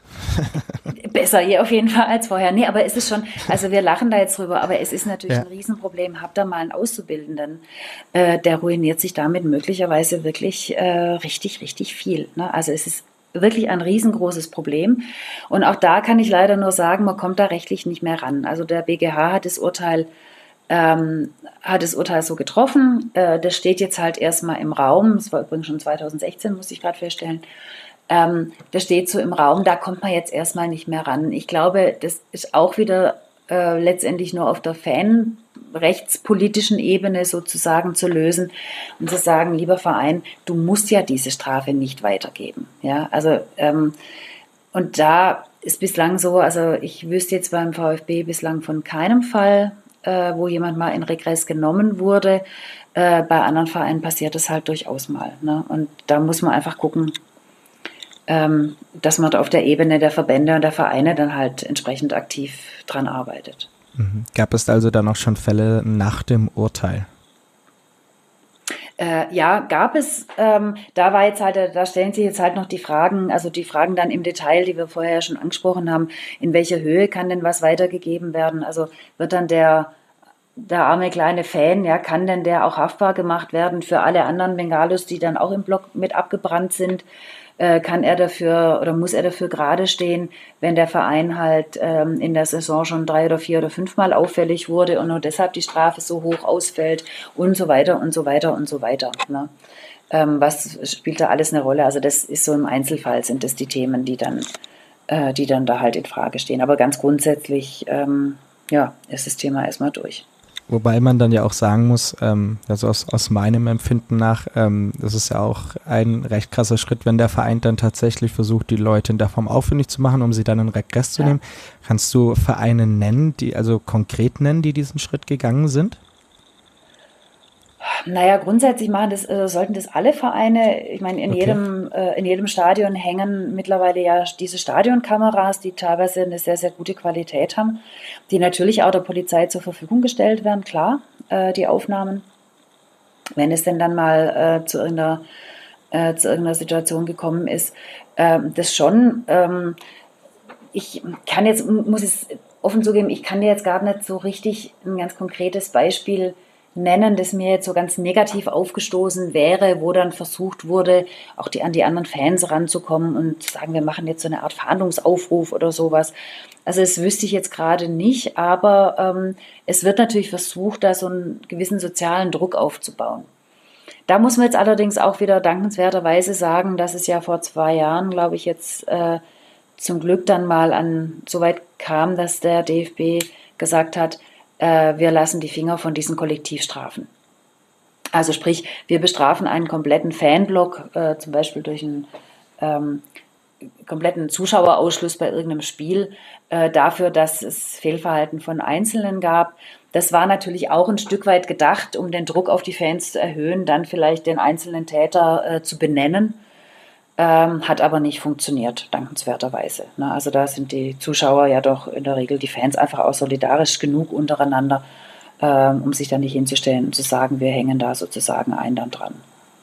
besser hier auf jeden Fall als vorher. Nee, aber es ist schon, also wir lachen da jetzt drüber, aber es ist natürlich Ja. ein Riesenproblem. Habt ihr mal einen Auszubildenden, äh, der ruiniert sich damit möglicherweise wirklich äh, richtig, richtig viel. Ne? Also es ist wirklich ein riesengroßes Problem. Und auch da kann ich leider nur sagen, man kommt da rechtlich nicht mehr ran. Also der B G H hat das Urteil ähm, hat das Urteil so getroffen. Äh, das steht jetzt halt erstmal im Raum. Das war übrigens schon zweitausendsechzehn, muss ich gerade feststellen. Ähm, das steht so im Raum, da kommt man jetzt erstmal nicht mehr ran. Ich glaube, das ist auch wieder äh, letztendlich nur auf der fanrechtspolitischen Ebene sozusagen zu lösen und zu sagen, lieber Verein, du musst ja diese Strafe nicht weitergeben. Ja, also ähm, und da ist bislang so, also ich wüsste jetzt beim VfB bislang von keinem Fall, äh, wo jemand mal in Regress genommen wurde. Äh, bei anderen Vereinen passiert das halt durchaus mal. Ne? Und da muss man einfach gucken, ähm, dass man auf der Ebene der Verbände und der Vereine dann halt entsprechend aktiv dran arbeitet. Mhm. Gab es also dann auch schon Fälle nach dem Urteil? Äh, ja, gab es. Ähm, da war jetzt halt, da stellen sich jetzt halt noch die Fragen, also die Fragen dann im Detail, die wir vorher ja schon angesprochen haben. In welcher Höhe kann denn was weitergegeben werden? Also wird dann der der arme kleine Fan, ja, kann denn der auch haftbar gemacht werden für alle anderen Bengalos, die dann auch im Block mit abgebrannt sind? Äh, kann er dafür oder muss er dafür gerade stehen, wenn der Verein halt ähm, in der Saison schon drei oder vier oder fünfmal auffällig wurde und nur deshalb die Strafe so hoch ausfällt und so weiter und so weiter und so weiter. Ne? Ähm, was spielt da alles eine Rolle? Also das ist so im Einzelfall sind das die Themen, die dann, äh, die dann da halt in Frage stehen. Aber ganz grundsätzlich, ähm, ja, ist das Thema erstmal durch. Wobei man dann ja auch sagen muss, ähm, also aus, aus meinem Empfinden nach, ähm, das ist ja auch ein recht krasser Schritt, wenn der Verein dann tatsächlich versucht, die Leute in der Form auffindig zu machen, um sie dann in Regress zu ja. nehmen. Kannst du Vereine nennen, die also konkret nennen, die diesen Schritt gegangen sind? Naja, grundsätzlich machen das, äh, sollten das alle Vereine. Ich meine, in, okay. jedem, äh, in jedem Stadion hängen mittlerweile ja diese Stadionkameras, die teilweise eine sehr, sehr gute Qualität haben, die natürlich auch der Polizei zur Verfügung gestellt werden, klar, äh, die Aufnahmen. Wenn es denn dann mal äh, zu, irgendeiner, äh, zu irgendeiner Situation gekommen ist, äh, das schon. Ähm, ich kann jetzt, muss es offen zugeben, ich kann dir jetzt gar nicht so richtig ein ganz konkretes Beispiel nennen, das mir jetzt so ganz negativ aufgestoßen wäre, wo dann versucht wurde, auch die, an die anderen Fans ranzukommen und zu sagen, wir machen jetzt so eine Art Fahndungsaufruf oder sowas. Also das wüsste ich jetzt gerade nicht, aber ähm, es wird natürlich versucht, da so einen gewissen sozialen Druck aufzubauen. Da muss man jetzt allerdings auch wieder dankenswerterweise sagen, dass es ja vor zwei Jahren, glaube ich, jetzt äh, zum Glück dann mal an so weit kam, dass der D F B gesagt hat, wir lassen die Finger von diesen Kollektivstrafen. Also sprich, wir bestrafen einen kompletten Fanblock, äh, zum Beispiel durch einen ähm, kompletten Zuschauerausschluss bei irgendeinem Spiel, äh, dafür, dass es Fehlverhalten von Einzelnen gab. Das war natürlich auch ein Stück weit gedacht, um den Druck auf die Fans zu erhöhen, dann vielleicht den einzelnen Täter äh, zu benennen. Ähm, hat aber nicht funktioniert, dankenswerterweise. Ne? Also da sind die Zuschauer ja doch in der Regel, die Fans, einfach auch solidarisch genug untereinander, ähm, um sich dann nicht hinzustellen und zu sagen, wir hängen da sozusagen einen dann dran.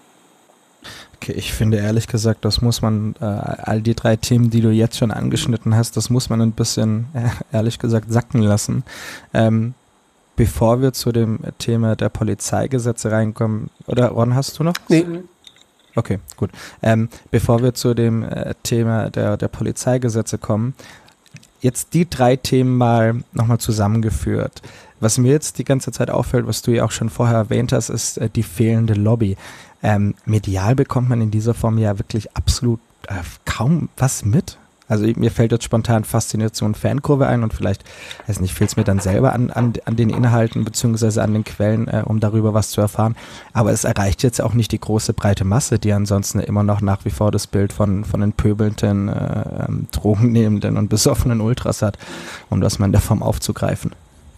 Okay, ich finde ehrlich gesagt, das muss man, äh, all die drei Themen, die du jetzt schon angeschnitten hast, das muss man ein bisschen, äh, ehrlich gesagt, sacken lassen. Ähm, bevor wir zu dem Thema der Polizeigesetze reinkommen, oder Ron, hast du noch? Nee. Okay, gut. Ähm, bevor wir zu dem äh, Thema der, der Polizeigesetze kommen, jetzt die drei Themen mal nochmal zusammengeführt. Was mir jetzt die ganze Zeit auffällt, was du ja auch schon vorher erwähnt hast, ist äh, die fehlende Lobby. Ähm, medial bekommt man in dieser Form ja wirklich absolut äh, kaum was mit. Also mir fällt jetzt spontan Faszination Fankurve ein und vielleicht, weiß nicht, fehlt es mir dann selber an, an, an den Inhalten beziehungsweise an den Quellen, äh, um darüber was zu erfahren. Aber es erreicht jetzt auch nicht die große breite Masse, die ansonsten immer noch nach wie vor das Bild von, von den pöbelnden, äh, ähm, drogennehmenden und besoffenen Ultras hat, um das mal in der Form aufzugreifen.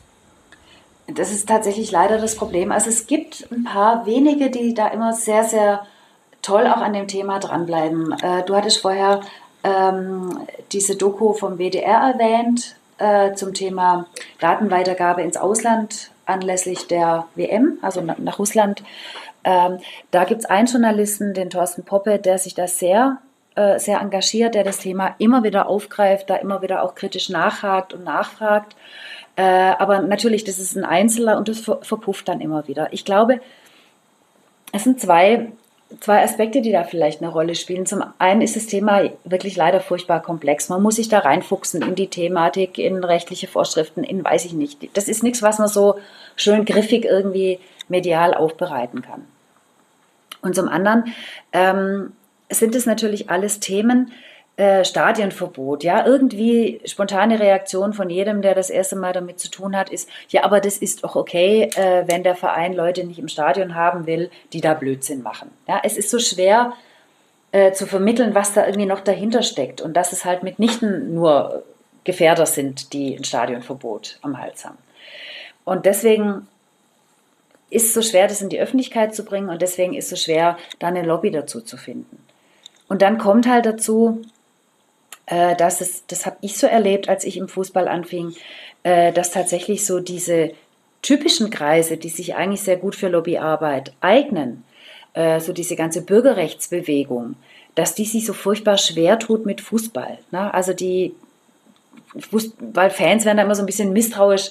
Das ist tatsächlich leider das Problem. Also es gibt ein paar wenige, die da immer sehr, sehr toll auch an dem Thema dranbleiben. Äh, du hattest vorher Ähm, diese Doku vom W D R erwähnt äh, zum Thema Datenweitergabe ins Ausland anlässlich der W M, also nach, nach Russland. Ähm, da gibt es einen Journalisten, den Thorsten Poppe, der sich da sehr, äh, sehr engagiert, der das Thema immer wieder aufgreift, da immer wieder auch kritisch nachhakt und nachfragt. Äh, aber natürlich, das ist ein Einzelner und das ver- verpufft dann immer wieder. Ich glaube, es sind zwei Zwei Aspekte, die da vielleicht eine Rolle spielen. Zum einen ist das Thema wirklich leider furchtbar komplex. Man muss sich da reinfuchsen in die Thematik, in rechtliche Vorschriften, in weiß ich nicht. Das ist nichts, was man so schön griffig irgendwie medial aufbereiten kann. Und zum anderen ähm, sind es natürlich alles Themen, äh, Stadionverbot, ja, irgendwie spontane Reaktion von jedem, der das erste Mal damit zu tun hat, ist, ja, aber das ist doch okay, äh, wenn der Verein Leute nicht im Stadion haben will, die da Blödsinn machen. Ja, es ist so schwer äh, zu vermitteln, was da irgendwie noch dahinter steckt und dass es halt mitnichten nur Gefährder sind, die ein Stadionverbot am Hals haben. Und deswegen ist es so schwer, das in die Öffentlichkeit zu bringen und deswegen ist es so schwer, da eine Lobby dazu zu finden. Und dann kommt halt dazu, dass es, das habe ich so erlebt, als ich im Fußball anfing, dass tatsächlich so diese typischen Kreise, die sich eigentlich sehr gut für Lobbyarbeit eignen, so diese ganze Bürgerrechtsbewegung, dass die sich so furchtbar schwer tut mit Fußball. Ne? Also die, weil Fans werden da immer so ein bisschen misstrauisch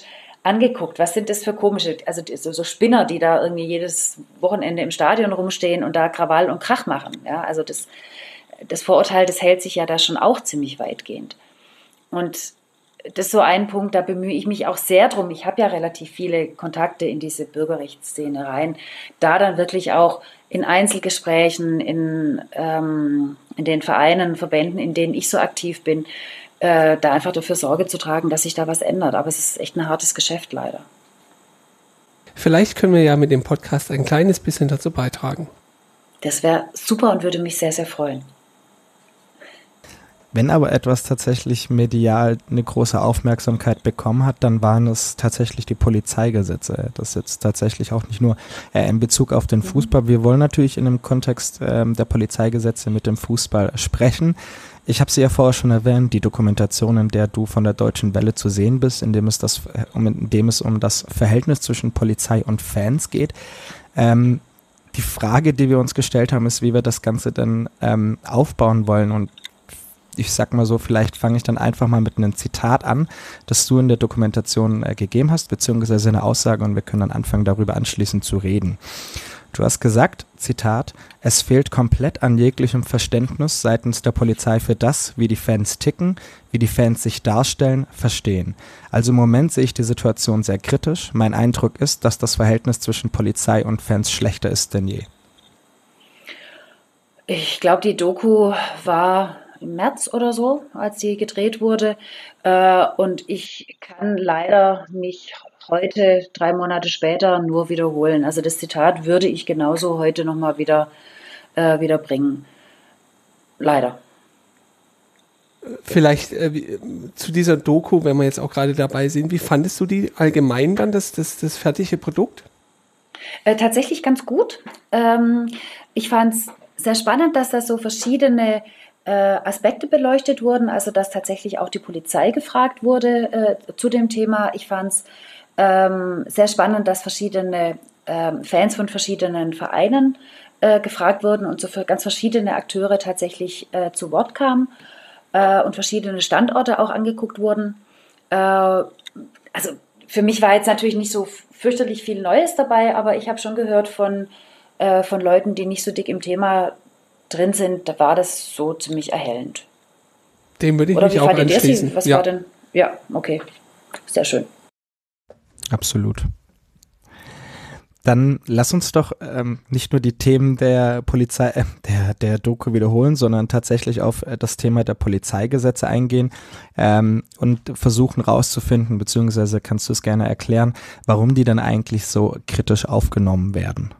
angeguckt, was sind das für komische, also so, so Spinner, die da irgendwie jedes Wochenende im Stadion rumstehen und da Krawall und Krach machen. Ja, also das, das Vorurteil, das hält sich ja da schon auch ziemlich weitgehend. Und das ist so ein Punkt, da bemühe ich mich auch sehr drum. Ich habe ja relativ viele Kontakte in diese Bürgerrechtsszene rein, da dann wirklich auch in Einzelgesprächen, in, ähm, in den Vereinen, Verbänden, in denen ich so aktiv bin, äh, da einfach dafür Sorge zu tragen, dass sich da was ändert. Aber es ist echt ein hartes Geschäft leider. Vielleicht können wir ja mit dem Podcast ein kleines bisschen dazu beitragen. Das wäre super und würde mich sehr, sehr freuen. Wenn aber etwas tatsächlich medial eine große Aufmerksamkeit bekommen hat, dann waren es tatsächlich die Polizeigesetze. Das ist jetzt tatsächlich auch nicht nur äh, in Bezug auf den Fußball. Wir wollen natürlich in dem Kontext äh, der Polizeigesetze mit dem Fußball sprechen. Ich habe sie ja vorher schon erwähnt, die Dokumentation, in der du von der Deutschen Welle zu sehen bist, in dem es, das, um, in dem es um das Verhältnis zwischen Polizei und Fans geht. Ähm, die Frage, die wir uns gestellt haben, ist, wie wir das Ganze dann ähm, aufbauen wollen. Und ich sag mal so, vielleicht fange ich dann einfach mal mit einem Zitat an, das du in der Dokumentation äh, gegeben hast, beziehungsweise eine Aussage, und wir können dann anfangen, darüber anschließend zu reden. Du hast gesagt, Zitat, es fehlt komplett an jeglichem Verständnis seitens der Polizei für das, wie die Fans ticken, wie die Fans sich darstellen, verstehen. Also im Moment sehe ich die Situation sehr kritisch. Mein Eindruck ist, dass das Verhältnis zwischen Polizei und Fans schlechter ist denn je. Ich glaube, die Doku war im März oder so, als sie gedreht wurde. Äh, und ich kann leider mich heute, drei Monate später, nur wiederholen. Also das Zitat würde ich genauso heute nochmal wieder, äh, wieder bringen. Leider. Vielleicht äh, zu dieser Doku, wenn wir jetzt auch gerade dabei sind, wie fandest du die allgemein dann, das, das, das fertige Produkt? Äh, tatsächlich ganz gut. Ähm, ich fand es sehr spannend, dass da so verschiedene äh, Aspekte beleuchtet wurden, also dass tatsächlich auch die Polizei gefragt wurde äh, zu dem Thema. Ich fand es ähm, sehr spannend, dass verschiedene ähm, Fans von verschiedenen Vereinen äh, gefragt wurden und so für ganz verschiedene Akteure tatsächlich äh, zu Wort kamen äh, und verschiedene Standorte auch angeguckt wurden. Äh, also für mich war jetzt natürlich nicht so fürchterlich viel Neues dabei, aber ich habe schon gehört von, äh, von Leuten, die nicht so dick im Thema drin sind, da war das so ziemlich erhellend. Dem würde ich Oder mich wie auch fandet ihr sie? anschließen. Was Ja. war denn? Ja, okay. Sehr schön. Absolut. Dann lass uns doch ähm, nicht nur die Themen der Polizei, äh, der, der Doku wiederholen, sondern tatsächlich auf äh, das Thema der Polizeigesetze eingehen ähm, und versuchen rauszufinden, beziehungsweise kannst du es gerne erklären, warum die dann eigentlich so kritisch aufgenommen werden.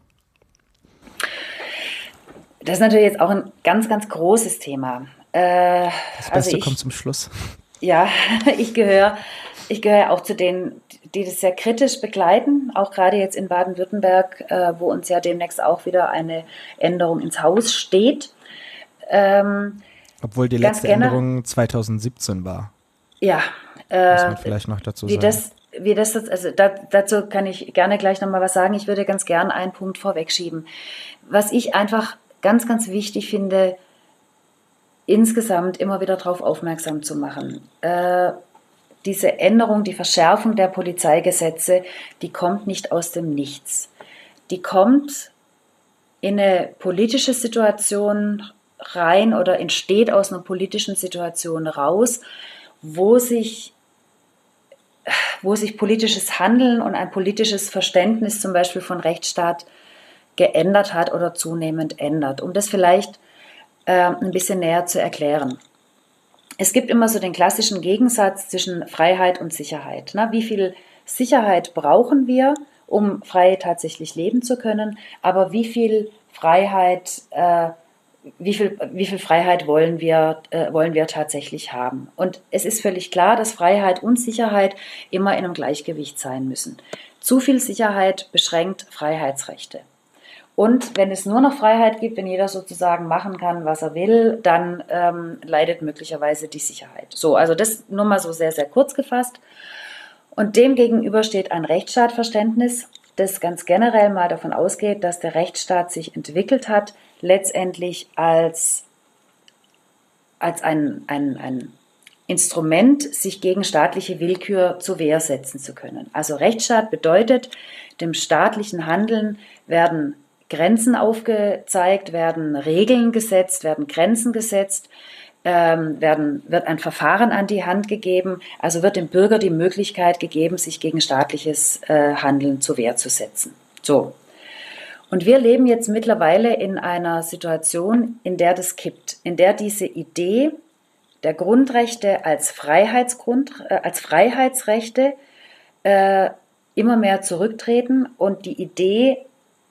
Das ist natürlich jetzt auch ein ganz, ganz großes Thema. Äh, Das Beste also ich, kommt zum Schluss. Ja, ich gehöre ich gehöre auch zu denen, die das sehr kritisch begleiten, auch gerade jetzt in Baden-Württemberg, äh, wo uns ja demnächst auch wieder eine Änderung ins Haus steht. Ähm, Obwohl die ganz letzte gerne- Änderung zwanzig siebzehn war, ja, muss äh, man vielleicht noch dazu wie sagen. das, wie das, also da, dazu kann ich gerne gleich nochmal was sagen. Ich würde ganz gern einen Punkt vorwegschieben. Was ich einfach ganz, ganz wichtig finde, insgesamt immer wieder darauf aufmerksam zu machen. Äh, diese Änderung, die Verschärfung der Polizeigesetze, die kommt nicht aus dem Nichts. Die kommt in eine politische Situation rein oder entsteht aus einer politischen Situation raus, wo sich, wo sich politisches Handeln und ein politisches Verständnis zum Beispiel von Rechtsstaat geändert hat oder zunehmend ändert. Um das vielleicht äh, ein bisschen näher zu erklären. Es gibt immer so den klassischen Gegensatz zwischen Freiheit und Sicherheit. Na, wie viel Sicherheit brauchen wir, um frei tatsächlich leben zu können? Aber wie viel Freiheit, äh, wie viel, wie viel Freiheit wollen wir, äh, wollen wir tatsächlich haben? Und es ist völlig klar, dass Freiheit und Sicherheit immer in einem Gleichgewicht sein müssen. Zu viel Sicherheit beschränkt Freiheitsrechte. Und wenn es nur noch Freiheit gibt, wenn jeder sozusagen machen kann, was er will, dann ähm, leidet möglicherweise die Sicherheit. So, also das nur mal so sehr, sehr kurz gefasst. Und dem gegenüber steht ein Rechtsstaatverständnis, das ganz generell mal davon ausgeht, dass der Rechtsstaat sich entwickelt hat, letztendlich als, als ein, ein, ein, Instrument, sich gegen staatliche Willkür zur Wehr setzen zu können. Also Rechtsstaat bedeutet, dem staatlichen Handeln werden Grenzen aufgezeigt, werden Regeln gesetzt, werden Grenzen gesetzt, ähm, werden, wird ein Verfahren an die Hand gegeben, also wird dem Bürger die Möglichkeit gegeben, sich gegen staatliches äh, Handeln zur Wehr zu setzen. So. Und wir leben jetzt mittlerweile in einer Situation, in der das kippt, in der diese Idee der Grundrechte als Freiheitsgrund, äh, als Freiheitsrechte äh, immer mehr zurücktreten und die Idee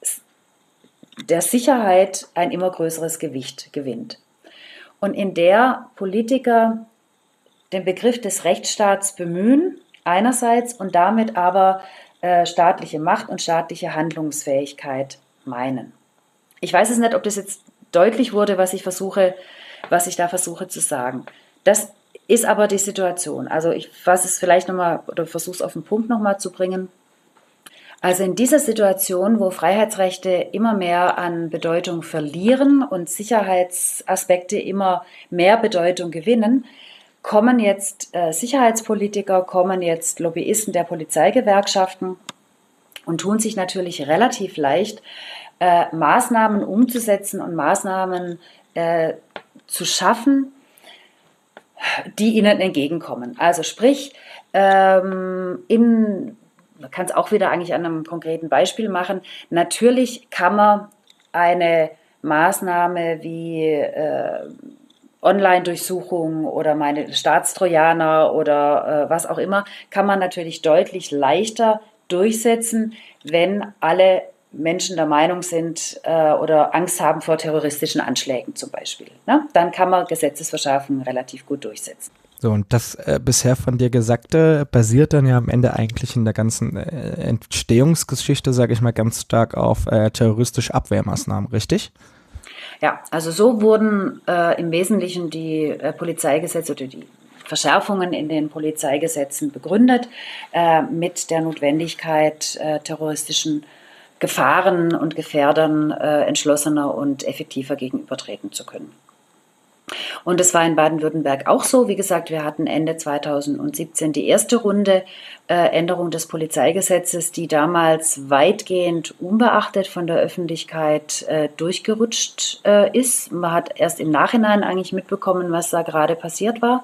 der Sicherheit ein immer größeres Gewicht gewinnt. Und in der Politiker den Begriff des Rechtsstaats bemühen, einerseits, und damit aber äh, staatliche Macht und staatliche Handlungsfähigkeit meinen. Ich weiß es nicht, ob das jetzt deutlich wurde, was ich versuche, was ich da versuche zu sagen. Das ist aber die Situation. Also ich fasse es vielleicht nochmal oder versuche es auf den Punkt nochmal zu bringen. Also in dieser Situation, wo Freiheitsrechte immer mehr an Bedeutung verlieren und Sicherheitsaspekte immer mehr Bedeutung gewinnen, kommen jetzt äh, Sicherheitspolitiker, kommen jetzt Lobbyisten der Polizeigewerkschaften und tun sich natürlich relativ leicht, äh, Maßnahmen umzusetzen und Maßnahmen äh, zu schaffen, die ihnen entgegenkommen. Also sprich, ähm, in man kann es auch wieder eigentlich an einem konkreten Beispiel machen. Natürlich kann man eine Maßnahme wie äh, Online-Durchsuchung oder meine Staatstrojaner oder äh, was auch immer, kann man natürlich deutlich leichter durchsetzen, wenn alle Menschen der Meinung sind äh, oder Angst haben vor terroristischen Anschlägen zum Beispiel. Ne? Dann kann man Gesetzesverschärfungen relativ gut durchsetzen. So, und das äh, bisher von dir Gesagte basiert dann ja am Ende eigentlich in der ganzen äh, Entstehungsgeschichte, sage ich mal, ganz stark auf äh, terroristische Abwehrmaßnahmen, richtig? Ja, also so wurden äh, im Wesentlichen die äh, Polizeigesetze oder die Verschärfungen in den Polizeigesetzen begründet, äh, mit der Notwendigkeit, äh, terroristischen Gefahren und Gefährdern äh, entschlossener und effektiver gegenübertreten zu können. Und das war in Baden-Württemberg auch so. Wie gesagt, wir hatten Ende zweitausendsiebzehn die erste Runde äh, Änderung des Polizeigesetzes, die damals weitgehend unbeachtet von der Öffentlichkeit äh, durchgerutscht äh, ist. Man hat erst im Nachhinein eigentlich mitbekommen, was da gerade passiert war.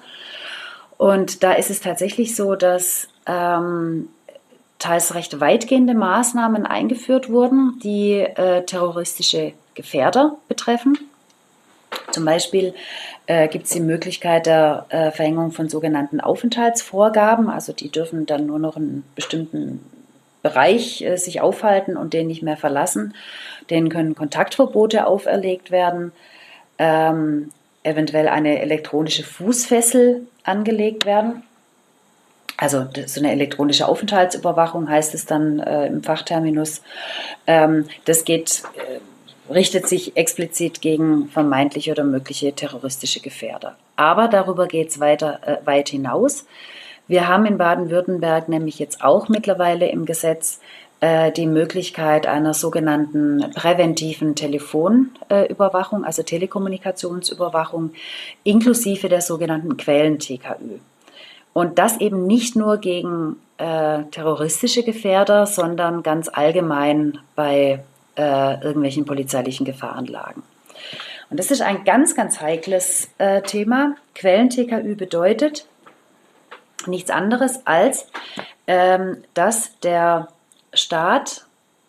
Und da ist es tatsächlich so, dass ähm, teils recht weitgehende Maßnahmen eingeführt wurden, die äh, terroristische Gefährder betreffen. Zum Beispiel äh, gibt es die Möglichkeit der äh, Verhängung von sogenannten Aufenthaltsvorgaben. Also die dürfen dann nur noch einen bestimmten Bereich äh, sich aufhalten und den nicht mehr verlassen. Denen können Kontaktverbote auferlegt werden, ähm, eventuell eine elektronische Fußfessel angelegt werden. Also so eine elektronische Aufenthaltsüberwachung heißt es dann äh, im Fachterminus. Ähm, das geht... Äh, richtet sich explizit gegen vermeintliche oder mögliche terroristische Gefährder. Aber darüber geht es weiter, äh, weit hinaus. Wir haben in Baden-Württemberg nämlich jetzt auch mittlerweile im Gesetz äh, die Möglichkeit einer sogenannten präventiven Telefonüberwachung, äh, also Telekommunikationsüberwachung, inklusive der sogenannten Quellen-T K Ü. Und das eben nicht nur gegen äh, terroristische Gefährder, sondern ganz allgemein bei Äh, irgendwelchen polizeilichen Gefahrenlagen. Und das ist ein ganz, ganz heikles äh, Thema. Quellen-T K Ü bedeutet nichts anderes als, ähm, dass der Staat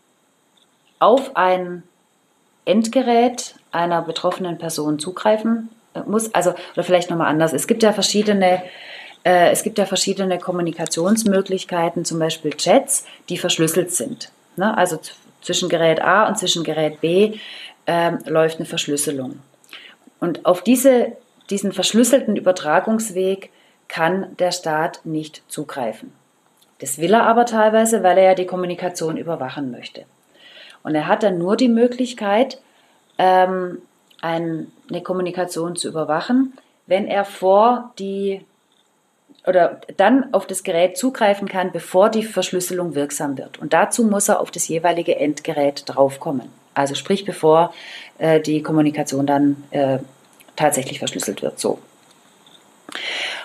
auf ein Endgerät einer betroffenen Person zugreifen äh, muss. Also, oder vielleicht nochmal anders. Es gibt ja verschiedene äh, es gibt ja verschiedene Kommunikationsmöglichkeiten, zum Beispiel Chats, die verschlüsselt sind. Ne? Also zwischen Gerät A und zwischen Gerät B ähm, läuft eine Verschlüsselung. Und auf diese, diesen verschlüsselten Übertragungsweg kann der Staat nicht zugreifen. Das will er aber teilweise, weil er ja die Kommunikation überwachen möchte. Und er hat dann nur die Möglichkeit, ähm, ein, eine Kommunikation zu überwachen, wenn er vor die oder dann auf das Gerät zugreifen kann, bevor die Verschlüsselung wirksam wird. Und dazu muss er auf das jeweilige Endgerät draufkommen. Also sprich, bevor äh, die Kommunikation dann äh, tatsächlich verschlüsselt wird. So.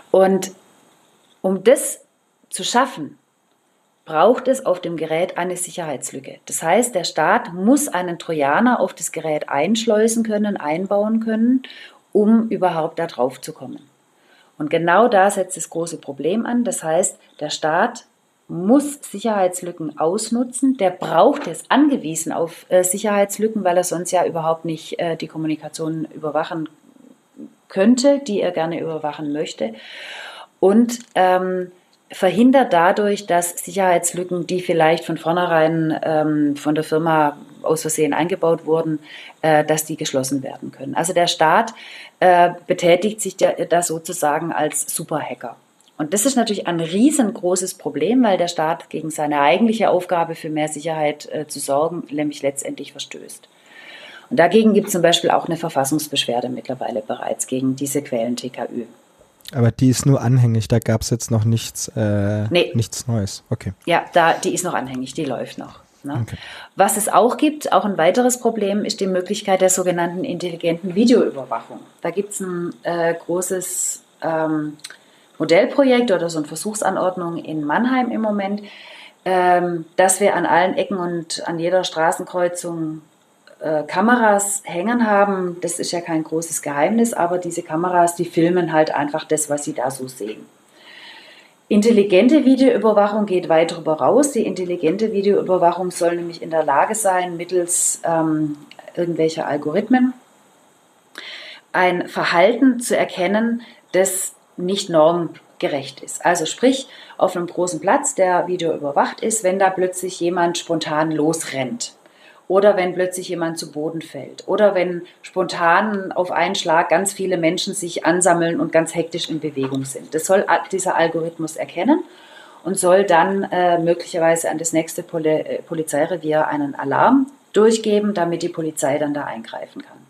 Und um das zu schaffen, braucht es auf dem Gerät eine Sicherheitslücke. Das heißt, der Staat muss einen Trojaner auf das Gerät einschleusen können, einbauen können, um überhaupt da drauf zu kommen. Und genau da setzt das große Problem an. Das heißt, der Staat muss Sicherheitslücken ausnutzen. Der braucht es angewiesen auf äh, Sicherheitslücken, weil er sonst ja überhaupt nicht äh, die Kommunikation überwachen könnte, die er gerne überwachen möchte. Und ähm, verhindert dadurch, dass Sicherheitslücken, die vielleicht von vornherein ähm, von der Firma aus Versehen eingebaut wurden, äh, dass die geschlossen werden können. Also der Staat äh, betätigt sich da, da sozusagen als Superhacker. Und das ist natürlich ein riesengroßes Problem, weil der Staat gegen seine eigentliche Aufgabe für mehr Sicherheit äh, zu sorgen, nämlich letztendlich verstößt. Und dagegen gibt es zum Beispiel auch eine Verfassungsbeschwerde mittlerweile bereits gegen diese Quellen-T K Ü. Aber die ist nur anhängig, da gab es jetzt noch nichts, äh, nee. nichts Neues. Okay. Ja, da, die ist noch anhängig, die läuft noch. Ne? Okay. Was es auch gibt, auch ein weiteres Problem, ist die Möglichkeit der sogenannten intelligenten Videoüberwachung. Da gibt es ein äh, großes ähm, Modellprojekt oder so eine Versuchsanordnung in Mannheim im Moment, ähm, dass wir an allen Ecken und an jeder Straßenkreuzung äh, Kameras hängen haben. Das ist ja kein großes Geheimnis, aber diese Kameras, die filmen halt einfach das, was sie da so sehen. Intelligente Videoüberwachung geht weit darüber raus. Die intelligente Videoüberwachung soll nämlich in der Lage sein, mittels ähm, irgendwelcher Algorithmen ein Verhalten zu erkennen, das nicht normgerecht ist. Also sprich, auf einem großen Platz, der videoüberwacht ist, wenn da plötzlich jemand spontan losrennt oder wenn plötzlich jemand zu Boden fällt oder wenn spontan auf einen Schlag ganz viele Menschen sich ansammeln und ganz hektisch in Bewegung sind. Das soll dieser Algorithmus erkennen und soll dann äh, möglicherweise an das nächste Poli- Polizeirevier einen Alarm durchgeben, damit die Polizei dann da eingreifen kann.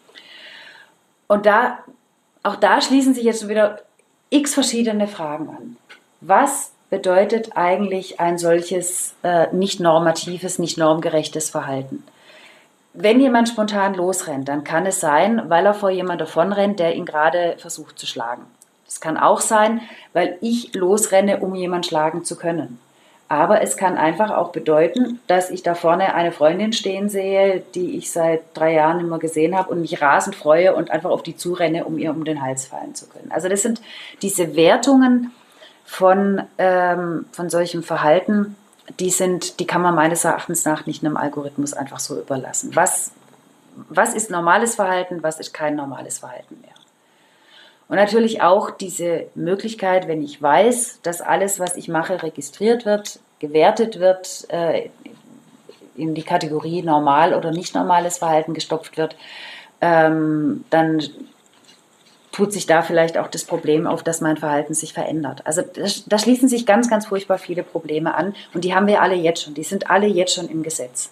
Und da, auch da schließen sich jetzt wieder x verschiedene Fragen an. Was bedeutet eigentlich ein solches äh, nicht normatives, nicht normgerechtes Verhalten? Wenn jemand spontan losrennt, dann kann es sein, weil er vor jemand davonrennt, der ihn gerade versucht zu schlagen. Es kann auch sein, weil ich losrenne, um jemanden schlagen zu können. Aber es kann einfach auch bedeuten, dass ich da vorne eine Freundin stehen sehe, die ich seit drei Jahren immer gesehen habe und mich rasend freue und einfach auf die zurenne, um ihr um den Hals fallen zu können. Also das sind diese Wertungen von, ähm, von solchem Verhalten, die sind, die kann man meines Erachtens nach nicht einem Algorithmus einfach so überlassen. Was, was ist normales Verhalten, was ist kein normales Verhalten mehr? Und natürlich auch diese Möglichkeit, wenn ich weiß, dass alles, was ich mache, registriert wird, gewertet wird, äh, in die Kategorie normal oder nicht normales Verhalten gestopft wird, ähm, dann tut sich da vielleicht auch das Problem auf, dass mein Verhalten sich verändert. Also da schließen sich ganz, ganz furchtbar viele Probleme an und die haben wir alle jetzt schon. Die sind alle jetzt schon im Gesetz.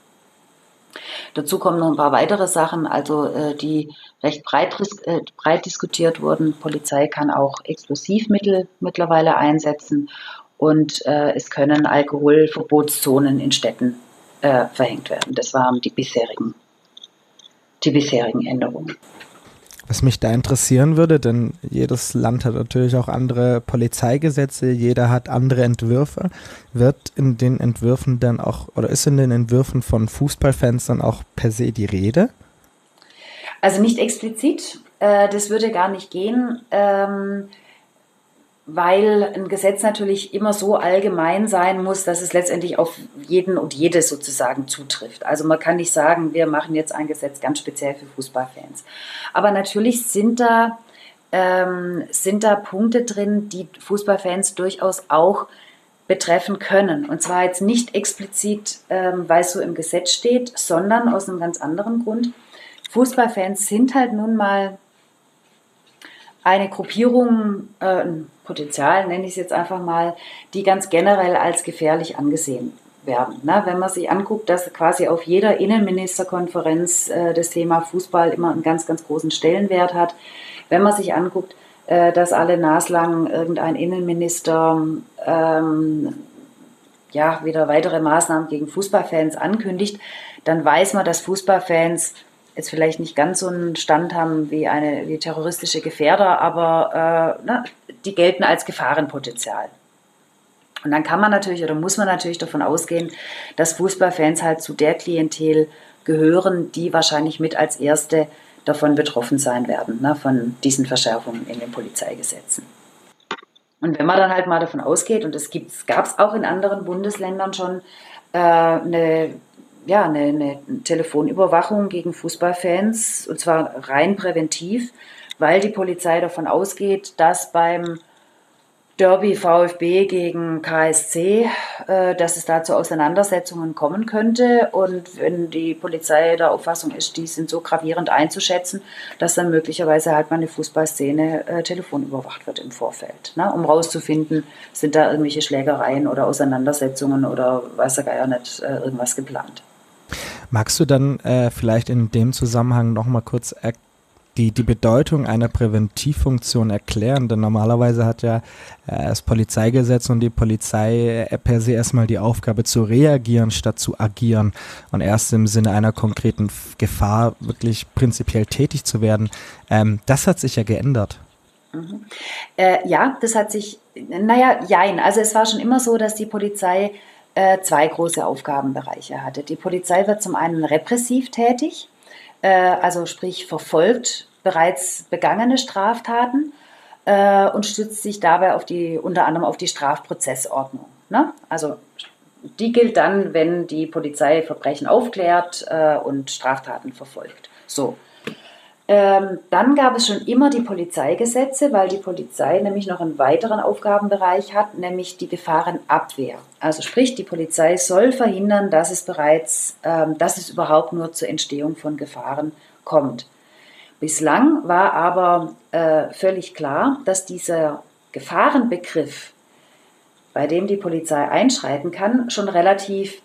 Dazu kommen noch ein paar weitere Sachen, also äh, die recht breit, äh, breit diskutiert wurden. Polizei kann auch Explosivmittel mittlerweile einsetzen und äh, es können Alkoholverbotszonen in Städten äh, verhängt werden. Das waren die bisherigen, die bisherigen Änderungen. Was mich da interessieren würde, denn jedes Land hat natürlich auch andere Polizeigesetze, jeder hat andere Entwürfe. Wird in den Entwürfen dann auch, oder ist in den Entwürfen von Fußballfans dann auch per se die Rede? Also nicht explizit, äh, das würde gar nicht gehen, ähm, weil ein Gesetz natürlich immer so allgemein sein muss, dass es letztendlich auf jeden und jede sozusagen zutrifft. Also man kann nicht sagen, wir machen jetzt ein Gesetz ganz speziell für Fußballfans. Aber natürlich sind da, ähm, sind da Punkte drin, die Fußballfans durchaus auch betreffen können. Und zwar jetzt nicht explizit, ähm, weil es so im Gesetz steht, sondern aus einem ganz anderen Grund. Fußballfans sind halt nun mal eine Gruppierung, äh, ein Potenzial, nenne ich es jetzt einfach mal, die ganz generell als gefährlich angesehen werden. Ne? Wenn man sich anguckt, dass quasi auf jeder Innenministerkonferenz äh, das Thema Fußball immer einen ganz, ganz großen Stellenwert hat. Wenn man sich anguckt, äh, dass alle naslang irgendein Innenminister ähm, ja, wieder weitere Maßnahmen gegen Fußballfans ankündigt, dann weiß man, dass Fußballfans jetzt vielleicht nicht ganz so einen Stand haben wie eine wie terroristische Gefährder, aber äh, na, die gelten als Gefahrenpotenzial. Und dann kann man natürlich oder muss man natürlich davon ausgehen, dass Fußballfans halt zu der Klientel gehören, die wahrscheinlich mit als Erste davon betroffen sein werden, ne, von diesen Verschärfungen in den Polizeigesetzen. Und wenn man dann halt mal davon ausgeht, und es gab es auch in anderen Bundesländern schon, äh, eine, ja, eine, eine Telefonüberwachung gegen Fußballfans, und zwar rein präventiv, weil die Polizei davon ausgeht, dass beim Derby VfB gegen K S C, äh, dass es da zu Auseinandersetzungen kommen könnte. Und wenn die Polizei der Auffassung ist, die sind so gravierend einzuschätzen, dass dann möglicherweise halt mal eine Fußballszene äh, telefonüberwacht wird im Vorfeld, ne? Um rauszufinden, sind da irgendwelche Schlägereien oder Auseinandersetzungen oder weiß der Geier nicht, äh, irgendwas geplant. Magst du dann äh, vielleicht in dem Zusammenhang noch mal kurz erklären, Die, die Bedeutung einer Präventivfunktion erklären, denn normalerweise hat ja äh, das Polizeigesetz und die Polizei äh, per se erstmal die Aufgabe zu reagieren, statt zu agieren und erst im Sinne einer konkreten F- Gefahr wirklich prinzipiell tätig zu werden. Ähm, das hat sich ja geändert. Mhm. Äh, ja, das hat sich, naja, jein, also es war schon immer so, dass die Polizei äh, zwei große Aufgabenbereiche hatte. Die Polizei wird zum einen repressiv tätig, also sprich verfolgt bereits begangene Straftaten äh, und stützt sich dabei auf die, unter anderem auf die Strafprozessordnung. Ne? Also die gilt dann, wenn die Polizei Verbrechen aufklärt äh, und Straftaten verfolgt. So. Ähm, dann gab es schon immer die Polizeigesetze, weil die Polizei nämlich noch einen weiteren Aufgabenbereich hat, nämlich die Gefahrenabwehr. Also sprich, die Polizei soll verhindern, dass es bereits, ähm, dass es überhaupt nur zur Entstehung von Gefahren kommt. Bislang war aber äh, völlig klar, dass dieser Gefahrenbegriff, bei dem die Polizei einschreiten kann, schon relativ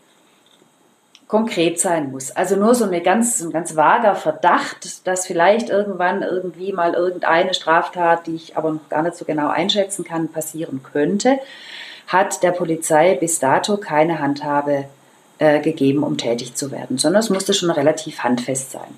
konkret sein muss. Also nur so eine ganz, ein ganz vager Verdacht, dass vielleicht irgendwann irgendwie mal irgendeine Straftat, die ich aber noch gar nicht so genau einschätzen kann, passieren könnte, hat der Polizei bis dato keine Handhabe äh, gegeben, um tätig zu werden, sondern es musste schon relativ handfest sein.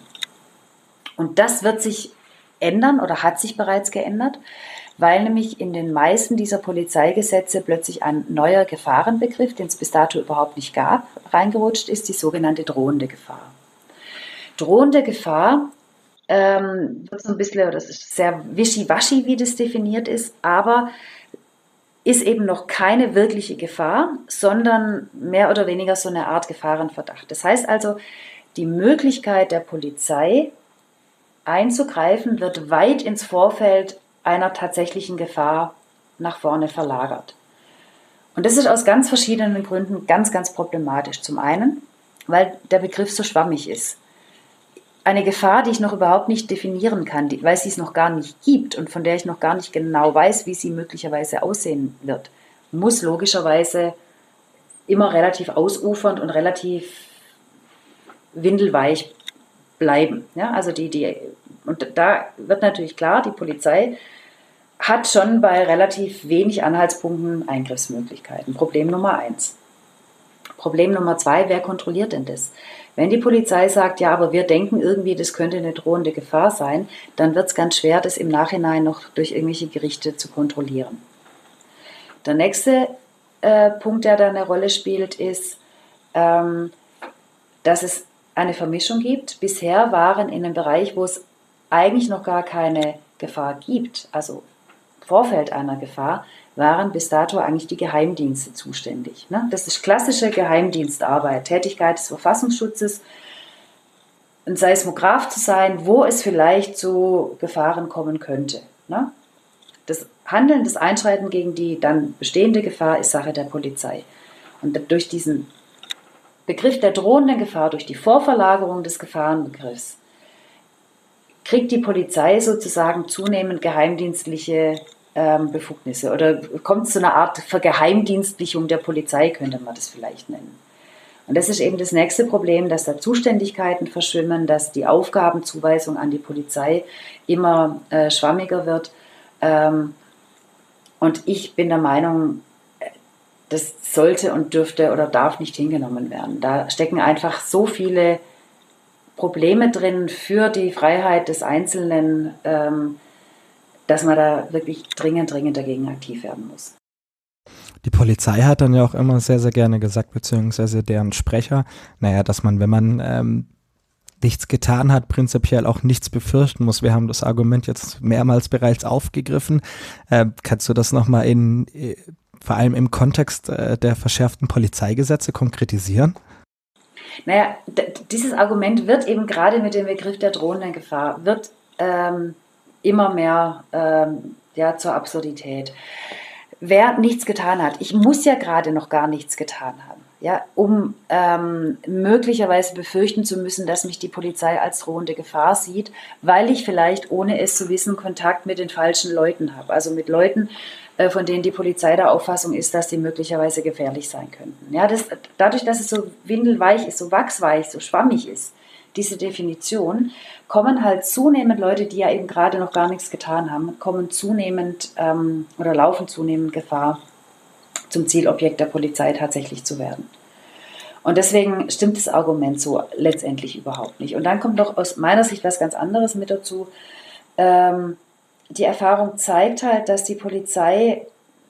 Und das wird sich ändern oder hat sich bereits geändert, weil nämlich in den meisten dieser Polizeigesetze plötzlich ein neuer Gefahrenbegriff, den es bis dato überhaupt nicht gab, reingerutscht ist, die sogenannte drohende Gefahr. Drohende Gefahr ähm, wird so ein bisschen, das ist sehr wischiwaschi, wie das definiert ist, aber ist eben noch keine wirkliche Gefahr, sondern mehr oder weniger so eine Art Gefahrenverdacht. Das heißt also, die Möglichkeit der Polizei einzugreifen wird weit ins Vorfeld einer tatsächlichen Gefahr nach vorne verlagert. Und das ist aus ganz verschiedenen Gründen ganz, ganz problematisch. Zum einen, weil der Begriff so schwammig ist. Eine Gefahr, die ich noch überhaupt nicht definieren kann, die, weil sie es noch gar nicht gibt und von der ich noch gar nicht genau weiß, wie sie möglicherweise aussehen wird, muss logischerweise immer relativ ausufernd und relativ windelweich bleiben. Ja, also die, die, und da wird natürlich klar, die Polizei hat schon bei relativ wenig Anhaltspunkten Eingriffsmöglichkeiten. Problem Nummer eins. Problem Nummer zwei, wer kontrolliert denn das? Wenn die Polizei sagt, ja, aber wir denken irgendwie, das könnte eine drohende Gefahr sein, dann wird es ganz schwer, das im Nachhinein noch durch irgendwelche Gerichte zu kontrollieren. Der nächste äh, Punkt, der da eine Rolle spielt, ist, ähm, dass es eine Vermischung gibt. Bisher waren in einem Bereich, wo es eigentlich noch gar keine Gefahr gibt, also Vorfeld einer Gefahr, waren bis dato eigentlich die Geheimdienste zuständig. Das ist klassische Geheimdienstarbeit, Tätigkeit des Verfassungsschutzes, ein Seismograph zu sein, wo es vielleicht zu Gefahren kommen könnte. Das Handeln, das Einschreiten gegen die dann bestehende Gefahr ist Sache der Polizei. Und durch diesen Begriff der drohenden Gefahr, durch die Vorverlagerung des Gefahrenbegriffs, kriegt die Polizei sozusagen zunehmend geheimdienstliche ähm, Befugnisse oder kommt zu einer Art Vergeheimdienstlichung der Polizei, könnte man das vielleicht nennen. Und das ist eben das nächste Problem, dass da Zuständigkeiten verschwimmen, dass die Aufgabenzuweisung an die Polizei immer äh, schwammiger wird. Ähm, und ich bin der Meinung, das sollte und dürfte oder darf nicht hingenommen werden. Da stecken einfach so viele Probleme drin für die Freiheit des Einzelnen, ähm, dass man da wirklich dringend, dringend dagegen aktiv werden muss. Die Polizei hat dann ja auch immer sehr, sehr gerne gesagt, beziehungsweise deren Sprecher, naja, dass man, wenn man ähm, nichts getan hat, prinzipiell auch nichts befürchten muss. Wir haben das Argument jetzt mehrmals bereits aufgegriffen. Äh, kannst du das nochmal in, äh, vor allem im Kontext äh, der verschärften Polizeigesetze konkretisieren? Naja, d- dieses Argument wird eben gerade mit dem Begriff der drohenden Gefahr, wird ähm, immer mehr ähm, ja, zur Absurdität. Wer nichts getan hat, ich muss ja gerade noch gar nichts getan haben, ja, um ähm, möglicherweise befürchten zu müssen, dass mich die Polizei als drohende Gefahr sieht, weil ich vielleicht, ohne es zu wissen, Kontakt mit den falschen Leuten habe. Also mit Leuten, äh, von denen die Polizei der Auffassung ist, dass sie möglicherweise gefährlich sein könnten. Ja, das, dadurch, dass es so windelweich ist, so wachsweich, so schwammig ist, diese Definition, kommen halt zunehmend Leute, die ja eben gerade noch gar nichts getan haben, kommen zunehmend ähm, oder laufen zunehmend Gefahr, zum Zielobjekt der Polizei tatsächlich zu werden. Und deswegen stimmt das Argument so letztendlich überhaupt nicht. Und dann kommt noch aus meiner Sicht was ganz anderes mit dazu. Ähm, die Erfahrung zeigt halt, dass die Polizei,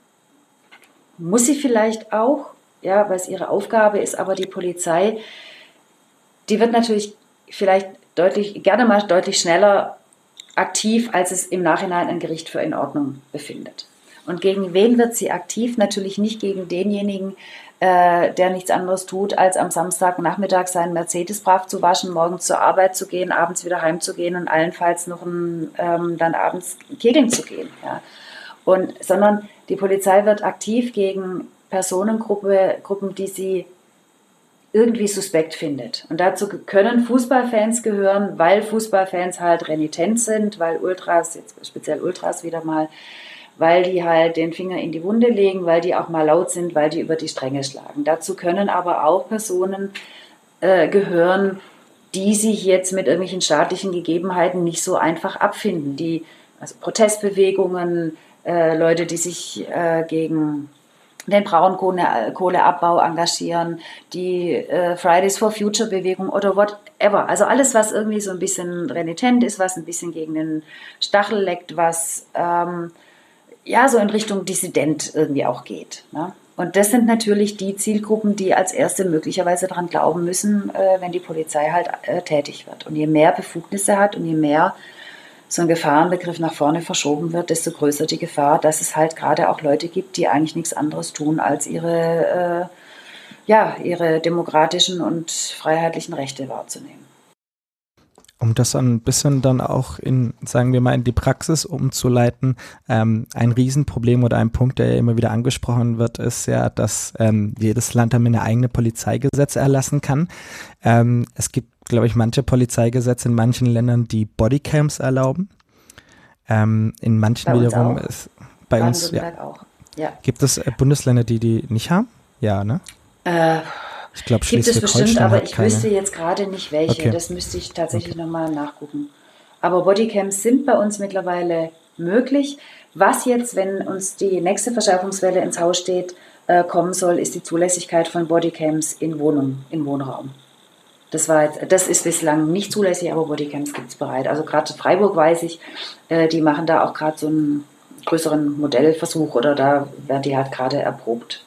muss sie vielleicht auch, ja, weil es ihre Aufgabe ist, aber die Polizei, die wird natürlich vielleicht deutlich, gerne mal deutlich schneller aktiv, als es im Nachhinein ein Gericht für in Ordnung befindet. Und gegen wen wird sie aktiv? Natürlich nicht gegen denjenigen, äh, der nichts anderes tut, als am Samstagnachmittag seinen Mercedes brav zu waschen, morgens zur Arbeit zu gehen, abends wieder heimzugehen und allenfalls noch ein, ähm, dann abends kegeln zu gehen. Ja. Und, sondern die Polizei wird aktiv gegen Personengruppen, Gruppen, die sie irgendwie suspekt findet. Und dazu können Fußballfans gehören, weil Fußballfans halt renitent sind, weil Ultras, jetzt speziell Ultras wieder mal, weil die halt den Finger in die Wunde legen, weil die auch mal laut sind, weil die über die Stränge schlagen. Dazu können aber auch Personen äh, gehören, die sich jetzt mit irgendwelchen staatlichen Gegebenheiten nicht so einfach abfinden. Die, also Protestbewegungen, äh, Leute, die sich äh, gegen den Braunkohleabbau engagieren, die äh, Fridays for Future Bewegung oder whatever. Also alles, was irgendwie so ein bisschen renitent ist, was ein bisschen gegen den Stachel leckt, was ähm, ja so in Richtung Dissident irgendwie auch geht. Ne? Und das sind natürlich die Zielgruppen, die als erste möglicherweise daran glauben müssen, äh, wenn die Polizei halt äh, tätig wird. Und je mehr Befugnisse hat und je mehr so ein Gefahrenbegriff nach vorne verschoben wird, desto größer die Gefahr, dass es halt gerade auch Leute gibt, die eigentlich nichts anderes tun, als ihre, äh, ja, ihre demokratischen und freiheitlichen Rechte wahrzunehmen. Um das ein bisschen dann auch in, sagen wir mal, in die Praxis umzuleiten, ähm, ein Riesenproblem oder ein Punkt, der ja immer wieder angesprochen wird, ist ja, dass ähm, jedes Land damit eine eigene Polizeigesetze erlassen kann. Ähm, es gibt, glaube ich, manche Polizeigesetze in manchen Ländern, die Bodycams erlauben. Ähm, in manchen bei wiederum uns auch. ist bei uns, ja. Auch. Ja. Gibt es äh, Bundesländer, die die nicht haben? Ja, ne? Äh, Ich glaube, Gibt es bestimmt, aber ich keine. wüsste jetzt gerade nicht welche. Okay. Das müsste ich tatsächlich Okay. nochmal nachgucken. Aber Bodycams sind bei uns mittlerweile möglich. Was jetzt, wenn uns die nächste Verschärfungswelle ins Haus steht, äh, kommen soll, ist die Zulässigkeit von Bodycams in Wohnung, in Wohnraum. Das, war jetzt, das ist bislang nicht zulässig, aber Bodycams gibt es bereit. Also gerade Freiburg weiß ich, äh, die machen da auch gerade so einen größeren Modellversuch oder da werden die halt gerade erprobt.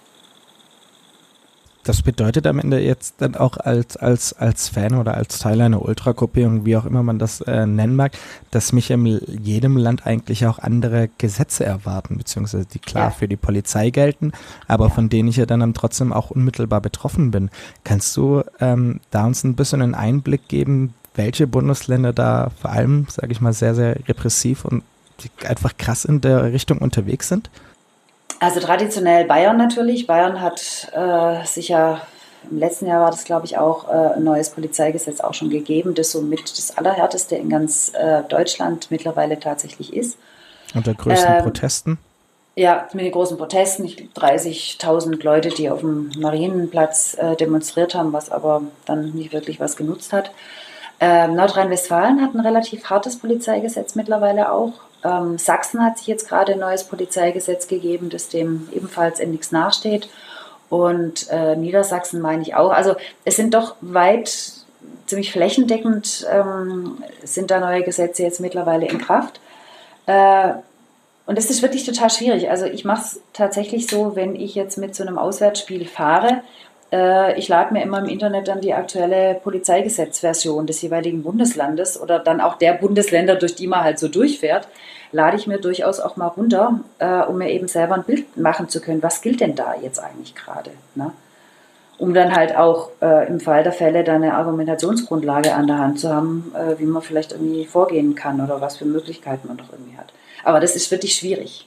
Das bedeutet am Ende jetzt dann auch als, als, als Fan oder als Teil einer Ultragruppierung, wie auch immer man das äh, nennen mag, dass mich in jedem Land eigentlich auch andere Gesetze erwarten, beziehungsweise die klar Ja. für die Polizei gelten, aber Ja. von denen ich ja dann trotzdem auch unmittelbar betroffen bin. Kannst du ähm, da uns ein bisschen einen Einblick geben, welche Bundesländer da vor allem, sage ich mal, sehr, sehr repressiv und einfach krass in der Richtung unterwegs sind? Also traditionell Bayern natürlich. Bayern hat äh, sich ja, im letzten Jahr war das glaube ich auch, äh, ein neues Polizeigesetz auch schon gegeben, das somit das Allerhärteste in ganz äh, Deutschland mittlerweile tatsächlich ist. Unter größten Ähm, Protesten? Ja, mit den großen Protesten, ich glaube dreißigtausend Leute, die auf dem Marienplatz äh, demonstriert haben, was aber dann nicht wirklich was genutzt hat. Ähm, Nordrhein-Westfalen hat ein relativ hartes Polizeigesetz mittlerweile auch. Ähm, Sachsen hat sich jetzt gerade ein neues Polizeigesetz gegeben, das dem ebenfalls in nichts nachsteht. Und äh, Niedersachsen meine ich auch. Also es sind doch weit, ziemlich flächendeckend ähm, sind da neue Gesetze jetzt mittlerweile in Kraft. Äh, Und das ist wirklich total schwierig. Also ich mache es tatsächlich so, wenn ich jetzt mit so einem Auswärtsspiel fahre, äh, ich lade mir immer im Internet dann die aktuelle Polizeigesetzversion des jeweiligen Bundeslandes oder dann auch der Bundesländer, durch die man halt so durchfährt, lade ich mir durchaus auch mal runter, äh, um mir eben selber ein Bild machen zu können. Was gilt denn da jetzt eigentlich gerade? Ne? Um dann halt auch äh, im Fall der Fälle dann eine Argumentationsgrundlage an der Hand zu haben, äh, wie man vielleicht irgendwie vorgehen kann oder was für Möglichkeiten man doch irgendwie hat. Aber das ist wirklich schwierig,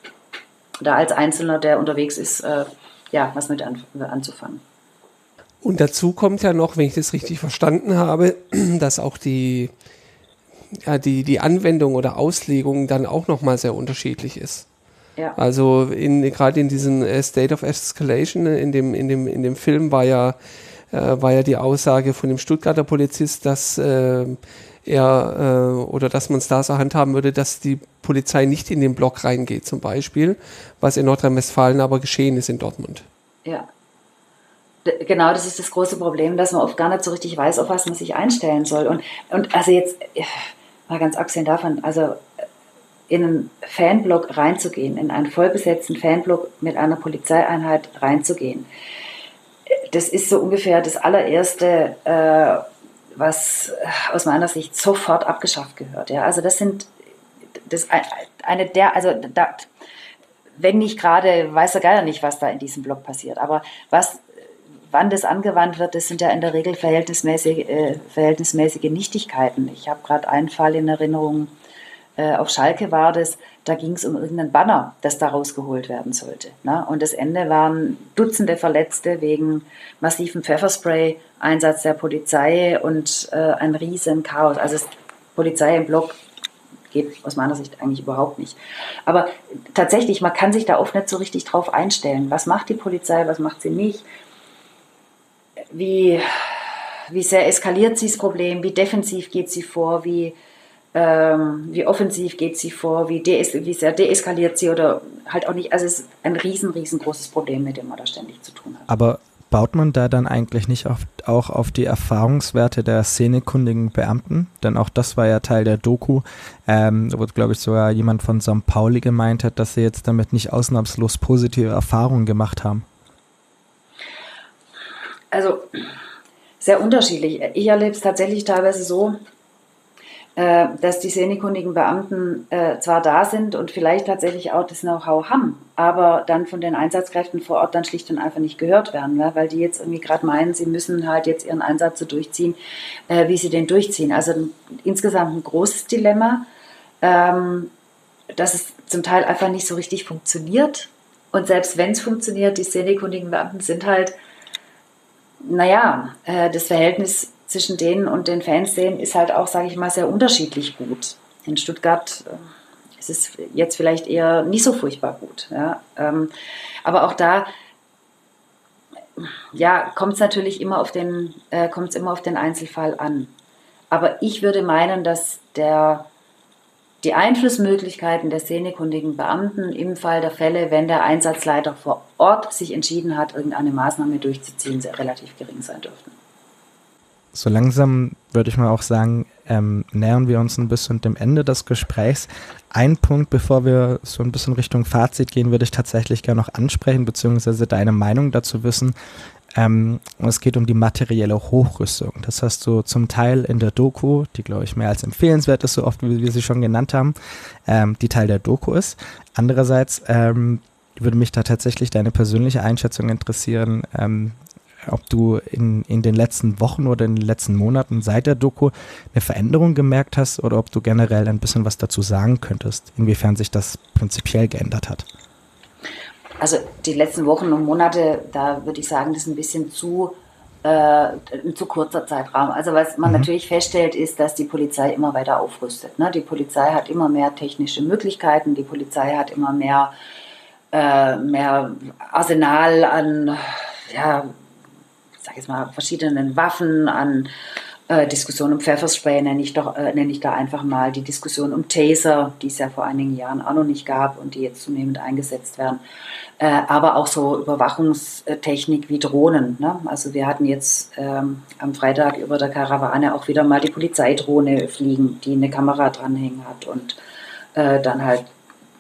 da als Einzelner, der unterwegs ist, äh, ja, was mit an, anzufangen. Und dazu kommt ja noch, wenn ich das richtig verstanden habe, dass auch die, ja, die, die Anwendung oder Auslegung dann auch nochmal sehr unterschiedlich ist. Ja. Also in, gerade in diesem State of Escalation, in dem, in dem, in dem Film war ja, äh, war ja die Aussage von dem Stuttgarter Polizist, dass äh, er äh, oder dass man es da so handhaben würde, dass die Polizei nicht in den Block reingeht zum Beispiel, was in Nordrhein-Westfalen aber geschehen ist in Dortmund. Ja, D- genau, das ist das große Problem, dass man oft gar nicht so richtig weiß, auf was man sich einstellen soll. Und, und also jetzt, ja, mal ganz abgesehen davon, also in einen Fanblock reinzugehen, in einen vollbesetzten Fanblock mit einer Polizeieinheit reinzugehen, das ist so ungefähr das allererste, äh, was aus meiner Sicht sofort abgeschafft gehört. Ja? Also das sind das eine der, also da, wenn nicht gerade, weiß der Geier nicht, was da in diesem Block passiert, aber was, wann das angewandt wird, das sind ja in der Regel verhältnismäßig, äh, verhältnismäßige Nichtigkeiten. Ich habe gerade einen Fall in Erinnerung, äh, auf Schalke war das, da ging es um irgendein Banner, das da rausgeholt werden sollte. Ne? Und das Ende waren Dutzende Verletzte wegen massivem Pfefferspray, Einsatz der Polizei und äh, ein riesen Chaos. Also das Polizei im Block geht aus meiner Sicht eigentlich überhaupt nicht. Aber tatsächlich, man kann sich da oft nicht so richtig drauf einstellen. Was macht die Polizei, was macht sie nicht? Wie, wie sehr eskaliert sie das Problem? Wie defensiv geht sie vor? Wie, ähm, wie offensiv geht sie vor? Wie, dees, wie sehr deeskaliert sie oder halt auch nicht? Also es ist ein riesen, riesengroßes Problem, mit dem man da ständig zu tun hat. Aber baut man da dann eigentlich nicht auf, auch auf die Erfahrungswerte der szenekundigen Beamten? Denn auch das war ja Teil der Doku, ähm, wo, glaube ich, sogar jemand von Sankt Pauli gemeint hat, dass sie jetzt damit nicht ausnahmslos positive Erfahrungen gemacht haben. Also sehr unterschiedlich. Ich erlebe es tatsächlich teilweise so, äh, dass die szenekundigen Beamten äh, zwar da sind und vielleicht tatsächlich auch das Know-how haben, aber dann von den Einsatzkräften vor Ort dann schlicht und einfach nicht gehört werden, ne? Weil die jetzt irgendwie gerade meinen, sie müssen halt jetzt ihren Einsatz so durchziehen, äh, wie sie den durchziehen. Also ein, insgesamt ein großes Dilemma, ähm, dass es zum Teil einfach nicht so richtig funktioniert. Und selbst wenn es funktioniert, die szenekundigen Beamten sind halt, naja, äh, das Verhältnis zwischen denen und den Fanszenen ist halt auch, sage ich mal, sehr unterschiedlich gut. In Stuttgart äh, ist es jetzt vielleicht eher nicht so furchtbar gut. Ja? Ähm, aber auch da ja, kommt es natürlich immer auf den, äh, kommt's immer auf den Einzelfall an. Aber ich würde meinen, dass der, die Einflussmöglichkeiten der szenekundigen Beamten im Fall der Fälle, wenn der Einsatzleiter vor Ort sich entschieden hat, irgendeine Maßnahme durchzuziehen, sehr relativ gering sein dürften. So langsam würde ich mal auch sagen, ähm, nähern wir uns ein bisschen dem Ende des Gesprächs. Ein Punkt, bevor wir so ein bisschen Richtung Fazit gehen, würde ich tatsächlich gerne noch ansprechen, beziehungsweise deine Meinung dazu wissen. Ähm, und es geht um die materielle Hochrüstung. Das hast du zum Teil in der Doku, die, glaube ich, mehr als empfehlenswert ist, so oft wie wir sie schon genannt haben, ähm, die Teil der Doku ist. Andererseits ähm, würde mich da tatsächlich deine persönliche Einschätzung interessieren, ähm, ob du in, in den letzten Wochen oder in den letzten Monaten seit der Doku eine Veränderung gemerkt hast oder ob du generell ein bisschen was dazu sagen könntest, inwiefern sich das prinzipiell geändert hat. Also die letzten Wochen und Monate, da würde ich sagen, das ist ein bisschen zu, äh, ein zu kurzer Zeitraum. Also was man mhm. natürlich feststellt, ist, dass die Polizei immer weiter aufrüstet. Ne? Die Polizei hat immer mehr technische Möglichkeiten, die Polizei hat immer mehr, äh, mehr Arsenal an, ja, ich sage jetzt mal, verschiedenen Waffen, an äh, Diskussionen um Pfefferspray, nenne ich, doch, äh, nenne ich da einfach mal, die Diskussion um Taser, die es ja vor einigen Jahren auch noch nicht gab und die jetzt zunehmend eingesetzt werden. Äh, aber auch so Überwachungstechnik wie Drohnen. Ne? Also wir hatten jetzt ähm, am Freitag über der Karawane auch wieder mal die Polizeidrohne fliegen, die eine Kamera dranhängen hat und äh, dann halt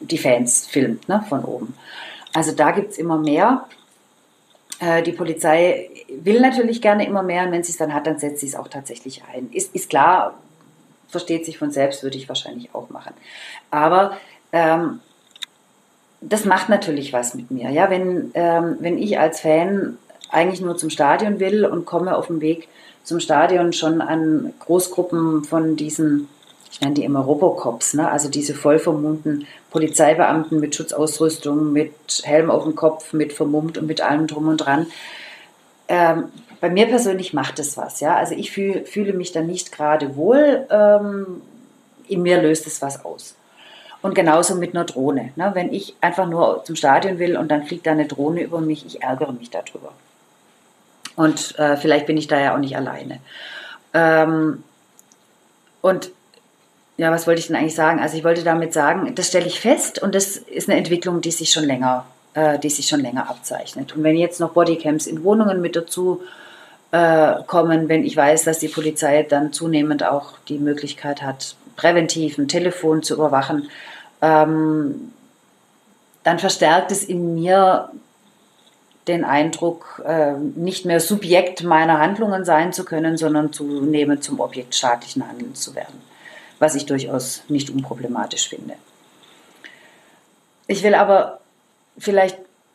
die Fans filmt, ne, von oben. Also da gibt es immer mehr. Äh, die Polizei will natürlich gerne immer mehr und wenn sie es dann hat, dann setzt sie es auch tatsächlich ein. Ist, ist klar, versteht sich von selbst, würde ich wahrscheinlich auch machen. Aber ähm, das macht natürlich was mit mir. Ja? Wenn, ähm, wenn ich als Fan eigentlich nur zum Stadion will und komme auf dem Weg zum Stadion schon an Großgruppen von diesen, ich nenne die immer Robocops, ne? Also diese voll vermummten Polizeibeamten mit Schutzausrüstung, mit Helm auf dem Kopf, mit vermummt und mit allem drum und dran. Ähm, bei mir persönlich macht es was. Ja? Also ich fühl, fühle mich da nicht gerade wohl. Ähm, in mir löst es was aus. Und genauso mit einer Drohne. Ne? Wenn ich einfach nur zum Stadion will und dann fliegt da eine Drohne über mich, ich ärgere mich darüber. Und äh, vielleicht bin ich da ja auch nicht alleine. Ähm, und ja, was wollte ich denn eigentlich sagen? Also ich wollte damit sagen, das stelle ich fest und das ist eine Entwicklung, die sich schon länger, äh, die sich schon länger abzeichnet. Und wenn jetzt noch Bodycams in Wohnungen mit dazu äh, kommen, wenn ich weiß, dass die Polizei dann zunehmend auch die Möglichkeit hat, präventiv ein Telefon zu überwachen, ähm, dann verstärkt es in mir den Eindruck, äh, nicht mehr Subjekt meiner Handlungen sein zu können, sondern zunehmend zum Objekt staatlichen Handelns zu werden, was ich durchaus nicht unproblematisch finde. Ich will aber vielleicht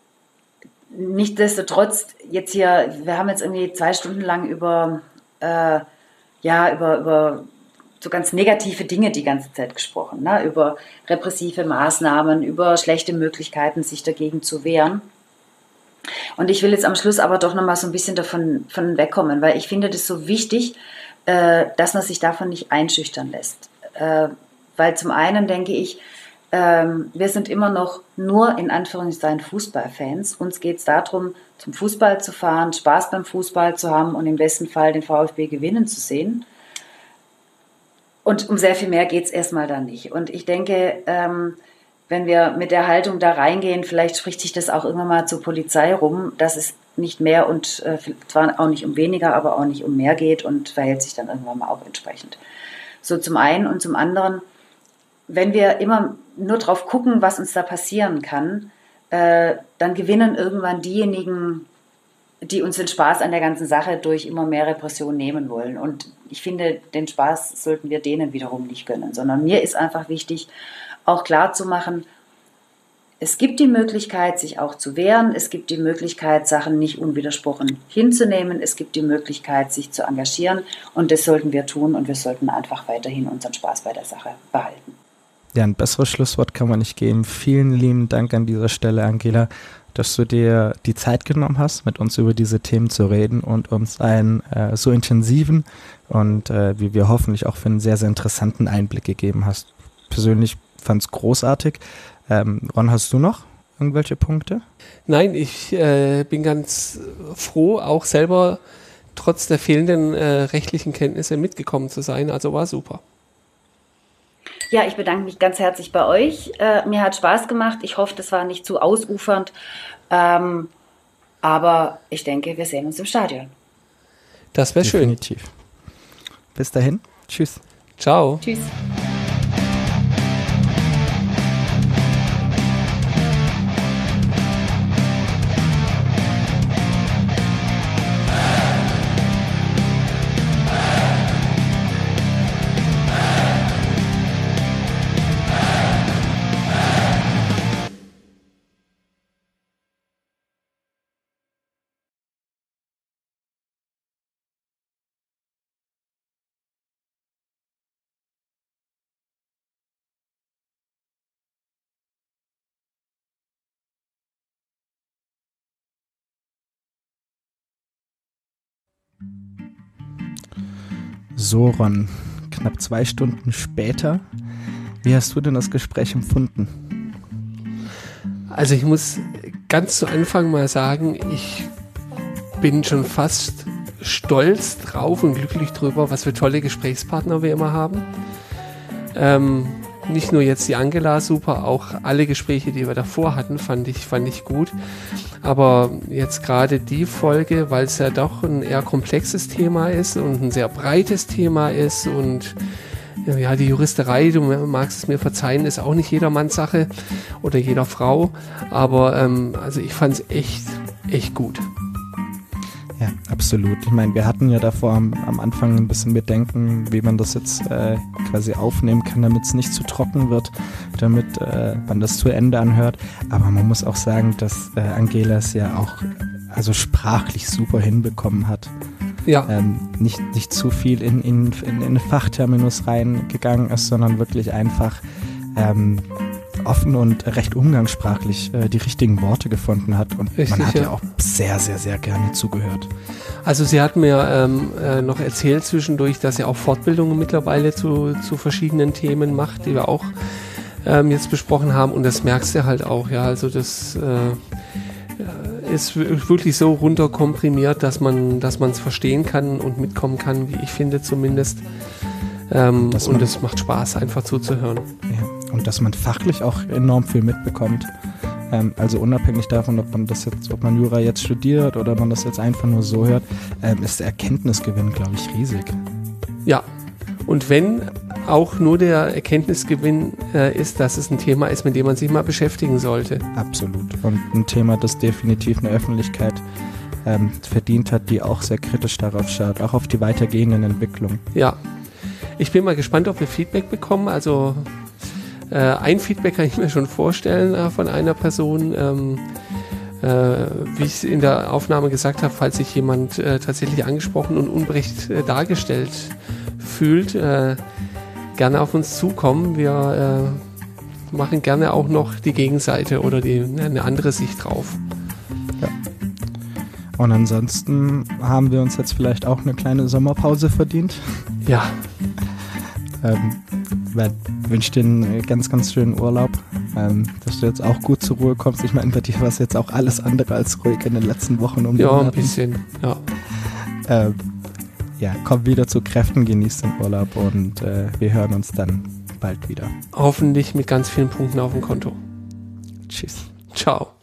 nichtsdestotrotz jetzt hier, wir haben jetzt irgendwie zwei Stunden lang über, äh, ja, über, über so ganz negative Dinge die ganze Zeit gesprochen, ne? Über repressive Maßnahmen, über schlechte Möglichkeiten, sich dagegen zu wehren. Und ich will jetzt am Schluss aber doch nochmal so ein bisschen davon von wegkommen, weil ich finde das so wichtig, äh, dass man sich davon nicht einschüchtern lässt. Äh, weil zum einen denke ich, ähm, wir sind immer noch nur in Anführungszeichen Fußballfans. Uns geht es darum, zum Fußball zu fahren, Spaß beim Fußball zu haben und im besten Fall den VfB gewinnen zu sehen. Und um sehr viel mehr geht es erstmal da nicht. Und ich denke, ähm, wenn wir mit der Haltung da reingehen, vielleicht spricht sich das auch irgendwann mal zur Polizei rum, dass es nicht mehr und äh, zwar auch nicht um weniger, aber auch nicht um mehr geht und verhält sich dann irgendwann mal auch entsprechend. So zum einen und zum anderen, wenn wir immer nur drauf gucken, was uns da passieren kann, äh, dann gewinnen irgendwann diejenigen, die uns den Spaß an der ganzen Sache durch immer mehr Repression nehmen wollen. Und ich finde, den Spaß sollten wir denen wiederum nicht gönnen, sondern mir ist einfach wichtig, auch klar zu machen, es gibt die Möglichkeit, sich auch zu wehren, es gibt die Möglichkeit, Sachen nicht unwidersprochen hinzunehmen, es gibt die Möglichkeit, sich zu engagieren und das sollten wir tun und wir sollten einfach weiterhin unseren Spaß bei der Sache behalten. Ja, ein besseres Schlusswort kann man nicht geben. Vielen lieben Dank an dieser Stelle, Angela, dass du dir die Zeit genommen hast, mit uns über diese Themen zu reden und uns einen äh, so intensiven und äh, wie wir hoffentlich auch für einen sehr, sehr interessanten Einblick gegeben hast. Persönlich fand es großartig. Ähm, Ron, hast du noch irgendwelche Punkte? Nein, ich äh, bin ganz froh, auch selber trotz der fehlenden äh, rechtlichen Kenntnisse mitgekommen zu sein. Also war super. Ja, ich bedanke mich ganz herzlich bei euch. Äh, mir hat Spaß gemacht. Ich hoffe, das war nicht zu ausufernd. Ähm, aber ich denke, wir sehen uns im Stadion. Das wäre schön. Definitiv. Bis dahin. Tschüss. Ciao. Tschüss. So, Ron, knapp zwei Stunden später. Wie hast du denn das Gespräch empfunden? Also ich muss ganz zu Anfang mal sagen, ich bin schon fast stolz drauf und glücklich drüber, was für tolle Gesprächspartner wir immer haben. Ähm, nicht nur jetzt die Angela super, auch alle Gespräche, die wir davor hatten, fand ich, fand ich gut. Aber jetzt gerade die Folge, weil es ja doch ein eher komplexes Thema ist und ein sehr breites Thema ist und ja, die Juristerei, du magst es mir verzeihen, ist auch nicht jedermanns Sache oder jeder Frau, aber ähm, also ich fand es echt, echt gut. Ja, absolut. Ich meine, wir hatten ja davor am, am Anfang ein bisschen Bedenken, wie man das jetzt äh, quasi aufnehmen kann, damit es nicht zu trocken wird, damit äh, man das zu Ende anhört. Aber man muss auch sagen, dass äh, Angela es ja auch also sprachlich super hinbekommen hat. Ja. Ähm, nicht, nicht zu viel in, in, in, in Fachterminus reingegangen ist, sondern wirklich einfach ähm, offen und recht umgangssprachlich äh, die richtigen Worte gefunden hat. Und Richtig, man hat ja. ja auch sehr, sehr, sehr gerne zugehört. Also sie hat mir ähm, äh, noch erzählt zwischendurch, dass sie auch Fortbildungen mittlerweile zu, zu verschiedenen Themen macht, die wir auch ähm, jetzt besprochen haben. Und das merkst du halt auch, ja. Also das äh, ist wirklich so runterkomprimiert, dass man dass man es verstehen kann und mitkommen kann, wie ich finde zumindest. Ähm, und es macht Spaß, einfach zuzuhören. Ja, und dass man fachlich auch enorm viel mitbekommt. Ähm, also unabhängig davon, ob man das jetzt, ob man Jura jetzt studiert oder man das jetzt einfach nur so hört, ähm, ist der Erkenntnisgewinn, glaube ich, riesig. Ja, und wenn auch nur der Erkenntnisgewinn äh, ist, dass es ein Thema ist, mit dem man sich mal beschäftigen sollte. Absolut. Und ein Thema, das definitiv eine Öffentlichkeit ähm, verdient hat, die auch sehr kritisch darauf schaut, auch auf die weitergehenden Entwicklungen. Ja. Ich bin mal gespannt, ob wir Feedback bekommen. Also äh, ein Feedback kann ich mir schon vorstellen äh, von einer Person. Ähm, äh, wie ich es in der Aufnahme gesagt habe, falls sich jemand äh, tatsächlich angesprochen und unberecht äh, dargestellt fühlt, äh, gerne auf uns zukommen. Wir äh, machen gerne auch noch die Gegenseite oder die, eine andere Sicht drauf. Ja. Und ansonsten haben wir uns jetzt vielleicht auch eine kleine Sommerpause verdient. Ja. Ähm, ich wünsche dir einen ganz, ganz schönen Urlaub, ähm, dass du jetzt auch gut zur Ruhe kommst. Ich meine, bei dir war es jetzt auch alles andere als ruhig in den letzten Wochen. Um ja, ein bisschen, ja. Ähm, ja, komm wieder zu Kräften, genieß den Urlaub und äh, wir hören uns dann bald wieder. Hoffentlich mit ganz vielen Punkten auf dem Konto. Tschüss. Ciao.